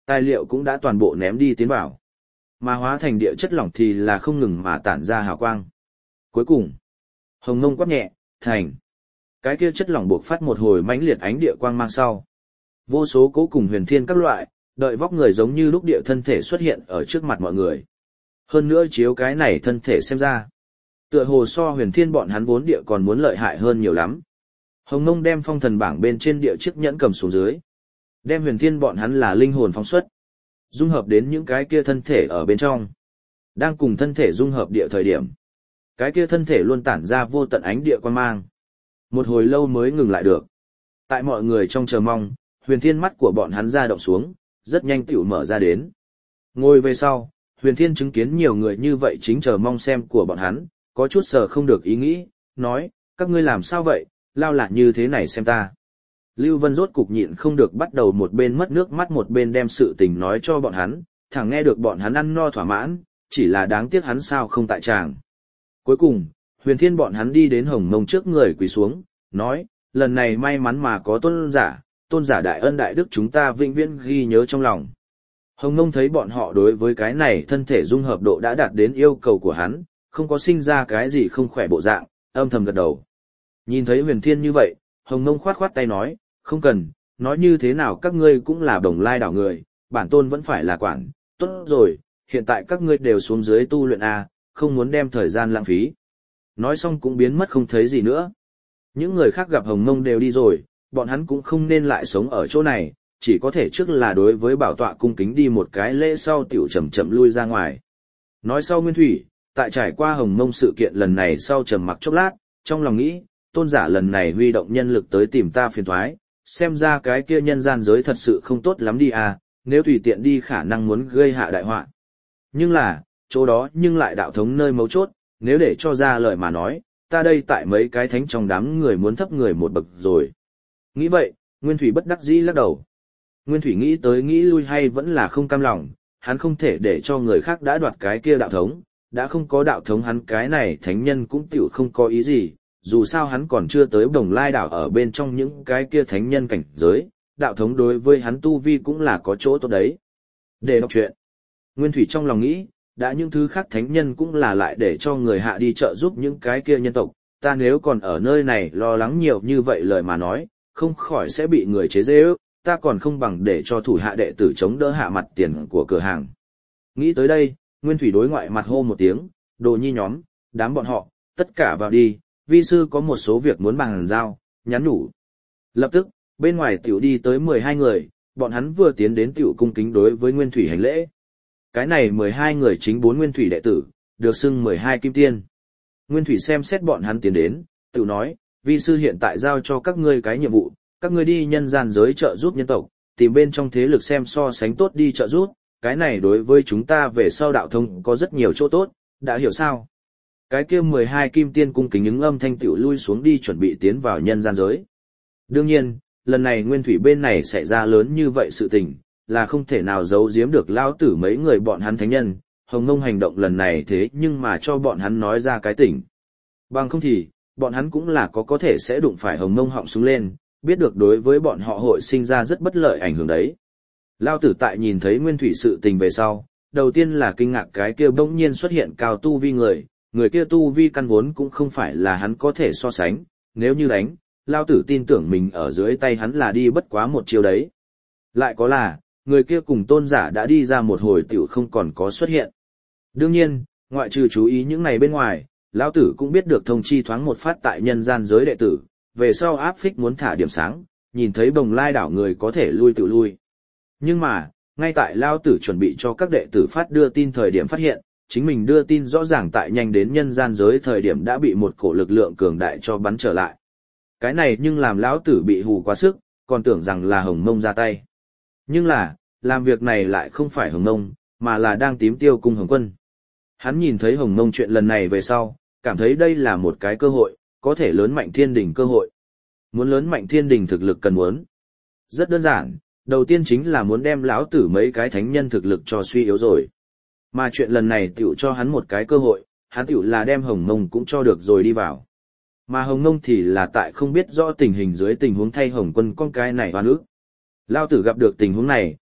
Tài liệu cũng đã toàn bộ ném đi tiến vào. Mà hóa thành địa chất lỏng thì là không ngừng mà tản ra hào quang. Cuối cùng, Hồng Mông quát nhẹ, thành. Cái kia chất lỏng buộc phát một hồi mãnh liệt ánh địa quang mang sau. Vô số cố cùng huyền thiên các loại, đợi vóc người giống như lúc địa thân thể xuất hiện ở trước mặt mọi người. Hơn nữa chiếu cái này thân thể xem ra. Tựa hồ so huyền thiên bọn hắn vốn địa còn muốn lợi hại hơn nhiều lắm. Hồng Mông đem phong thần bảng bên trên địa chiếc nhẫn cầm xuống dưới. Đem huyền thiên bọn hắn là linh hồn phóng xuất. Dung hợp đến những cái kia thân thể ở bên trong. Đang cùng thân thể dung hợp địa thời điểm. Cái kia thân thể luôn tản ra vô tận ánh địa quan mang. Một hồi lâu mới ngừng lại được. Tại mọi người trong chờ mong, huyền thiên mắt của bọn hắn ra động xuống, rất nhanh tiểu mở ra đến. Ngồi về sau, huyền thiên chứng kiến nhiều người như vậy chính chờ mong xem của bọn hắn, có chút sờ không được ý nghĩ, nói, các ngươi làm sao vậy, lao lạc như thế này xem ta. Lưu Vân rốt cục nhịn không được bắt đầu một bên mất nước mắt một bên đem sự tình nói cho bọn hắn, thẳng nghe được bọn hắn ăn no thỏa mãn, chỉ là đáng tiếc hắn sao không tại tràng. Cuối cùng, huyền thiên bọn hắn đi đến Hồng Mông trước người quỳ xuống, nói, lần này may mắn mà có tôn giả, tôn giả đại ân đại đức chúng ta vĩnh viễn ghi nhớ trong lòng. Hồng Mông thấy bọn họ đối với cái này thân thể dung hợp độ đã đạt đến yêu cầu của hắn, không có sinh ra cái gì không khỏe bộ dạng, âm thầm gật đầu. Nhìn thấy huyền thiên như vậy, Hồng Mông khoát khoát tay nói, không cần, nói như thế nào các ngươi cũng là Đồng Lai đảo người, bản tôn vẫn phải là quản, tốt rồi, hiện tại các ngươi đều xuống dưới tu luyện A, không muốn đem thời gian lãng phí. Nói xong cũng biến mất không thấy gì nữa. Những người khác gặp Hồng Mông đều đi rồi, bọn hắn cũng không nên lại sống ở chỗ này, chỉ có thể trước là đối với bảo tọa cung kính đi một cái lễ sau tiểu chậm chậm lui ra ngoài. Nói sau Nguyên Thủy, tại trải qua Hồng Mông sự kiện lần này sau trầm mặc chốc lát, trong lòng nghĩ, tôn giả lần này huy động nhân lực tới tìm ta phiền thoái, xem ra cái kia nhân gian giới thật sự không tốt lắm đi à, nếu tùy tiện đi khả năng muốn gây hạ đại họa. Nhưng là, chỗ đó nhưng lại đạo thống nơi mấu chốt, nếu để cho ra lời mà nói, ta đây tại mấy cái thánh trong đám người muốn thấp người một bậc rồi. Nghĩ vậy, Nguyên Thủy bất đắc dĩ lắc đầu. Nguyên Thủy nghĩ tới nghĩ lui hay vẫn là không cam lòng, hắn không thể để cho người khác đã đoạt cái kia đạo thống, đã không có đạo thống hắn cái này thánh nhân cũng tiểu không có ý gì, dù sao hắn còn chưa tới Đồng Lai đảo ở bên trong những cái kia thánh nhân cảnh giới, đạo thống đối với hắn tu vi cũng là có chỗ tốt đấy. Để đọc chuyện, Nguyên Thủy trong lòng nghĩ, đã những thứ khác thánh nhân cũng là lại để cho người hạ đi trợ giúp những cái kia nhân tộc, ta nếu còn ở nơi này lo lắng nhiều như vậy lời mà nói, không khỏi sẽ bị người chế giễu, ta còn không bằng để cho thủ hạ đệ tử chống đỡ hạ mặt tiền của cửa hàng. Nghĩ tới đây, Nguyên Thủy đối ngoại mặt hô một tiếng, đồ nhi nhóm, đám bọn họ, tất cả vào đi, vi sư có một số việc muốn bàn giao, nhắn nhủ. Lập tức, bên ngoài tiểu đi tới mười hai người, bọn hắn vừa tiến đến tiểu cung kính đối với Nguyên Thủy hành lễ. Cái này mười hai người chính bốn Nguyên Thủy đệ tử, được xưng mười hai kim tiên. Nguyên Thủy xem xét bọn hắn tiến đến, tiểu nói, vi sư hiện tại giao cho các ngươi cái nhiệm vụ, các ngươi đi nhân gian giới trợ giúp nhân tộc, tìm bên trong thế lực xem so sánh tốt đi trợ giúp, cái này đối với chúng ta về sau đạo thông có rất nhiều chỗ tốt, đã hiểu sao? Cái kia mười hai kim tiên cung kính ứng âm thanh tiểu lui xuống đi chuẩn bị tiến vào nhân gian giới. Đương nhiên, lần này Nguyên Thủy bên này xảy ra lớn như vậy sự tình, là không thể nào giấu giếm được lao tử mấy người bọn hắn thánh nhân, Hồng Mông hành động lần này thế nhưng mà cho bọn hắn nói ra cái tỉnh. Bằng không thì, bọn hắn cũng là có có thể sẽ đụng phải Hồng Mông họng súng lên, biết được đối với bọn họ hội sinh ra rất bất lợi ảnh hưởng đấy. Lao tử tại nhìn thấy Nguyên Thủy sự tình về sau, đầu tiên là kinh ngạc cái kia bỗng nhiên xuất hiện cao tu vi người, người kia tu vi căn vốn cũng không phải là hắn có thể so sánh, nếu như đánh, Lao tử tin tưởng mình ở dưới tay hắn là đi bất quá một chiêu đấy. Lại có là, người kia cùng tôn giả đã đi ra một hồi tiểu không còn có xuất hiện. Đương nhiên, ngoại trừ chú ý những này bên ngoài, Lão tử cũng biết được thông chi thoáng một phát tại nhân gian giới đệ tử, về sau áp phích muốn thả điểm sáng, nhìn thấy Bồng Lai đảo người có thể lui tự lui. Nhưng mà, ngay tại Lão tử chuẩn bị cho các đệ tử phát đưa tin thời điểm phát hiện, chính mình đưa tin rõ ràng tại nhanh đến nhân gian giới thời điểm đã bị một cổ lực lượng cường đại cho bắn trở lại. Cái này nhưng làm Lão tử bị hù quá sức, còn tưởng rằng là Hồng Mông ra tay. Nhưng là, làm việc này lại không phải Hồng Mông, mà là đang tím tiêu cung Hồng Quân. Hắn nhìn thấy Hồng Mông chuyện lần này về sau, cảm thấy đây là một cái cơ hội, có thể lớn mạnh thiên đình cơ hội. Muốn lớn mạnh thiên đình thực lực cần muốn. Rất đơn giản, đầu tiên chính là muốn đem lão tử mấy cái thánh nhân thực lực cho suy yếu rồi. Mà chuyện lần này tiểu cho hắn một cái cơ hội, hắn tiểu là đem Hồng Mông cũng cho được rồi đi vào. Mà Hồng Mông thì là tại không biết rõ tình hình dưới tình huống thay Hồng Quân con cái này oan ức. Lão tử gặp được tình huống này,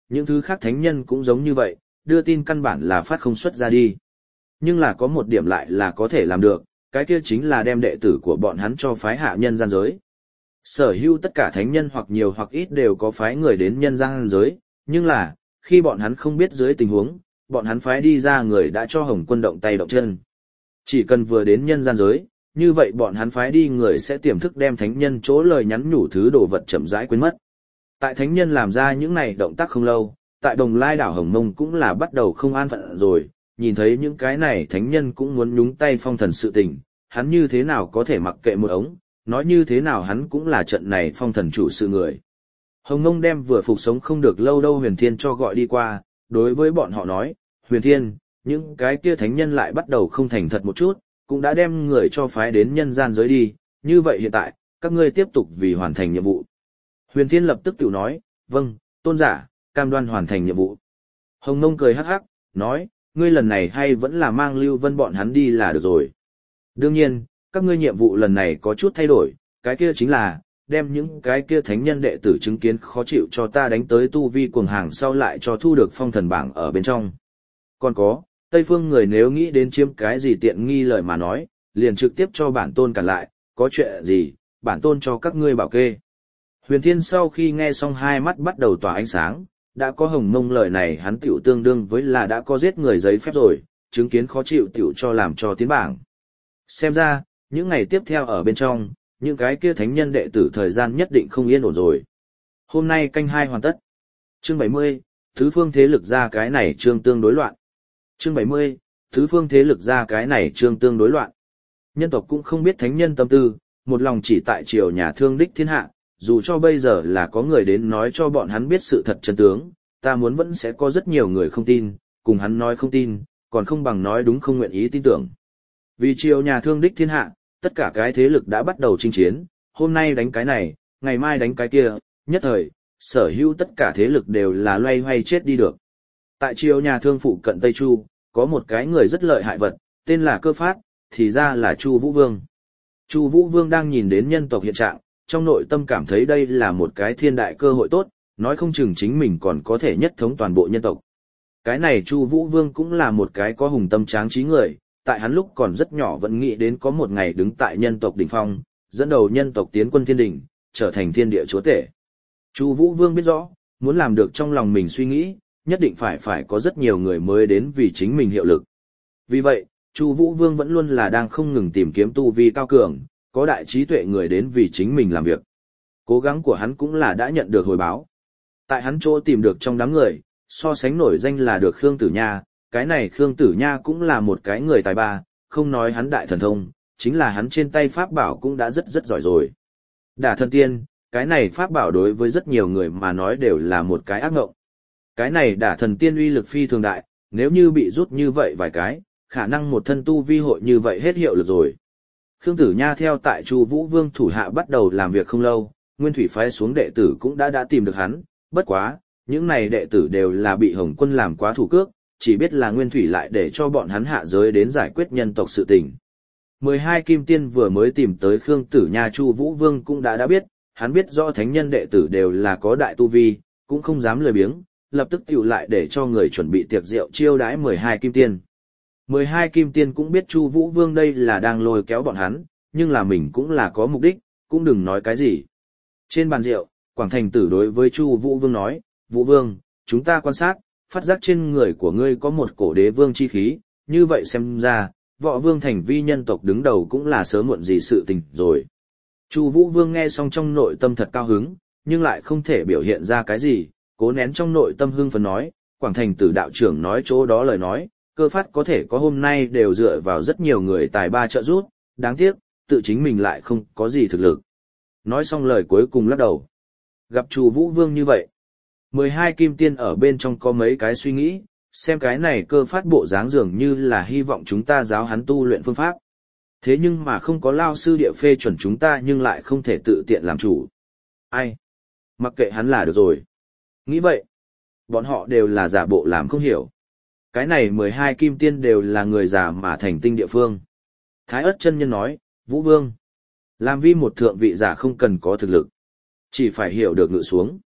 Những thứ khác thánh nhân cũng giống như vậy, đưa tin căn bản là phát không xuất ra đi. Nhưng là có một điểm lại là có thể làm được, cái kia chính là đem đệ tử của bọn hắn cho phái hạ nhân gian giới. Sở hữu tất cả thánh nhân hoặc nhiều hoặc ít đều có phái người đến nhân gian giới, nhưng là, khi bọn hắn không biết dưới tình huống, bọn hắn phái đi ra người đã cho Hồng Quân động tay động chân. Chỉ cần vừa đến nhân gian giới, như vậy bọn hắn phái đi người sẽ tiềm thức đem thánh nhân chỗ lời nhắn nhủ thứ đồ vật chậm rãi quên mất. Tại thánh nhân làm ra những này động tác không lâu, tại Đồng Lai đảo Hồng Mông cũng là bắt đầu không an phận rồi, nhìn thấy những cái này thánh nhân cũng muốn nhúng tay phong thần sự tình, hắn như thế nào có thể mặc kệ một ống, nói như thế nào hắn cũng là trận này phong thần chủ sự người. Hồng Mông đem vừa phục sống không được lâu đâu Huyền Thiên cho gọi đi qua, đối với bọn họ nói, Huyền Thiên, những cái kia thánh nhân lại bắt đầu không thành thật một chút, cũng đã đem người cho phái đến nhân gian giới đi, như vậy hiện tại, các ngươi tiếp tục vì hoàn thành nhiệm vụ. Huyền Thiên lập tức tự nói, vâng, tôn giả, cam đoan hoàn thành nhiệm vụ. Hồng Mông cười hắc hắc, nói, ngươi lần này hay vẫn là mang Lưu Vân bọn hắn đi là được rồi. Đương nhiên, các ngươi nhiệm vụ lần này có chút thay đổi, cái kia chính là, đem những cái kia thánh nhân đệ tử chứng kiến khó chịu cho ta đánh tới tu vi cuồng hàng sau lại cho thu được phong thần bảng ở bên trong. Còn có, Tây Phương người nếu nghĩ đến chiếm cái gì tiện nghi lời mà nói, liền trực tiếp cho bản tôn cản lại, có chuyện gì, bản tôn cho các ngươi bảo kê. Huyền Thiên sau khi nghe xong hai mắt bắt đầu tỏa ánh sáng, đã có Hồng Mông lời này hắn tiểu tương đương với là đã có giết người giấy phép rồi, chứng kiến khó chịu tiểu cho làm cho tiến bảng. Xem ra, những ngày tiếp theo ở bên trong, những cái kia thánh nhân đệ tử thời gian nhất định không yên ổn rồi. Hôm nay canh hai hoàn tất. Chương bảy mươi, Thứ phương thế lực ra cái này chương tương đối loạn. Chương bảy mươi, Thứ phương thế lực ra cái này chương tương đối loạn. Nhân tộc cũng không biết thánh nhân tâm tư, một lòng chỉ tại triều nhà thương đích thiên hạ, dù cho bây giờ là có người đến nói cho bọn hắn biết sự thật chân tướng, ta muốn vẫn sẽ có rất nhiều người không tin, cùng hắn nói không tin, còn không bằng nói đúng không nguyện ý tin tưởng. Vì triều nhà thương đích thiên hạ, tất cả cái thế lực đã bắt đầu chinh chiến, hôm nay đánh cái này, ngày mai đánh cái kia, nhất thời, sở hữu tất cả thế lực đều là loay hoay chết đi được. Tại triều nhà thương phụ cận Tây Chu, có một cái người rất lợi hại vật, tên là Cơ Phát, thì ra là Chu Vũ Vương. Chu Vũ Vương đang nhìn đến nhân tộc hiện trạng, trong nội tâm cảm thấy đây là một cái thiên đại cơ hội tốt, nói không chừng chính mình còn có thể nhất thống toàn bộ nhân tộc. Cái này Chu Vũ Vương cũng là một cái có hùng tâm tráng trí người, tại hắn lúc còn rất nhỏ vẫn nghĩ đến có một ngày đứng tại nhân tộc đỉnh phong, dẫn đầu nhân tộc tiến quân thiên đỉnh, trở thành thiên địa chúa tể. Chu Vũ Vương biết rõ, muốn làm được trong lòng mình suy nghĩ, nhất định phải phải có rất nhiều người mới đến vì chính mình hiệu lực. Vì vậy, Chu Vũ Vương vẫn luôn là đang không ngừng tìm kiếm tu vi cao cường, có đại trí tuệ người đến vì chính mình làm việc. Cố gắng của hắn cũng là đã nhận được hồi báo. Tại hắn chỗ tìm được trong đám người, so sánh nổi danh là được Khương Tử Nha, cái này Khương Tử Nha cũng là một cái người tài ba, không nói hắn đại thần thông, chính là hắn trên tay pháp bảo cũng đã rất rất giỏi rồi. Đả thần tiên, cái này pháp bảo đối với rất nhiều người mà nói đều là một cái ác ngộng. Cái này đả thần tiên uy lực phi thường đại, nếu như bị rút như vậy vài cái, khả năng một thân tu vi hội như vậy hết hiệu lực rồi. Khương Tử Nha theo tại Chu Vũ Vương thủ hạ bắt đầu làm việc không lâu, Nguyên Thủy phái xuống đệ tử cũng đã đã tìm được hắn, bất quá, những này đệ tử đều là bị Hồng Quân làm quá thủ cước, chỉ biết là Nguyên Thủy lại để cho bọn hắn hạ giới đến giải quyết nhân tộc sự tình. mười hai kim tiên vừa mới tìm tới Khương Tử Nha, Chu Vũ Vương cũng đã đã biết, hắn biết rõ thánh nhân đệ tử đều là có đại tu vi, cũng không dám lười biếng, lập tức tiểu lại để cho người chuẩn bị tiệc rượu chiêu đãi mười hai kim tiên. mười hai kim tiên cũng biết Chu Vũ Vương đây là đang lôi kéo bọn hắn, nhưng là mình cũng là có mục đích, cũng đừng nói cái gì. Trên bàn rượu, Quảng Thành Tử đối với Chu Vũ Vương nói, Vũ Vương, chúng ta quan sát, phát giác trên người của ngươi có một cổ đế vương chi khí, như vậy xem ra, Võ Vương thành vi nhân tộc đứng đầu cũng là sớm muộn gì sự tình rồi. Chu Vũ Vương nghe xong trong nội tâm thật cao hứng, nhưng lại không thể biểu hiện ra cái gì, cố nén trong nội tâm hưng phấn nói, Quảng Thành Tử đạo trưởng nói chỗ đó lời nói, Cơ Phát có thể có hôm nay đều dựa vào rất nhiều người tài ba trợ giúp, đáng tiếc, tự chính mình lại không có gì thực lực. Nói xong lời cuối cùng lắc đầu. Gặp Chu Vũ Vương như vậy, mười hai kim tiên ở bên trong có mấy cái suy nghĩ, xem cái này Cơ Phát bộ dáng dường như là hy vọng chúng ta giáo hắn tu luyện phương pháp. Thế nhưng mà không có lao sư địa phê chuẩn chúng ta nhưng lại không thể tự tiện làm chủ. Ai? Mặc kệ hắn là được rồi. Nghĩ vậy, bọn họ đều là giả bộ làm không hiểu. Cái này mười hai kim tiên đều là người già mà thành tinh địa phương. Thái Ất chân nhân nói, Vũ Vương, làm vi một thượng vị giả không cần có thực lực, chỉ phải hiểu được ngự xuống.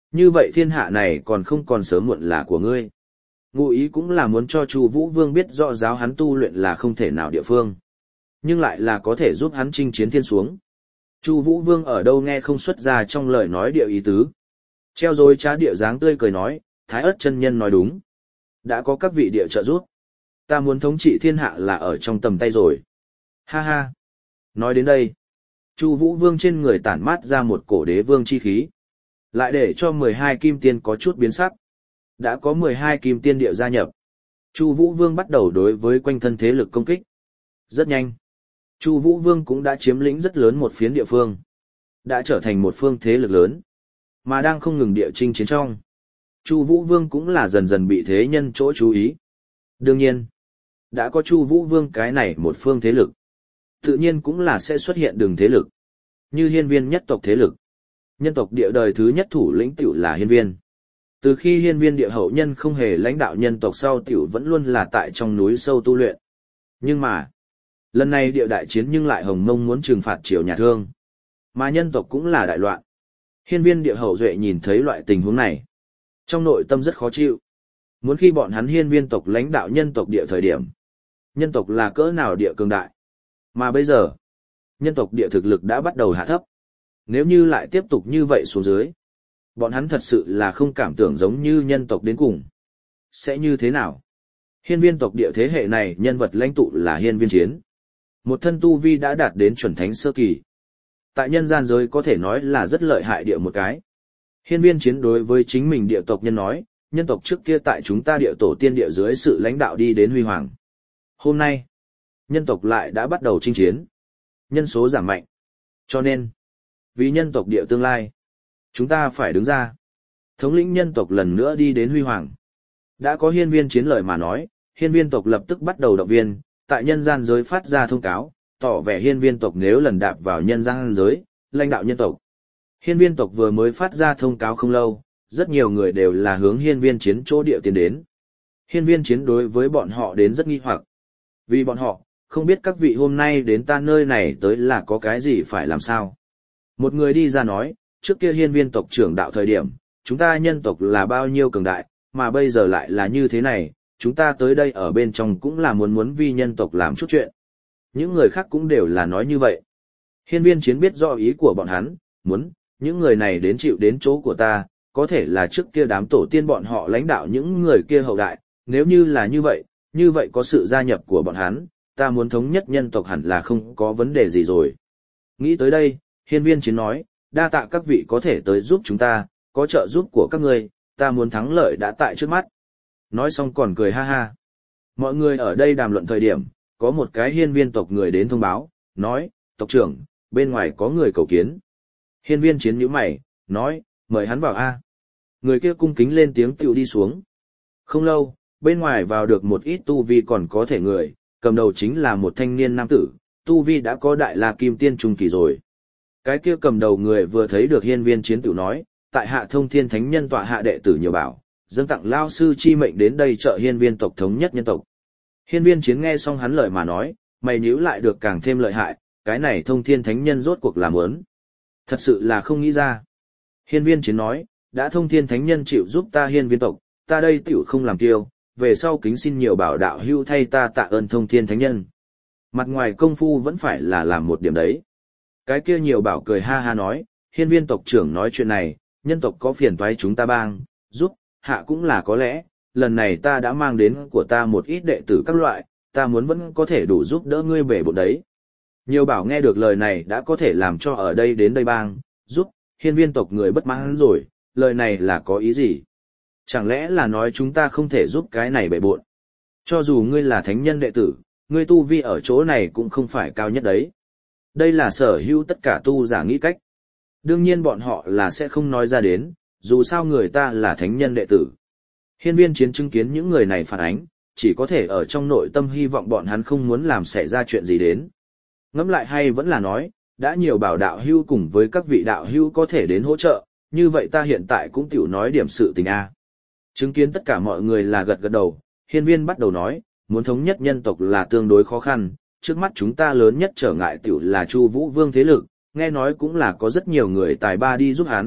Như vậy thiên hạ này còn không còn sớm muộn là của ngươi. Ngụ ý cũng là muốn cho Chu Vũ Vương biết rõ giáo hắn tu luyện là không thể nào địa phương, nhưng lại là có thể giúp hắn chinh chiến thiên xuống. Chu Vũ Vương ở đâu nghe không xuất ra trong lời nói địa ý tứ. Treo dối trá địa dáng tươi cười nói, Thái Ất chân nhân nói đúng. Đã có các vị địa trợ giúp. Ta muốn thống trị thiên hạ là ở trong tầm tay rồi. Ha ha. Nói đến đây, Chu Vũ Vương trên người tản mát ra một cổ đế vương chi khí. Lại để cho mười hai kim tiên có chút biến sắc. Đã có mười hai kim tiên địa gia nhập. Chu Vũ Vương bắt đầu đối với quanh thân thế lực công kích. Rất nhanh. Chu Vũ Vương cũng đã chiếm lĩnh rất lớn một phiến địa phương. Đã trở thành một phương thế lực lớn. Mà đang không ngừng địa chinh chiến trong. Chu Vũ Vương cũng là dần dần bị thế nhân chỗ chú ý. Đương nhiên, đã có Chu Vũ Vương cái này một phương thế lực. Tự nhiên cũng là sẽ xuất hiện đường thế lực. Như Hiên Viên nhất tộc thế lực. Nhân tộc địa đời thứ nhất thủ lĩnh tiểu là Hiên Viên. Từ khi Hiên Viên địa hậu nhân không hề lãnh đạo nhân tộc sau tiểu vẫn luôn là tại trong núi sâu tu luyện. Nhưng mà, lần này địa đại chiến nhưng lại Hồng Mông muốn trừng phạt Triều Nhà Thương. Mà nhân tộc cũng là đại loạn. Hiên Viên địa hậu duệ nhìn thấy loại tình huống này. Trong nội tâm rất khó chịu. Muốn khi bọn hắn Hiên Viên tộc lãnh đạo nhân tộc địa thời điểm. Nhân tộc là cỡ nào địa cường đại. Mà bây giờ, nhân tộc địa thực lực đã bắt đầu hạ thấp. Nếu như lại tiếp tục như vậy xuống dưới, bọn hắn thật sự là không cảm tưởng giống như nhân tộc đến cùng. Sẽ như thế nào? Hiên Viên tộc địa thế hệ này nhân vật lãnh tụ là Hiên Viên Chiến. Một thân tu vi đã đạt đến chuẩn thánh sơ kỳ. Tại nhân gian giới có thể nói là rất lợi hại địa một cái. Hiên Viên Chiến đối với chính mình địa tộc nhân nói, nhân tộc trước kia tại chúng ta địa tổ tiên địa dưới sự lãnh đạo đi đến huy hoàng. Hôm nay, nhân tộc lại đã bắt đầu chinh chiến. Nhân số giảm mạnh. Cho nên, vì nhân tộc địa tương lai, chúng ta phải đứng ra. Thống lĩnh nhân tộc lần nữa đi đến huy hoàng. Đã có Hiên Viên Chiến lời mà nói, Hiên Viên tộc lập tức bắt đầu động viên, tại nhân gian giới phát ra thông cáo, tỏ vẻ Hiên Viên tộc nếu lần đạp vào nhân gian giới, lãnh đạo nhân tộc. Hiên Viên tộc vừa mới phát ra thông cáo không lâu, rất nhiều người đều là hướng Hiên Viên Chiến chỗ địa tiến đến. Hiên Viên Chiến đối với bọn họ đến rất nghi hoặc. Vì bọn họ, không biết các vị hôm nay đến ta nơi này tới là có cái gì phải làm sao. Một người đi ra nói, trước kia Hiên Viên tộc trưởng đạo thời điểm, chúng ta nhân tộc là bao nhiêu cường đại, mà bây giờ lại là như thế này, chúng ta tới đây ở bên trong cũng là muốn muốn vì nhân tộc làm chút chuyện. Những người khác cũng đều là nói như vậy. Hiên Viên Chiến biết rõ ý của bọn hắn, muốn, những người này đến chịu đến chỗ của ta, có thể là trước kia đám tổ tiên bọn họ lãnh đạo những người kia hậu đại, nếu như là như vậy, như vậy có sự gia nhập của bọn hắn, ta muốn thống nhất nhân tộc hẳn là không có vấn đề gì rồi. Nghĩ tới đây, Hiên Viên Chiến nói, đa tạ các vị có thể tới giúp chúng ta, có trợ giúp của các ngươi, ta muốn thắng lợi đã tại trước mắt. Nói xong còn cười ha ha. Mọi người ở đây đàm luận thời điểm, có một cái Hiên Viên tộc người đến thông báo, nói, tộc trưởng, bên ngoài có người cầu kiến. Hiên Viên Chiến nhíu mày, nói, mời hắn vào a. Người kia cung kính lên tiếng tựu đi xuống. Không lâu, bên ngoài vào được một ít tu vi còn có thể người, cầm đầu chính là một thanh niên nam tử, tu vi đã có đại la kim tiên trung kỳ rồi. Cái kia cầm đầu người vừa thấy được Hiên Viên Chiến tựu nói, tại hạ Thông Thiên Thánh Nhân tọa hạ đệ tử nhiều bảo, dâng tặng lao sư chi mệnh đến đây trợ Hiên Viên tộc thống nhất nhân tộc. Hiên Viên Chiến nghe xong hắn lời mà nói, mày nhíu lại được càng thêm lợi hại, cái này Thông Thiên Thánh Nhân rốt cuộc làm ớn. Thật sự là không nghĩ ra. Hiên Viên Chiến nói, đã Thông Thiên Thánh Nhân chịu giúp ta Hiên Viên tộc, ta đây tiểu không làm kiêu, về sau kính xin nhiều bảo đạo hưu thay ta tạ ơn Thông Thiên Thánh Nhân. Mặt ngoài công phu vẫn phải là làm một điểm đấy. Cái kia nhiều bảo cười ha ha nói, Hiên Viên tộc trưởng nói chuyện này, nhân tộc có phiền toái chúng ta bang, giúp, hạ cũng là có lẽ, lần này ta đã mang đến của ta một ít đệ tử các loại, ta muốn vẫn có thể đủ giúp đỡ ngươi bể bộ đấy. Nhiều bảo nghe được lời này đã có thể làm cho ở đây đến đây bang, giúp, Hiên Viên tộc người bất mãn rồi, lời này là có ý gì? Chẳng lẽ là nói chúng ta không thể giúp cái này bể bộn? Cho dù ngươi là thánh nhân đệ tử, ngươi tu vi ở chỗ này cũng không phải cao nhất đấy. Đây là sở hữu tất cả tu giả nghĩ cách. Đương nhiên bọn họ là sẽ không nói ra đến, dù sao người ta là thánh nhân đệ tử. Hiên Viên Chiến chứng kiến những người này phản ánh, chỉ có thể ở trong nội tâm hy vọng bọn hắn không muốn làm xảy ra chuyện gì đến. Ngẫm lại hay vẫn là nói, đã nhiều bảo đạo hưu cùng với các vị đạo hưu có thể đến hỗ trợ, như vậy ta hiện tại cũng tiểu nói điểm sự tình a. Chứng kiến tất cả mọi người là gật gật đầu, Hiên Viên bắt đầu nói, muốn thống nhất nhân tộc là tương đối khó khăn, trước mắt chúng ta lớn nhất trở ngại tiểu là Chu Vũ Vương thế lực, nghe nói cũng là có rất nhiều người tài ba đi giúp hắn,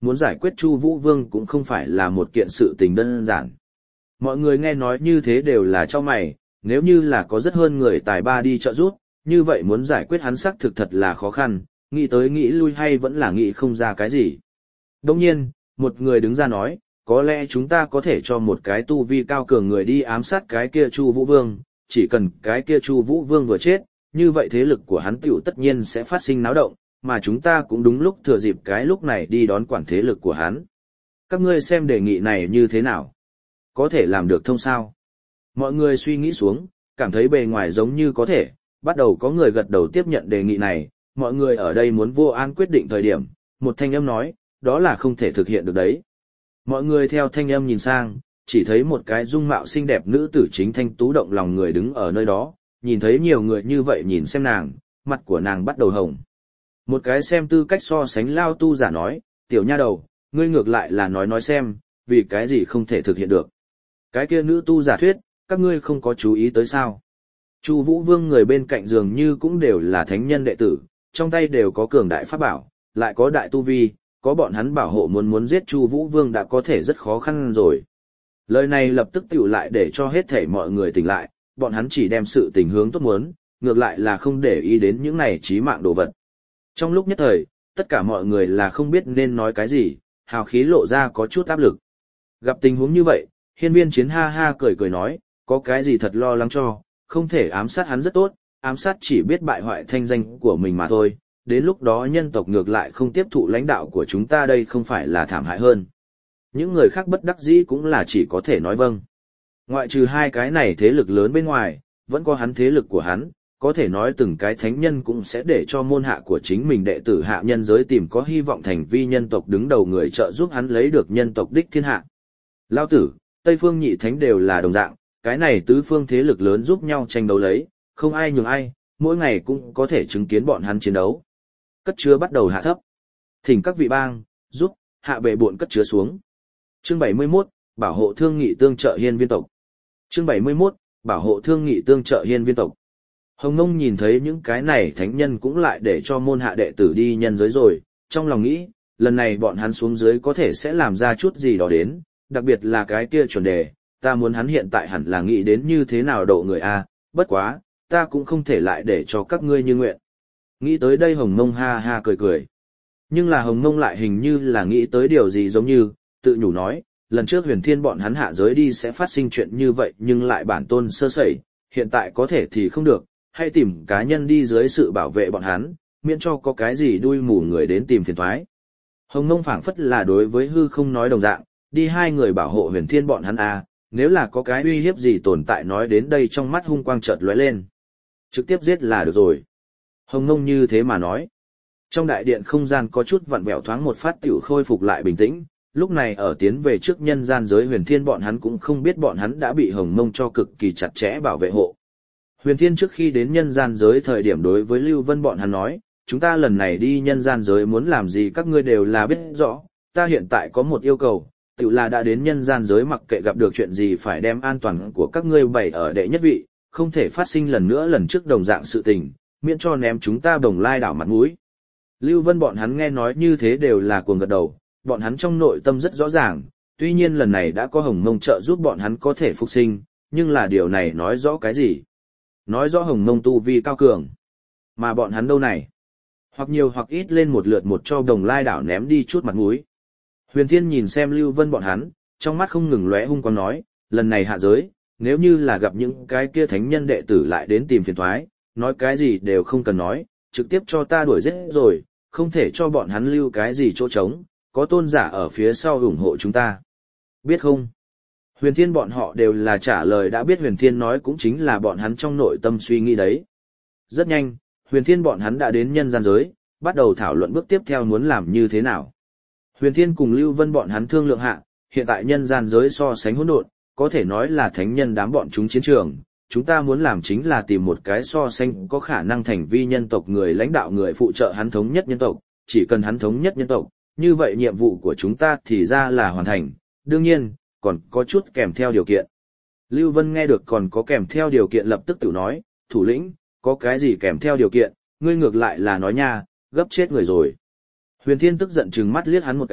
muốn giải quyết Chu Vũ Vương cũng không phải là một kiện sự tình đơn giản. Mọi người nghe nói như thế đều là chau mày, nếu như là có rất hơn người tài ba đi trợ giúp, như vậy muốn giải quyết hắn xác thực thật là khó khăn, nghĩ tới nghĩ lui hay vẫn là nghĩ không ra cái gì. Đồng nhiên, một người đứng ra nói, có lẽ chúng ta có thể cho một cái tu vi cao cường người đi ám sát cái kia Chu Vũ Vương, chỉ cần cái kia Chu Vũ Vương vừa chết, như vậy thế lực của hắn tiểu tất nhiên sẽ phát sinh náo động, mà chúng ta cũng đúng lúc thừa dịp cái lúc này đi đón quản thế lực của hắn. Các ngươi xem đề nghị này như thế nào? Có thể làm được thông sao? Mọi người suy nghĩ xuống, cảm thấy bề ngoài giống như có thể, bắt đầu có người gật đầu tiếp nhận đề nghị này, mọi người ở đây muốn vô an quyết định thời điểm, một thanh âm nói, đó là không thể thực hiện được đấy. Mọi người theo thanh âm nhìn sang, chỉ thấy một cái dung mạo xinh đẹp nữ tử chính thanh tú động lòng người đứng ở nơi đó, nhìn thấy nhiều người như vậy nhìn xem nàng, mặt của nàng bắt đầu hồng. Một cái xem tư cách so sánh lao tu giả nói, tiểu nha đầu, ngươi ngược lại là nói nói xem, vì cái gì không thể thực hiện được. Cái kia nữ tu giả thuyết, các ngươi không có chú ý tới sao. Chu Vũ Vương người bên cạnh dường như cũng đều là thánh nhân đệ tử, trong tay đều có cường đại pháp bảo, lại có đại tu vi, có bọn hắn bảo hộ muốn muốn giết Chu Vũ Vương đã có thể rất khó khăn rồi. Lời này lập tức tiểu lại để cho hết thảy mọi người tỉnh lại, bọn hắn chỉ đem sự tình hướng tốt muốn, ngược lại là không để ý đến những này chí mạng đồ vật. Trong lúc nhất thời, tất cả mọi người là không biết nên nói cái gì, hào khí lộ ra có chút áp lực. Gặp tình huống như vậy, Hiên Viên Chiến ha ha cười cười nói, có cái gì thật lo lắng cho, không thể ám sát hắn rất tốt, ám sát chỉ biết bại hoại thanh danh của mình mà thôi, đến lúc đó nhân tộc ngược lại không tiếp thụ lãnh đạo của chúng ta đây không phải là thảm hại hơn. Những người khác bất đắc dĩ cũng là chỉ có thể nói vâng. Ngoại trừ hai cái này thế lực lớn bên ngoài, vẫn có hắn thế lực của hắn, có thể nói từng cái thánh nhân cũng sẽ để cho môn hạ của chính mình đệ tử hạ nhân giới tìm có hy vọng thành vi nhân tộc đứng đầu người trợ giúp hắn lấy được nhân tộc đích thiên hạ. Lao tử, Tây Phương Nhị Thánh đều là đồng dạng, cái này tứ phương thế lực lớn giúp nhau tranh đấu lấy, không ai nhường ai, mỗi ngày cũng có thể chứng kiến bọn hắn chiến đấu. Cất chứa bắt đầu hạ thấp. Thỉnh các vị bang, giúp, hạ bệ bộn cất chứa xuống. Chương bảy mươi mốt, bảo hộ thương nghị tương trợ hiên viên tộc. Chương bảy mươi mốt, bảo hộ thương nghị tương trợ hiên viên tộc. Hồng Nông nhìn thấy những cái này thánh nhân cũng lại để cho môn hạ đệ tử đi nhân giới rồi, trong lòng nghĩ, lần này bọn hắn xuống dưới có thể sẽ làm ra chút gì đó đến, đặc biệt là cái kia chuẩn đề, ta muốn hắn hiện tại hẳn là nghĩ đến như thế nào độ người a, bất quá, ta cũng không thể lại để cho các ngươi như nguyện. Nghĩ tới đây Hồng Nông ha ha cười cười. Nhưng là Hồng Nông lại hình như là nghĩ tới điều gì giống như, tự nhủ nói, lần trước Huyền Thiên bọn hắn hạ giới đi sẽ phát sinh chuyện như vậy nhưng lại bản tôn sơ sẩy, hiện tại có thể thì không được, hay tìm cá nhân đi dưới sự bảo vệ bọn hắn, miễn cho có cái gì đuôi mù người đến tìm phiền toái. Hồng Nông phảng phất là đối với hư không nói đồng dạng, đi hai người bảo hộ Huyền Thiên bọn hắn à, nếu là có cái uy hiếp gì tồn tại nói đến đây trong mắt hung quang chợt lóe lên. Trực tiếp giết là được rồi. Hồng Nông như thế mà nói. Trong đại điện không gian có chút vặn vẹo thoáng một phát tiểu khôi phục lại bình tĩnh, lúc này ở tiến về trước nhân gian giới Huyền Thiên bọn hắn cũng không biết bọn hắn đã bị Hồng Nông cho cực kỳ chặt chẽ bảo vệ hộ. Huyền Thiên trước khi đến nhân gian giới thời điểm đối với Lưu Vân bọn hắn nói, chúng ta lần này đi nhân gian giới muốn làm gì các ngươi đều là biết rõ, ta hiện tại có một yêu cầu, tự là đã đến nhân gian giới mặc kệ gặp được chuyện gì phải đem an toàn của các ngươi bày ở đệ nhất vị, không thể phát sinh lần nữa lần trước đồng dạng sự tình, miễn cho ném chúng ta Bồng Lai đảo mặt mũi. Lưu Vân bọn hắn nghe nói như thế đều là cuồng gật đầu, bọn hắn trong nội tâm rất rõ ràng, tuy nhiên lần này đã có Hồng Mông trợ giúp bọn hắn có thể phục sinh, nhưng là điều này nói rõ cái gì? Nói rõ Hồng Mông tu vi cao cường. Mà bọn hắn đâu này? Hoặc nhiều hoặc ít lên một lượt một cho Bồng Lai đảo ném đi chút mặt mũi. Huyền Thiên nhìn xem Lưu Vân bọn hắn, trong mắt không ngừng lóe hung quang nói, lần này hạ giới, nếu như là gặp những cái kia thánh nhân đệ tử lại đến tìm phiền toái, nói cái gì đều không cần nói, trực tiếp cho ta đuổi giết rồi, không thể cho bọn hắn lưu cái gì chỗ trống, có tôn giả ở phía sau ủng hộ chúng ta. Biết không? Huyền Thiên bọn họ đều là trả lời đã biết Huyền Thiên nói cũng chính là bọn hắn trong nội tâm suy nghĩ đấy. Rất nhanh, Huyền Thiên bọn hắn đã đến nhân gian giới, bắt đầu thảo luận bước tiếp theo muốn làm như thế nào. Huyền Thiên cùng Lưu Vân bọn hắn thương lượng hạ, hiện tại nhân gian giới so sánh hỗn độn, có thể nói là thánh nhân đám bọn chúng chiến trường, chúng ta muốn làm chính là tìm một cái so sánh có khả năng thành vi nhân tộc người lãnh đạo người phụ trợ hắn thống nhất nhân tộc, chỉ cần hắn thống nhất nhân tộc, như vậy nhiệm vụ của chúng ta thì ra là hoàn thành, đương nhiên, còn có chút kèm theo điều kiện. Lưu Vân nghe được còn có kèm theo điều kiện lập tức tự nói, thủ lĩnh, có cái gì kèm theo điều kiện, ngươi ngược lại là nói nha, gấp chết người rồi. Huyền Thiên tức giận trừng mắt liếc hắn một cái,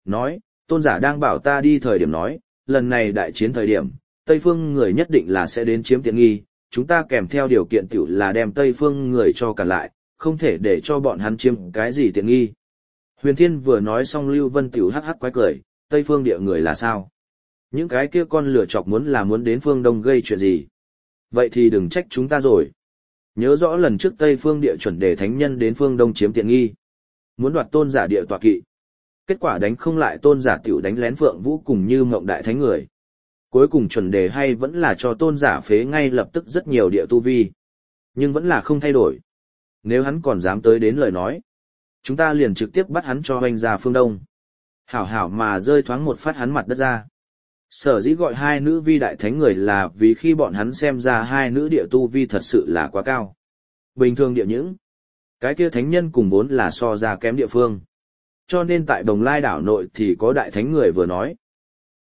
nói, tôn giả đang bảo ta đi thời điểm nói, lần này đại chiến thời điểm, Tây Phương người nhất định là sẽ đến chiếm tiện nghi, chúng ta kèm theo điều kiện tiểu là đem Tây Phương người cho cản lại, không thể để cho bọn hắn chiếm cái gì tiện nghi. Huyền Thiên vừa nói xong Lưu Vân tiểu hắc hắc quái cười, Tây Phương địa người là sao? Những cái kia con lửa chọc muốn là muốn đến phương Đông gây chuyện gì? Vậy thì đừng trách chúng ta rồi. Nhớ rõ lần trước Tây Phương địa chuẩn đề thánh nhân đến phương Đông chiếm tiện nghi. Muốn đoạt tôn giả địa tọa kỵ. Kết quả đánh không lại tôn giả tiểu đánh lén Phượng Vũ cùng như mộng đại thánh người. Cuối cùng chuẩn đề hay vẫn là cho tôn giả phế ngay lập tức rất nhiều địa tu vi. Nhưng vẫn là không thay đổi. Nếu hắn còn dám tới đến lời nói, chúng ta liền trực tiếp bắt hắn cho hoành ra phương Đông. Hảo hảo mà rơi thoáng một phát hắn mặt đất ra. Sở dĩ gọi hai nữ vi đại thánh người là vì khi bọn hắn xem ra hai nữ địa tu vi thật sự là quá cao. Bình thường địa những cái kia thánh nhân cùng vốn là so ra kém địa phương. Cho nên tại Đồng Lai đảo nội thì có đại thánh người vừa nói.